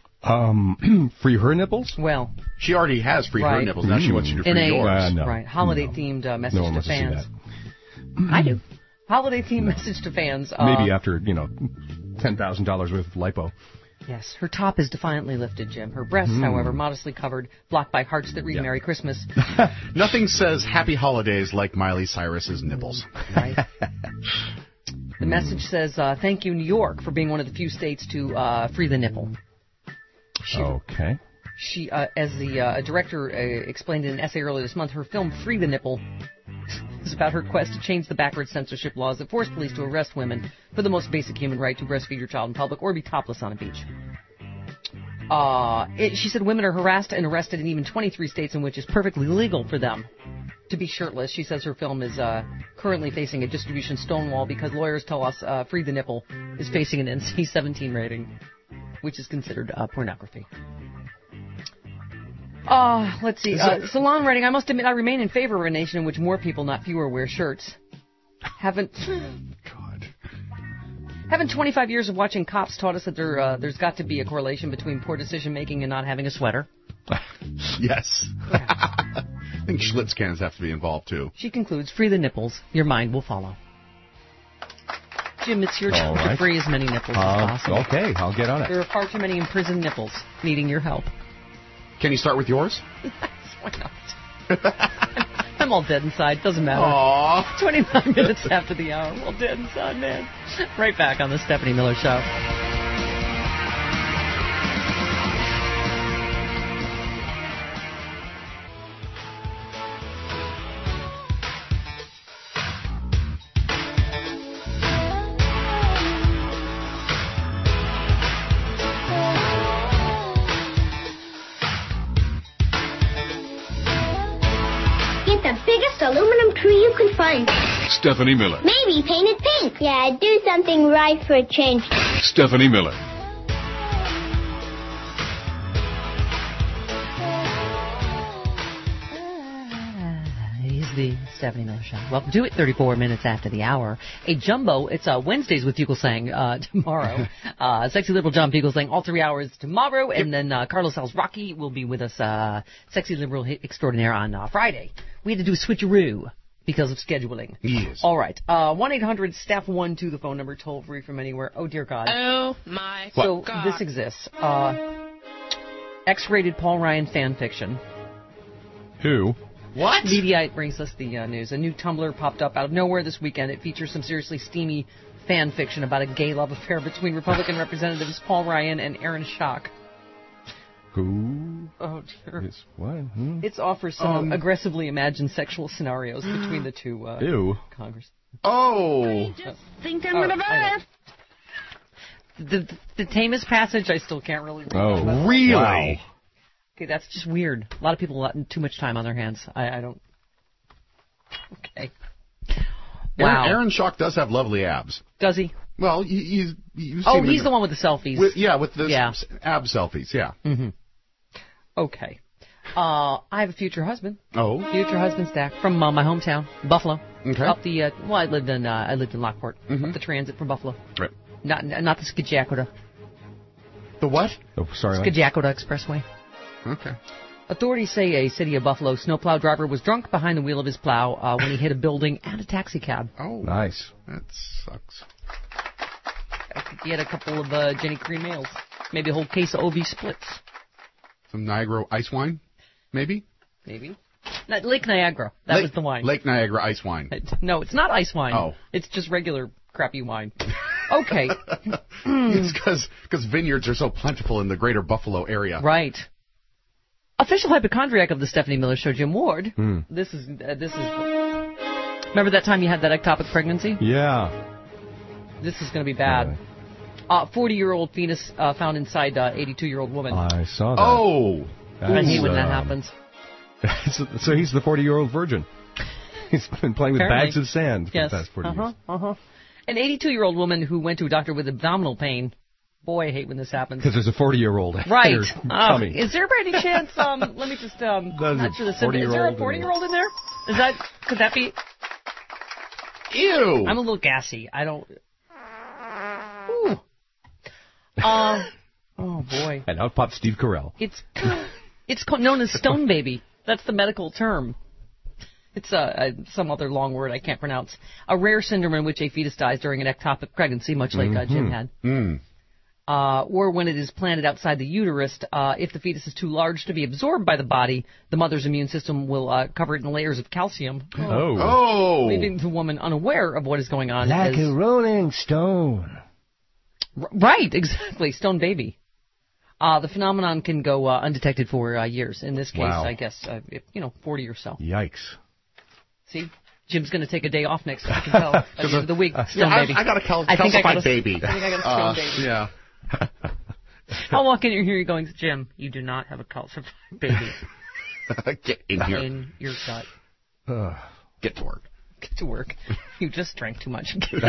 Um, free her nipples? Well, she already has free right. her nipples. Now she wants you to free In a, yours. Uh, no. Right. Holiday-themed uh, message no one to wants fans. to see that. I do. Holiday-themed message to fans. Uh, Maybe after, you know, ten thousand dollars worth of lipo. Yes, her top is defiantly lifted, Jim. Her breasts, Mm. however, modestly covered, blocked by hearts that read Yeah. Merry Christmas. Nothing says Happy Holidays like Miley Cyrus's nipples. Right. The message says, uh, thank you, New York, for being one of the few states to uh, free the nipple. She, okay. She, uh, as the uh, director uh, explained in an essay earlier this month, her film Free the Nipple is about her quest to change the backward censorship laws that force police to arrest women for the most basic human right to breastfeed your child in public or be topless on a beach. Uh, it, she said women are harassed and arrested in even twenty-three states in which it's perfectly legal for them to be shirtless. She says her film is uh, currently facing a distribution stonewall because lawyers tell us uh, Free the Nipple is facing an N C seventeen rating, which is considered uh, pornography. Uh, let's see. Uh, Salon writing, I must admit I remain in favor of a nation in which more people, not fewer, wear shirts. Haven't... God. Haven't twenty-five years of watching Cops taught us that there, uh, there's got to be a correlation between poor decision-making and not having a sweater? Yes. Yeah. I think Schlitz cans have to be involved, too. She concludes, free the nipples. Your mind will follow. Jim, it's your All job right. to free as many nipples Uh, as possible. okay, I'll get on it. There are far too many imprisoned nipples needing your help. Can you start with yours? Yes, why not? I'm all dead inside. Doesn't matter. Aww. twenty-nine minutes after the hour. I'm all dead inside, man. Right back on the Stephanie Miller Show. life. Stephanie Miller. Maybe paint it pink. Yeah, do something right for a change. Stephanie Miller. He's the Stephanie Miller Show. Welcome to it, thirty-four minutes after the hour. A jumbo, it's uh, Wednesdays with Fugelsang uh, tomorrow. uh, Sexy Liberal John Fugelsang, all three hours tomorrow. And then uh, Carlos Alzraki will be with us, uh, Sexy Liberal Extraordinaire, on uh, Friday. We had to do a switcheroo because of scheduling. Yes. All right. Uh, one eight hundred staff one two, the phone number, toll free from anywhere. Oh, dear God. Oh, my So God. this exists. Uh, X-rated Paul Ryan fan fiction. Who? What? Mediaite brings us the uh, news. A new Tumblr popped up out of nowhere this weekend. It features some seriously steamy fan fiction about a gay love affair between Republican Representatives Paul Ryan and Aaron Schock. Who? Oh, dear. Is what? Hmm? It offers some Um, aggressively imagined sexual scenarios between the two uh, Ew. Congress. Oh. Think I'm Oh, gonna I buy The, the, the tamest passage I still can't really read. Oh, But- Really? Wow. Okay, that's just weird. A lot of people have too much time on their hands. I, I don't... Okay. Wow. Aaron, Aaron Schock does have lovely abs. Does he? Well, he, he's... You've Oh, seen he's him- the one with the selfies. With, yeah, with the Yeah. s- ab selfies, yeah. Mm-hmm. Okay. Uh, I have a future husband. Oh. Future husband stack from uh, my hometown, Buffalo. Okay. Up the uh, well, I lived in uh, I lived in Lockport. Mhm. Up the transit from Buffalo. Right. Not not the Skijakoda. The what? Oh, sorry. Mike. Skijakoda Expressway. Okay. Authorities say a City of Buffalo snowplow driver was drunk behind the wheel of his plow uh, when he hit a building and a taxi cab. Oh. Nice. That sucks. I think he had a couple of uh, Jenny Cream ales, maybe a whole case of O V splits, Some Niagara ice wine, maybe? maybe. Not Lake Niagara. That Lake, was the wine. Lake Niagara ice wine. It- no, it's not ice wine. Oh. It's just regular crappy wine. Okay. It's because vineyards are so plentiful in the greater Buffalo area. Right. Official hypochondriac of the Stephanie Miller Show, Jim Ward. Hmm. This is uh, this is. Remember that time you had that ectopic pregnancy? Yeah. This is going to be bad. Uh, forty-year-old fetus uh, found inside uh, eighty-two-year-old woman. I saw that. Oh. I hate when that um, happens. So he's the forty-year-old virgin. He's been playing with Apparently. bags of sand for Yes. the past forty uh-huh, years. uh-huh. An eighty-two-year-old woman who went to a doctor with abdominal pain. Boy, I hate when this happens. Because there's a forty-year-old. Right. in her Uh, tummy. is there by any chance, um, let me just, um, There's not a sure the symptom. Is there a forty-year-old in forty-year-old in there? Is that, could that be? Ew. I'm a little gassy. I don't. Ooh. Um. Oh boy. And out pops Steve Carell. It's it's called, known as stone baby. That's the medical term. It's uh, uh, some other long word I can't pronounce. A rare syndrome in which a fetus dies during an ectopic pregnancy, much like uh, Jim had. Mm. Uh, or when it is planted outside the uterus. Uh, if the fetus is too large to be absorbed by the body, the mother's immune system will uh, cover it in layers of calcium. Oh. Oh. Leaving the woman unaware of what is going on. Like as, a rolling stone. R- Right, exactly. Stone baby. Uh, the phenomenon can go uh, undetected for uh, years. In this case, Wow. I guess, uh, if, you know, forty or so. Yikes. See? Jim's going to take a day off next week. I can tell. At the end of the week, stone Yeah, baby. I, I got a cal- I think I calcified got a, baby. I think I got a stone Uh, baby. Yeah. I'll walk in here going, Jim, you do not have a calcified baby Get in here. in your gut. Get to work. Get to work. You just drank too much. Hey,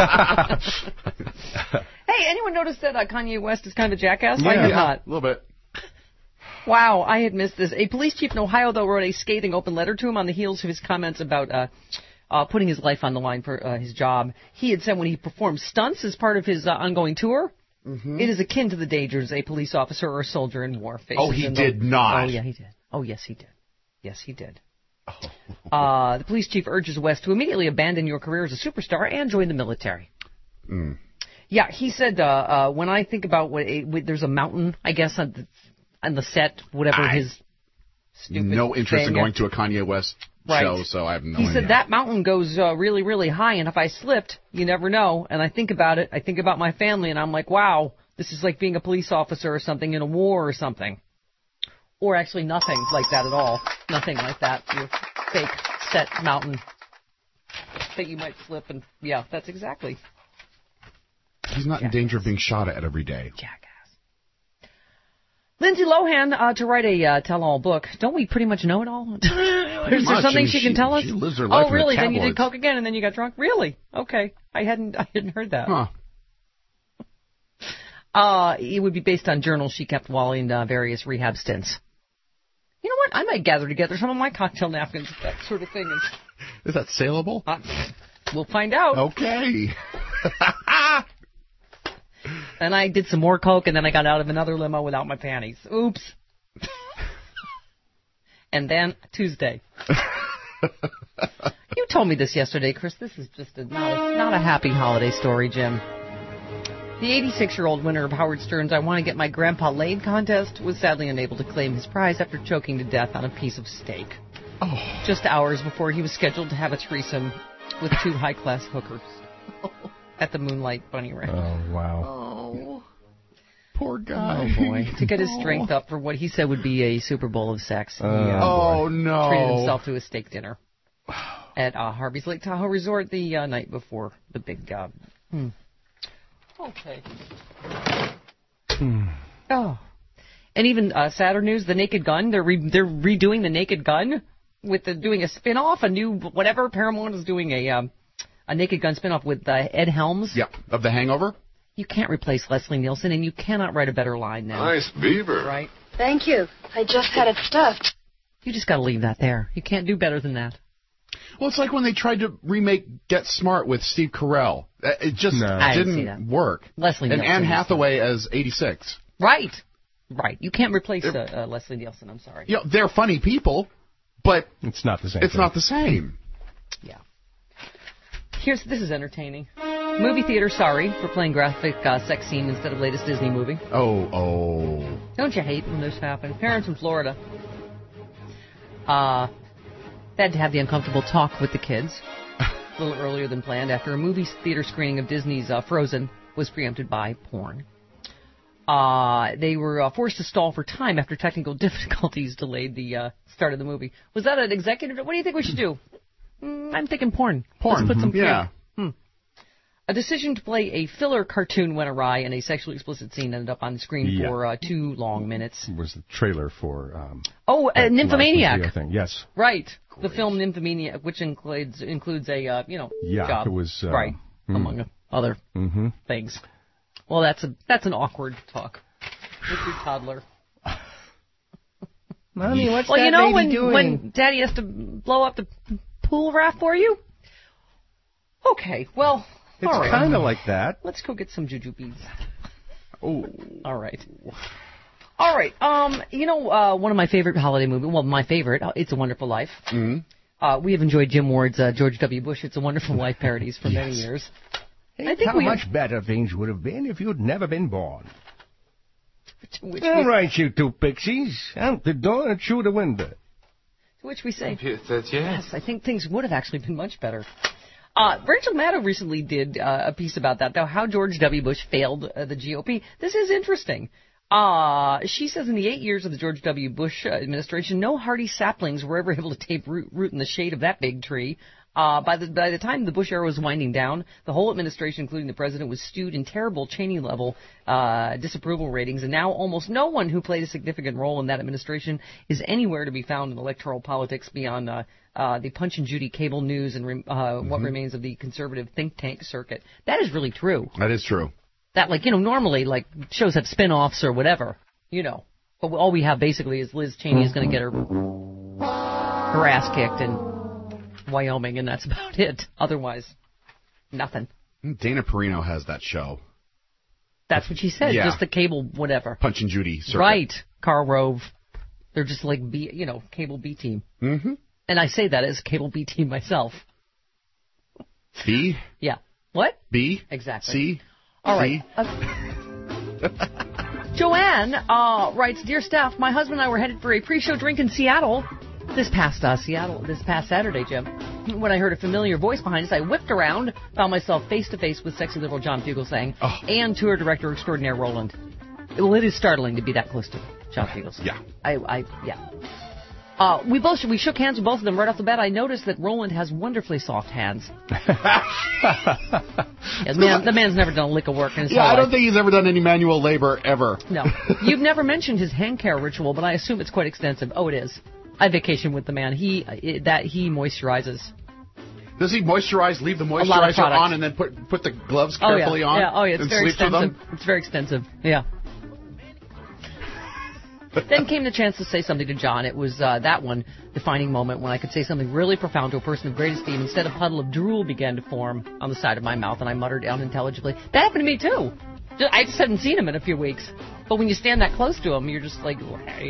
anyone notice that uh, Kanye West is kind of a jackass? I Yeah, have yeah, not. a little bit. Wow, I had missed this. A police chief in Ohio, though, wrote a scathing open letter to him on the heels of his comments about uh, uh, putting his life on the line for uh, his job. He had said when he performed stunts as part of his uh, ongoing tour, Mm-hmm. it is akin to the dangers a police officer or a soldier in war faces. Oh, he in did the, not. Oh, yeah, he did. Oh, yes, he did. Yes, he did. Uh, the police chief urges West to immediately abandon your career as a superstar and join the military. Mm. Yeah, he said, uh, uh, when I think about what a, what, there's a mountain, I guess, on the, on the set, whatever I- his stupid No interest in thing. going to a Kanye West Right. show, so I have no He idea. said that mountain goes uh, really, really high, and if I slipped, you never know. And I think about it, I think about my family, and I'm like, wow, this is like being a police officer or something in a war or something. Or actually nothing like that at all. Nothing like that. Your fake set mountain that you might slip, and yeah, that's exactly. He's not in danger of being shot at every day. Jackass. Lindsay Lohan uh, to write a uh, tell-all book. Don't we pretty much know it all? Is there much. something I mean, she can tell us? She lives her life Oh, in really? the Then you did tabloids. coke again, and then you got drunk? Really? Okay. I hadn't I hadn't heard that. Huh. Uh, it would be based on journals she kept while in uh, various rehab stints. You know what? I might gather together some of my cocktail napkins, that sort of thing. Is, Is that saleable? uh, we'll find out. Okay. Then I did some more coke, and then I got out of another limo without my panties. Oops. And then Tuesday. You told me this yesterday, Chris. This is just a, not, a, not a happy holiday story, Jim. The eighty-six-year-old winner of Howard Stern's I Want to Get My Grandpa Laid contest was sadly unable to claim his prize after choking to death on a piece of steak. Oh. Just hours before he was scheduled to have a threesome with two high-class hookers at the Moonlight Bunny Ranch. Oh, wow. Oh. Poor guy. Oh, boy. To get his strength up for what he said would be a Super Bowl of sex. He, Uh, uh, Oh, no. treated himself to a steak dinner at uh, Harvey's Lake Tahoe Resort the uh, night before the big... Uh, hmm. Okay. Hmm. Oh. And even uh, sadder news, The Naked Gun, they're re- they're redoing The Naked Gun with the, doing a spin-off, a new whatever. Paramount is doing a um, a Naked Gun spin-off with uh, Ed Helms. Yep, of The Hangover. You can't replace Leslie Nielsen, and you cannot write a better line now. Nice beaver. Right? Thank you. I just had it stuffed. You just got to leave that there. You can't do better than that. Well, it's like when they tried to remake Get Smart with Steve Carell. Uh, It just No. I didn't see didn't that. work. Leslie and Nielsen Anne is- Hathaway as eighty-six. Right. Right. You can't replace uh, uh, Leslie Nielsen. I'm sorry. You know, they're funny people, but It's not the same it's thing. not the same. Yeah. Here's this is entertaining. Movie theater sorry for playing graphic uh, sex scene instead of latest Disney movie. Oh, oh. Don't you hate when this happens? Parents in Florida uh, had to have the uncomfortable talk with the kids a little earlier than planned after a movie theater screening of Disney's uh, Frozen was preempted by porn. Uh, they were uh, forced to stall for time after technical difficulties delayed the uh, start of the movie. Was that an executive? What do you think we should do? Mm, I'm thinking porn. Porn. Let's put some, Yeah. Hmm. A decision to play a filler cartoon went awry, and a sexually explicit scene ended up on the screen Yeah. for uh, two long minutes. Was the trailer for um, Oh, uh, that live Nymphomaniac. video thing. Yes. Right. The film Nymphomaniac, which includes includes a uh, you know Yeah, job. it was, uh, right mm. among other Mm-hmm. things. Well, that's a that's an awkward talk with your toddler. Mommy, what's well, that you know lady when doing? when Daddy has to blow up the pool raft for you. Okay, well, It's all right. kind of like that. Let's go get some juju beads. Oh. All right. All right. Um, you know, uh, one of my favorite holiday movies. Well, my favorite. Uh, It's a Wonderful Life. Mm-hmm. Uh, we have enjoyed Jim Ward's uh, George W. Bush It's a Wonderful Life parodies for many years. I think How we much better things would have been if you'd never been born. which All we, right, you two pixies. Out the door and through the window. to which we say, Yes, that's yes. yes, I think things would have actually been much better. Uh, Rachel Maddow recently did uh, a piece about that, though, how George W. Bush failed uh, the G O P. This is interesting. Uh, she says in the eight years of the George W. Bush uh, administration, no hardy saplings were ever able to take root, root in the shade of that big tree. Uh, by the by the time the Bush era was winding down, the whole administration, including the president, was stewed in terrible Cheney-level uh, disapproval ratings, and now almost no one who played a significant role in that administration is anywhere to be found in electoral politics beyond uh, uh, the Punch and Judy cable news and re- uh, mm-hmm. what remains of the conservative think tank circuit. That is really true. That is true. That, like, you know, normally, like, shows have spin-offs or whatever, you know. But all we have basically is Liz Cheney is going to get her, her ass kicked in Wyoming, and that's about it. Otherwise, nothing. Dana Perino has that show. That's what she said, Yeah. just the cable whatever. Punch and Judy circuit. Right. Carl Rove. They're just like, B, you know, cable B team. Mm-hmm. And I say that as cable B team myself. B? Yeah. What? B? Exactly. C? All right. Uh, Joanne uh, writes, Dear staff, my husband and I were headed for a pre-show drink in Seattle this past uh, Seattle this past Saturday, Jim. When I heard a familiar voice behind us, I whipped around, found myself face to face with sexy liberal John Fugelsang Oh. and tour director extraordinaire Roland. Well, it is startling to be that close to John Fugelsang. Yeah. I, I, yeah. Uh, we both we shook hands with both of them right off the bat. I noticed that Roland has wonderfully soft hands. Yeah, the, man, the man's never done a lick of work in his Yeah, whole I don't life. think he's ever done any manual labor ever. No. You've never mentioned his hand care ritual, but I assume it's quite extensive. Oh, it is. I vacation with the man. He uh, that he moisturizes. Does he moisturize, leave the A lot of moisturizer products. on, and then put put the gloves Oh, carefully yeah. on? Yeah. Oh, yeah. It's and very sleep with extensive. them? It's very extensive. Yeah. Then came the chance to say something to John. It was uh, that one defining moment when I could say something really profound to a person of great esteem. Instead, a puddle of drool began to form on the side of my mouth, and I muttered unintelligibly. That happened to me, too. I just hadn't seen him in a few weeks. But when you stand that close to him, you're just like...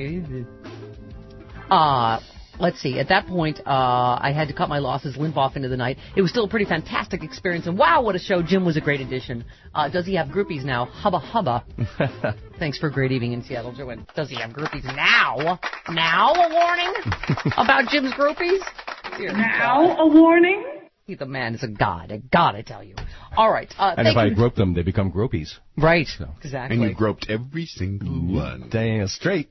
Uh, let's see. At that point, uh, I had to cut my losses, limp off into the night. It was still a pretty fantastic experience, and wow, what a show. Jim was a great addition. Uh, does he have groupies now? Hubba hubba. Thanks for a great evening in Seattle, Joanne. Does he have groupies now? Now a warning about Jim's groupies? Dear Now God. a warning? He, the man is a god. A god, I tell you. All right. Uh, And thank if I you. grope them, they become gropies. Right. So. Exactly. And you groped every single one. Damn straight.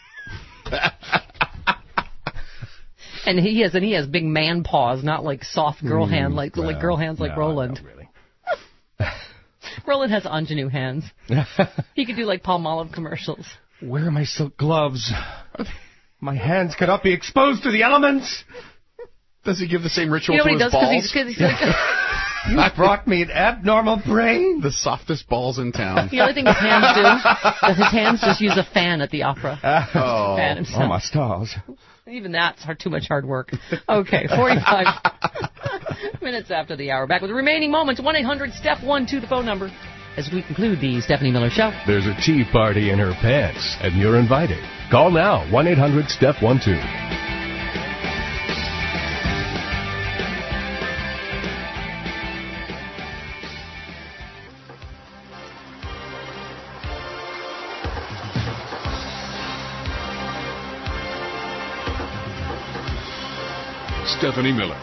And he has, and he has big man paws, not like soft girl Mm, hand, like well, like girl hands like no, Roland. no, really. Roland has ingenue hands. He could do like Palmolive commercials. Where are my silk gloves? My hands cannot be exposed to the elements. Does he give the same ritual You know to what he his does? balls? He's, cause he's like, You brought me an abnormal brain. The softest balls in town. the only thing his hands do is his hands just use a fan at the opera. Oh, Fan himself. Oh, my stars. Even that's hard, too much hard work. Okay, forty-five minutes after the hour. Back with the remaining moments. one eight hundred step one two, the phone number. As we conclude the Stephanie Miller Show. There's a tea party in her pants, and you're invited. Call now, one eight hundred step one two. Stephanie Miller.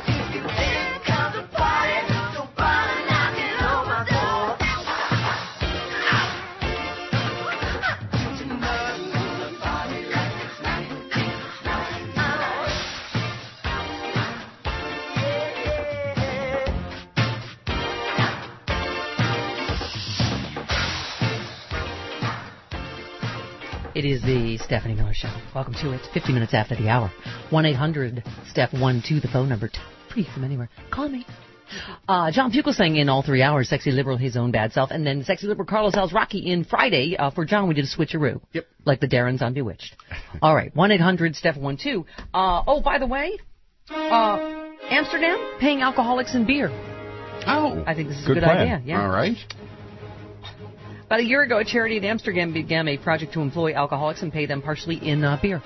It is the Stephanie Miller Show. Welcome to it. fifty minutes after the hour. one eight hundred step one two, the phone number. Free from anywhere. Call me. Uh, John Buchel sang in all three hours, Sexy Liberal, His Own Bad Self, and then Sexy Liberal Carlos Al's Rocky in Friday. Uh, for John, we did a switcheroo. Yep. Like the Darrens on Bewitched. All right, one eight hundred step one two. Uh, oh, by the way, uh, Amsterdam paying alcoholics in beer. Oh. I think this is Good a good plan. idea. Yeah. All right. About a year ago, a charity in Amsterdam began a project to employ alcoholics and pay them partially in uh, beer.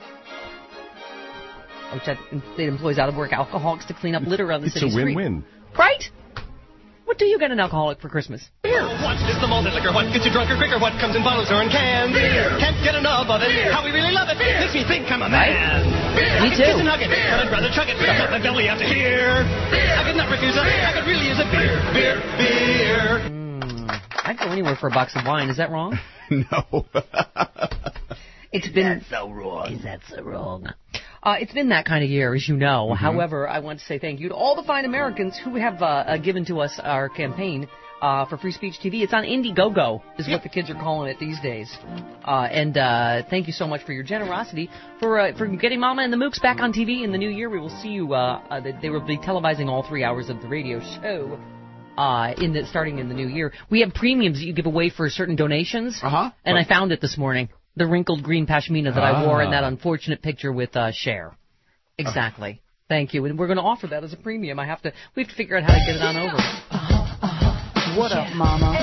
Which that, it employs out-of-work alcoholics to clean up litter on the It's city a street. win-win. Right? What do you get an alcoholic for Christmas? Beer. What is the malted liquor? What gets you drunker quicker? What comes in bottles or in cans? Beer. Can't get enough of it. Beer. How we really love it. Beer. Makes me think I'm a man. Beer. Me too. Kiss and hug it. Beer. But I'd rather chug it. Beer. I've got my belly out to here. Beer. I could not refuse it. I could really use a beer. Beer. Beer. Mm, I'd go anywhere for a box of wine. Is that wrong? No. It's been That's so wrong. Is that so wrong? Uh, it's been that kind of year, as you know. Mm-hmm. However, I want to say thank you to all the fine Americans who have uh, uh, given to us our campaign uh, for Free Speech T V. It's on Indiegogo, is what the kids are calling it these days. Uh, and uh, thank you so much for your generosity for uh, for getting Mama and the Mooks back on T V in the new year. We will see you. Uh, uh, they will be televising all three hours of the radio show. Uh, in the starting in the new year, we have premiums that you give away for certain donations. Uh-huh. And I found it this morning. The wrinkled green pashmina that Ah. I wore in that unfortunate picture with uh, Cher. Exactly. Thank you. And we're going to offer that as a premium. I have to. We have to figure out how to get it on over. What up, mama?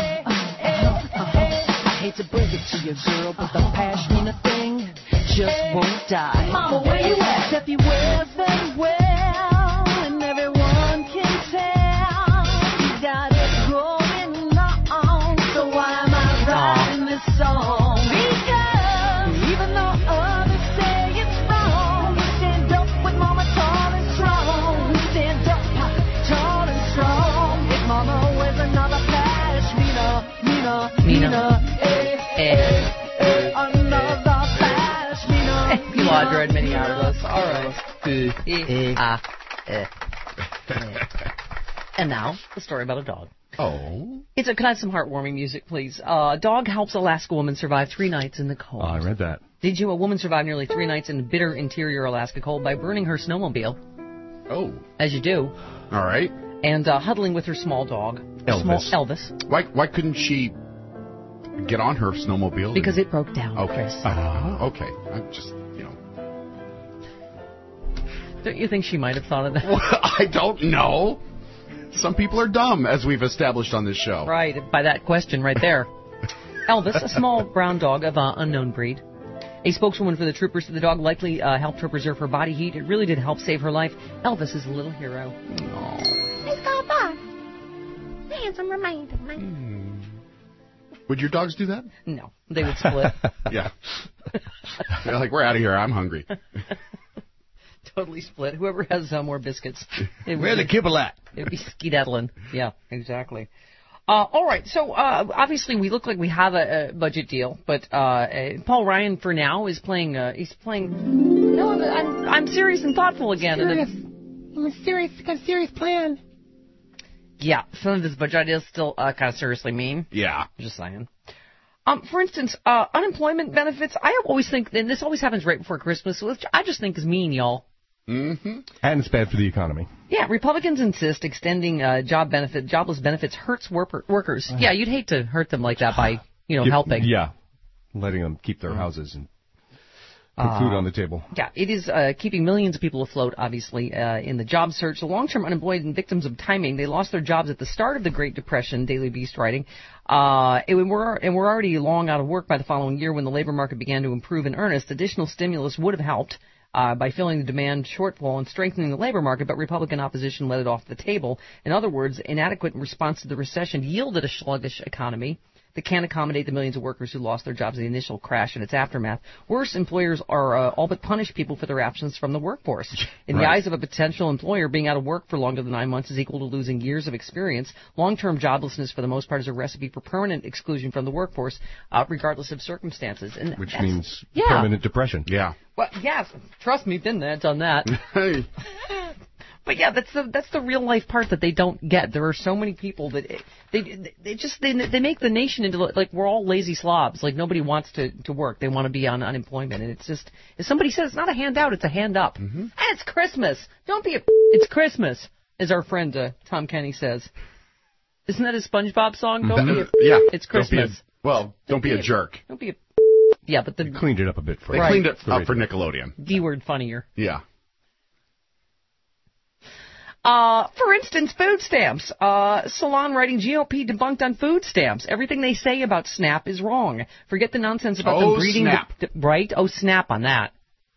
I hate to break it to you, girl, but the pashmina thing just won't die. Mama, where you at? Steffi wears very well, and everyone can tell. You got it going on, so why am I writing this song? Because even though others say it's wrong, you stand up with mama tall and strong. Stand up tall and strong. If mama wears another pashmina, Mina, Mina, eh, eh, eh, another pashmina. You Audra and many others. All right. Uh, uh, uh. And now, the story about a dog. Oh. It's a, can I have some heartwarming music, please? Uh, dog helps Alaska woman survive three nights in the cold. Oh, I read that. Did you? A woman survived nearly three nights in bitter interior Alaska cold by burning her snowmobile. Oh. As you do. All right. And uh, huddling with her small dog. Elvis. Small Elvis. Why, why couldn't she get on her snowmobile? Because it broke down, okay. Chris. Uh, okay. I'm just, you know. Don't you think she might have thought of that? Well, I don't know. Some people are dumb, as we've established on this show. Right, by that question right there. Elvis, a small brown dog of uh, unknown breed. A spokeswoman for the troopers said the dog likely uh, helped her preserve her body heat. It really did help save her life. Elvis is a little hero. Let's go back. The handsome reminder, man. Would your dogs do that? No, they would split. Yeah. They're like, we're out of here. I'm hungry. Totally split. Whoever has uh, more biscuits. Where the kibble at? It would be skedaddling. Yeah, exactly. Uh, all right, so uh, obviously we look like we have a, a budget deal, but uh, uh, Paul Ryan for now is playing. Uh, he's playing. No, I'm, I'm I'm serious and thoughtful again. Serious. And I'm a serious, got a serious plan. Yeah, some of his budget ideas still uh, kind of seriously mean. Yeah, just saying. Um, for instance, uh, unemployment benefits. I always think, and this always happens right before Christmas, which I just think is mean, y'all. Mm-hmm. And it's bad for the economy. Yeah, Republicans insist extending uh, job benefit, jobless benefits hurts worker, workers. Yeah, you'd hate to hurt them like that by, you know, You- helping. Yeah, letting them keep their houses and put Uh, food on the table. Yeah, it is uh, keeping millions of people afloat, obviously, uh, in the job search. The long-term unemployed and victims of timing, they lost their jobs at the start of the Great Depression, Daily Beast writing. Uh, and, we're, and we're already long out of work by the following year when the labor market began to improve in earnest. Additional stimulus would have helped uh, by filling the demand shortfall and strengthening the labor market, but Republican opposition let it off the table. In other words, inadequate response to the recession yielded a sluggish economy that can't accommodate the millions of workers who lost their jobs in the initial crash and its aftermath. Worse, employers are uh, all but punish people for their absence from the workforce. In the Right. eyes of a potential employer, being out of work for longer than nine months is equal to losing years of experience. Long-term joblessness, for the most part, is a recipe for permanent exclusion from the workforce, uh, regardless of circumstances. And Which that's- means yeah. permanent depression. Yeah. Well, yes, trust me, been there, done that. Hey. But yeah, that's the that's the real life part that they don't get. There are so many people that they they just they they make the nation into like we're all lazy slobs. Like nobody wants to to work. They want to be on unemployment, and it's just as somebody said, it's not a handout, it's a hand up. Mm-hmm. And it's Christmas. Don't be a. It's Christmas, as our friend uh, Tom Kenny says. Isn't that a SpongeBob song? Don't be a. Yeah. It's Don't be a- Christmas. well, don't, be, a jerk. Don't be a. Yeah, but the They cleaned it up a bit for They you. cleaned it For up for radio. Nickelodeon. D word funnier. Yeah. Uh, for instance, food stamps. Uh, Salon writing G O P debunked on food stamps. Everything they say about SNAP is wrong. Forget the nonsense about Oh, them breeding. snap. De- right? Oh, snap on that.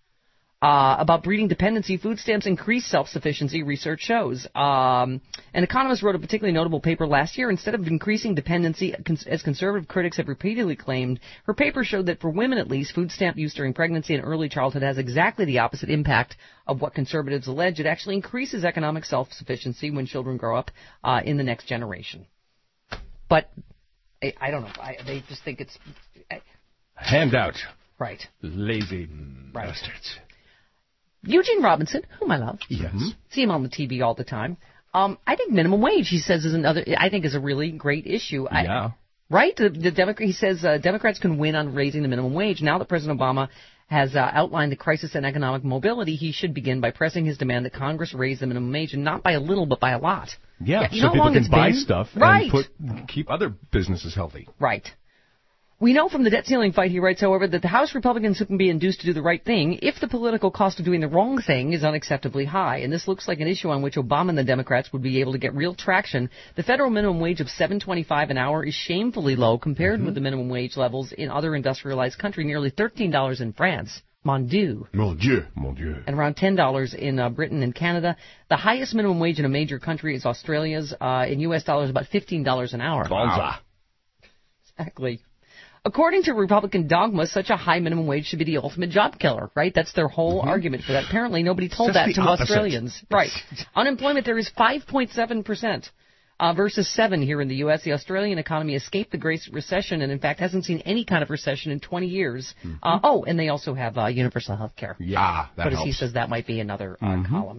Uh, about breeding dependency, food stamps increase self-sufficiency, research shows. Um, an economist wrote a particularly notable paper last year. Instead of increasing dependency, cons- as conservative critics have repeatedly claimed, her paper showed that for women at least, food stamp use during pregnancy and early childhood has exactly the opposite impact of what conservatives allege. It actually increases economic self-sufficiency when children grow up uh, in the next generation. But I, I don't know. I, they just think it's... I, Handout. right. Lazy Right. bastards. Eugene Robinson, whom I love. Yes. See him on the T V all the time. Um, I think minimum wage, he says, is another. I think is a really great issue. I, Yeah. Right. The, the Democrat. He says uh, Democrats can win on raising the minimum wage. Now that President Obama has uh, outlined the crisis in economic mobility, he should begin by pressing his demand that Congress raise the minimum wage, and not by a little, but by a lot. Yeah, you so know how people long can it's buy been? stuff Right. and put keep other businesses healthy. Right. We know from the debt ceiling fight, he writes, however, that the House Republicans can be induced to do the right thing if the political cost of doing the wrong thing is unacceptably high. And this looks like an issue on which Obama and the Democrats would be able to get real traction. The federal minimum wage of seven twenty-five an hour is shamefully low compared Mm-hmm. with the minimum wage levels in other industrialized countries, nearly thirteen dollars in France. Mon Dieu. Mon Dieu. Mon Dieu. And around ten dollars in uh, Britain and Canada. The highest minimum wage in a major country is Australia's. Uh, in U S dollars, about fifteen dollars an hour. Bonza. Exactly. According to Republican dogma, such a high minimum wage should be the ultimate job killer, right? That's their whole Mm-hmm. argument for that. Apparently, nobody told Just that the to opposite. Australians. Right. Unemployment there is five point seven percent uh, versus seven here in the U S. The Australian economy escaped the Great Recession and, in fact, hasn't seen any kind of recession in twenty years. Mm-hmm. Uh, oh, and they also have uh, universal health care. Yeah, that but as helps. he says, that might be another uh, Mhm. column.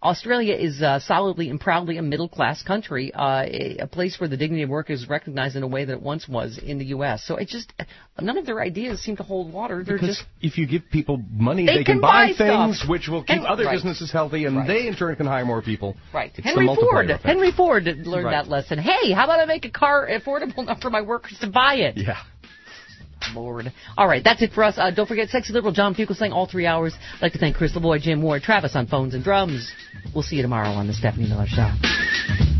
Australia is uh, solidly and proudly a middle-class country, uh, a, a place where the dignity of work is recognized in a way that it once was in the U S. So it just, none of their ideas seem to hold water. They're because just if you give people money, they, they can, can buy, buy things, stuff. which will keep and, other right. businesses healthy, and right. they in turn can hire more people. Right. It's Henry the Ford. effect. Henry Ford learned right. that lesson. Hey, how about I make a car affordable enough for my workers to buy it? Yeah. Lord. All right, that's it for us. Uh, don't forget, Sexy Liberal John Fugelsang all three hours. I'd like to thank Chris Lavoie, Jim Ward, Travis on phones and drums. We'll see you tomorrow on the Stephanie Miller Show.